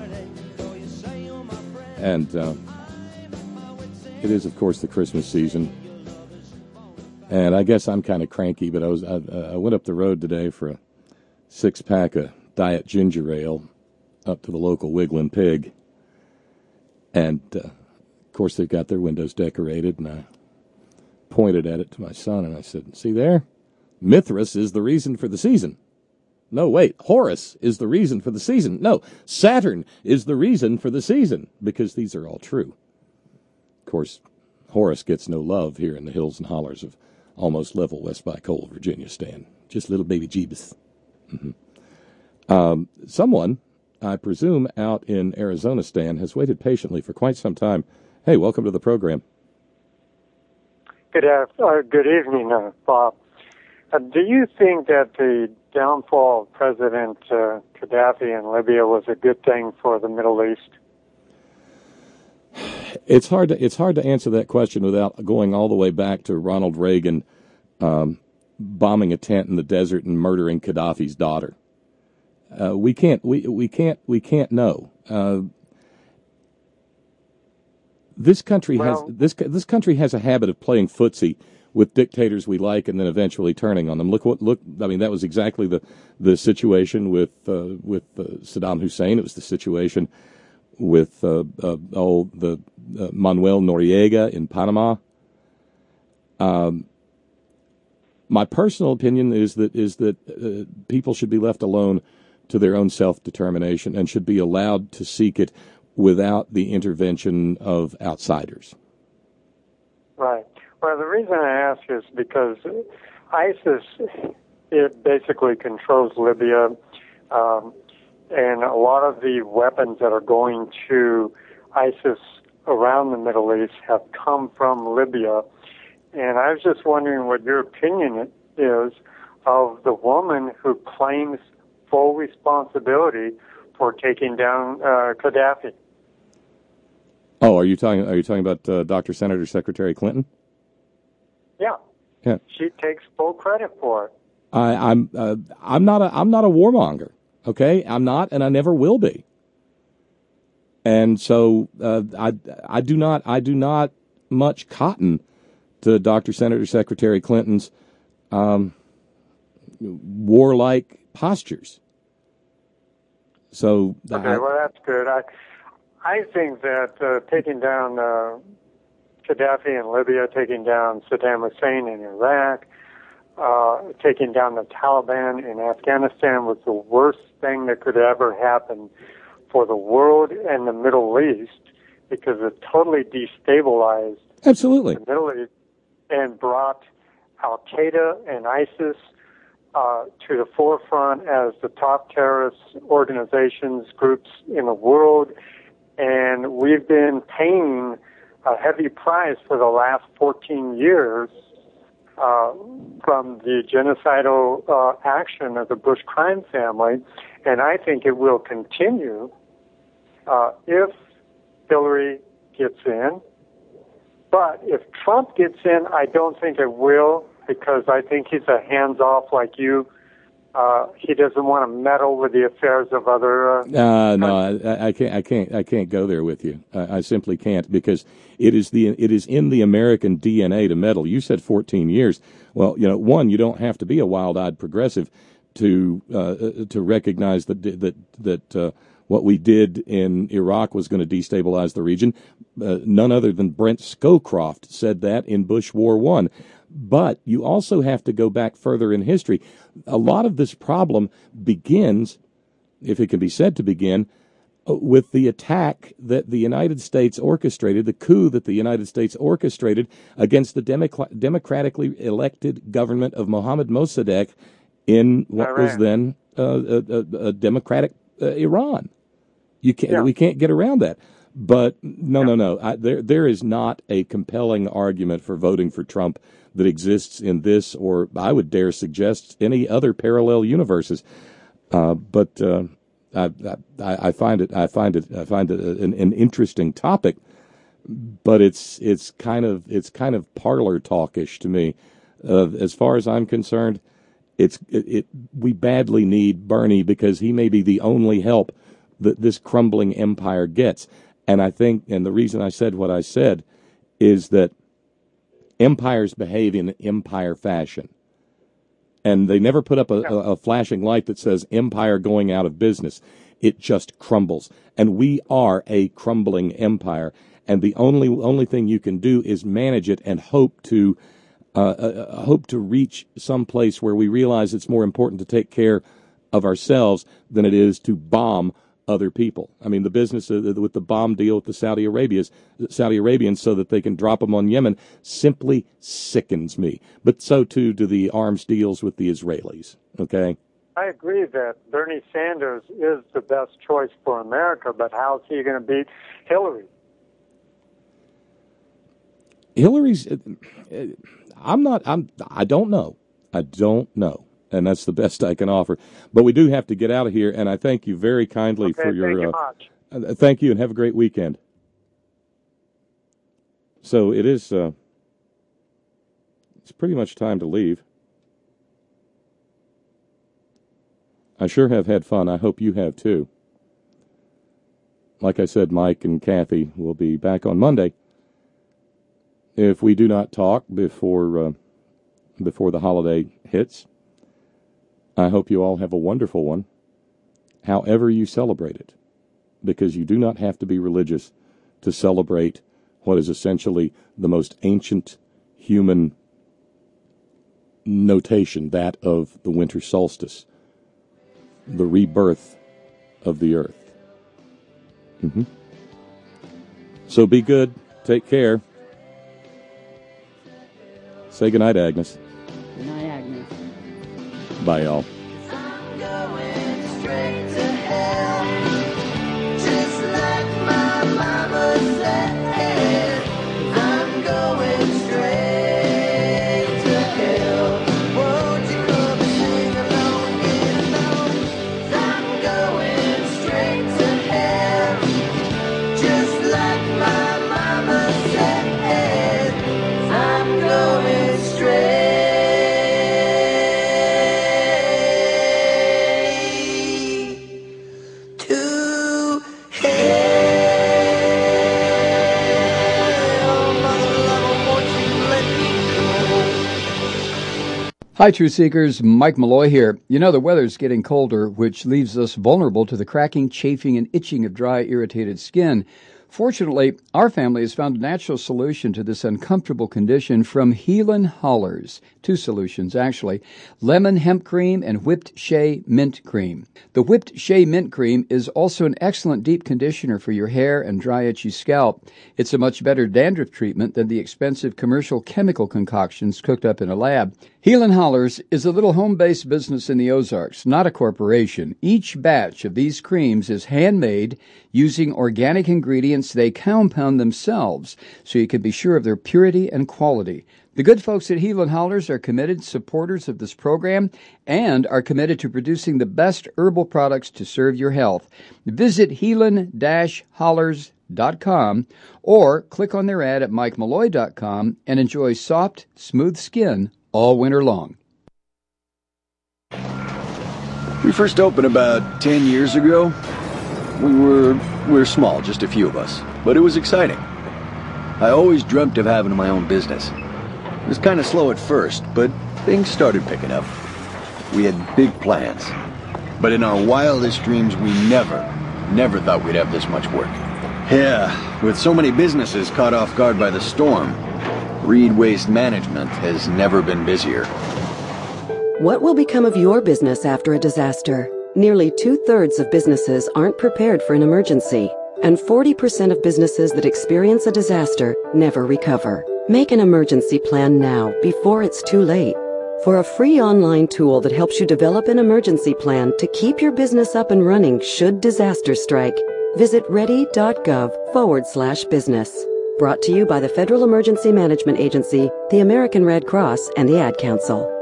and uh, it is, of course, the Christmas season. And I guess I'm kind of cranky, but I was I, I went up the road today for a six pack of diet ginger ale up to the local Wigglin' Pig, and uh, of course they've got their windows decorated. And I pointed at it to my son, and I said, "See there, Mithras is the reason for the season." No, wait, Horus is the reason for the season. No, Saturn is the reason for the season, because these are all true. Of course, Horus gets no love here in the hills and hollers of almost level West by Coal, Virginia, Stan. Just little baby Jeebus. Mm-hmm. Um, someone, I presume, out in Arizona, Stan, has waited patiently for quite some time. Hey, welcome to the program. Good, uh, uh, good evening, uh, Bob. Uh, do you think that the downfall of President uh, Gaddafi in Libya was a good thing for the Middle East? It's hard to it's hard to answer that question without going all the way back to Ronald Reagan um, bombing a tent in the desert and murdering Gaddafi's daughter. Uh, we can't we we can't we can't know. Uh, this country well, has this this country has a habit of playing footsie with dictators we like, and then eventually turning on them. Look what look. I mean, that was exactly the the situation with uh, with uh, Saddam Hussein. It was the situation with uh, uh, oh the uh, Manuel Noriega in Panama. Um, my personal opinion is that is that uh, people should be left alone to their own self-determination and should be allowed to seek it without the intervention of outsiders. Right. Well, the reason I ask is because ISIS, it basically controls Libya, um, and a lot of the weapons that are going to ISIS around the Middle East have come from Libya. And I was just wondering what your opinion is of the woman who claims full responsibility for taking down uh, Gaddafi. Oh, are you talking? Are you talking about uh, Doctor Senator Secretary Clinton? Yeah. Yeah. She takes full credit for it. I, I'm uh, I'm not a I'm not a warmonger. Okay, I'm not, and I never will be. And so uh, I I do not I do not much cotton to Doctor Senator Secretary Clinton's um, warlike postures. So okay, I, well that's good. I I think that uh, taking down uh, Gaddafi in Libya, taking down Saddam Hussein in Iraq, uh, taking down the Taliban in Afghanistan was the worst thing that could ever happen for the world and the Middle East, because it totally destabilized absolutely the Middle East and brought Al-Qaeda and ISIS uh, to the forefront as the top terrorist organizations, groups in the world. And we've been paying a heavy price for the last fourteen years uh, from the genocidal uh, action of the Bush crime family. And I think it will continue uh, if Hillary gets in. But if Trump gets in, I don't think it will, because I think he's a hands-off like you, uh, he doesn't want to meddle with the affairs of other. Uh, uh, no, I, I can't. I can't. I can't go there with you. I, I simply can't, because it is the it is in the American D N A to meddle. You said fourteen years. Well, you know, one, you don't have to be a wild-eyed progressive to uh, to recognize that that that uh, what we did in Iraq was going to destabilize the region. Uh, none other than Brent Scowcroft said that in Bush War One. But you also have to go back further in history. A lot of this problem begins, if it can be said to begin, with the attack that the United States orchestrated, the coup that the United States orchestrated against the democ- democratically elected government of Mohammad Mossadegh in what Iran. was then uh, a, a, a democratic uh, Iran. You can't. Yeah. We can't get around that. But no, yeah. no, no. I, there, there is not a compelling argument for voting for Trump that exists in this, or I would dare suggest any other parallel universes. Uh, but uh, I, I, I find it, I find it, I find it an, an interesting topic. But it's it's kind of it's kind of parlor talkish to me. Uh, as far as I'm concerned, it's it, it. We badly need Bernie, because he may be the only help that this crumbling empire gets. And I think, and the reason I said what I said is that empires behave in empire fashion. And they never put up a, a, a flashing light that says empire going out of business. It just crumbles. And we are a crumbling empire. And the only only thing you can do is manage it and hope to uh, uh, hope to reach some place where we realize it's more important to take care of ourselves than it is to bomb other people. I mean, the business with the bomb deal with the Saudi Arabians, Saudi Arabians, so that they can drop them on Yemen, simply sickens me. But so too do the arms deals with the Israelis. Okay. I agree that Bernie Sanders is the best choice for America, but how's he going to beat Hillary? Hillary's. I'm not. I'm. I don't know. I don't know. And that's the best I can offer. But we do have to get out of here, and I thank you very kindly okay, for your... Thank you uh, much. Uh, thank you, and have a great weekend. So it is... Uh, it's pretty much time to leave. I sure have had fun. I hope you have, too. Like I said, Mike and Kathy will be back on Monday. If we do not talk before uh, before the holiday hits... I hope you all have a wonderful one, however you celebrate it, because you do not have to be religious to celebrate what is essentially the most ancient human notation, that of the winter solstice, the rebirth of the earth. Mm-hmm. So be good. Take care. Say goodnight, Agnes. Good night, Agnes. Bye, y'all. Hi, Truth Seekers. Mike Malloy here. You know, the weather's getting colder, which leaves us vulnerable to the cracking, chafing, and itching of dry, irritated skin. Fortunately, our family has found a natural solution to this uncomfortable condition from Healin' Hollers. Two solutions, actually. Lemon hemp cream and whipped shea mint cream. The whipped shea mint cream is also an excellent deep conditioner for your hair and dry, itchy scalp. It's a much better dandruff treatment than the expensive commercial chemical concoctions cooked up in a lab. Healin' Hollers is a little home-based business in the Ozarks, not a corporation. Each batch of these creams is handmade using organic ingredients they compound themselves, so you can be sure of their purity and quality. The good folks at Healin' Hollers are committed supporters of this program and are committed to producing the best herbal products to serve your health. Visit healin dash hollers dot com or click on their ad at mike malloy dot com and enjoy soft, smooth skin all winter long. We first opened about ten years ago. We were, we were small, just a few of us, but it was exciting. I always dreamt of having my own business. It was kind of slow at first, but things started picking up. We had big plans, but in our wildest dreams, we never, never thought we'd have this much work. Yeah, with so many businesses caught off guard by the storm, Reed Waste Management has never been busier. What will become of your business after a disaster? Nearly two-thirds of businesses aren't prepared for an emergency, and forty percent of businesses that experience a disaster never recover. Make an emergency plan now, before it's too late. For a free online tool that helps you develop an emergency plan to keep your business up and running should disaster strike, visit ready.gov forward slash business. Brought to you by the Federal Emergency Management Agency, the American Red Cross, and the Ad Council.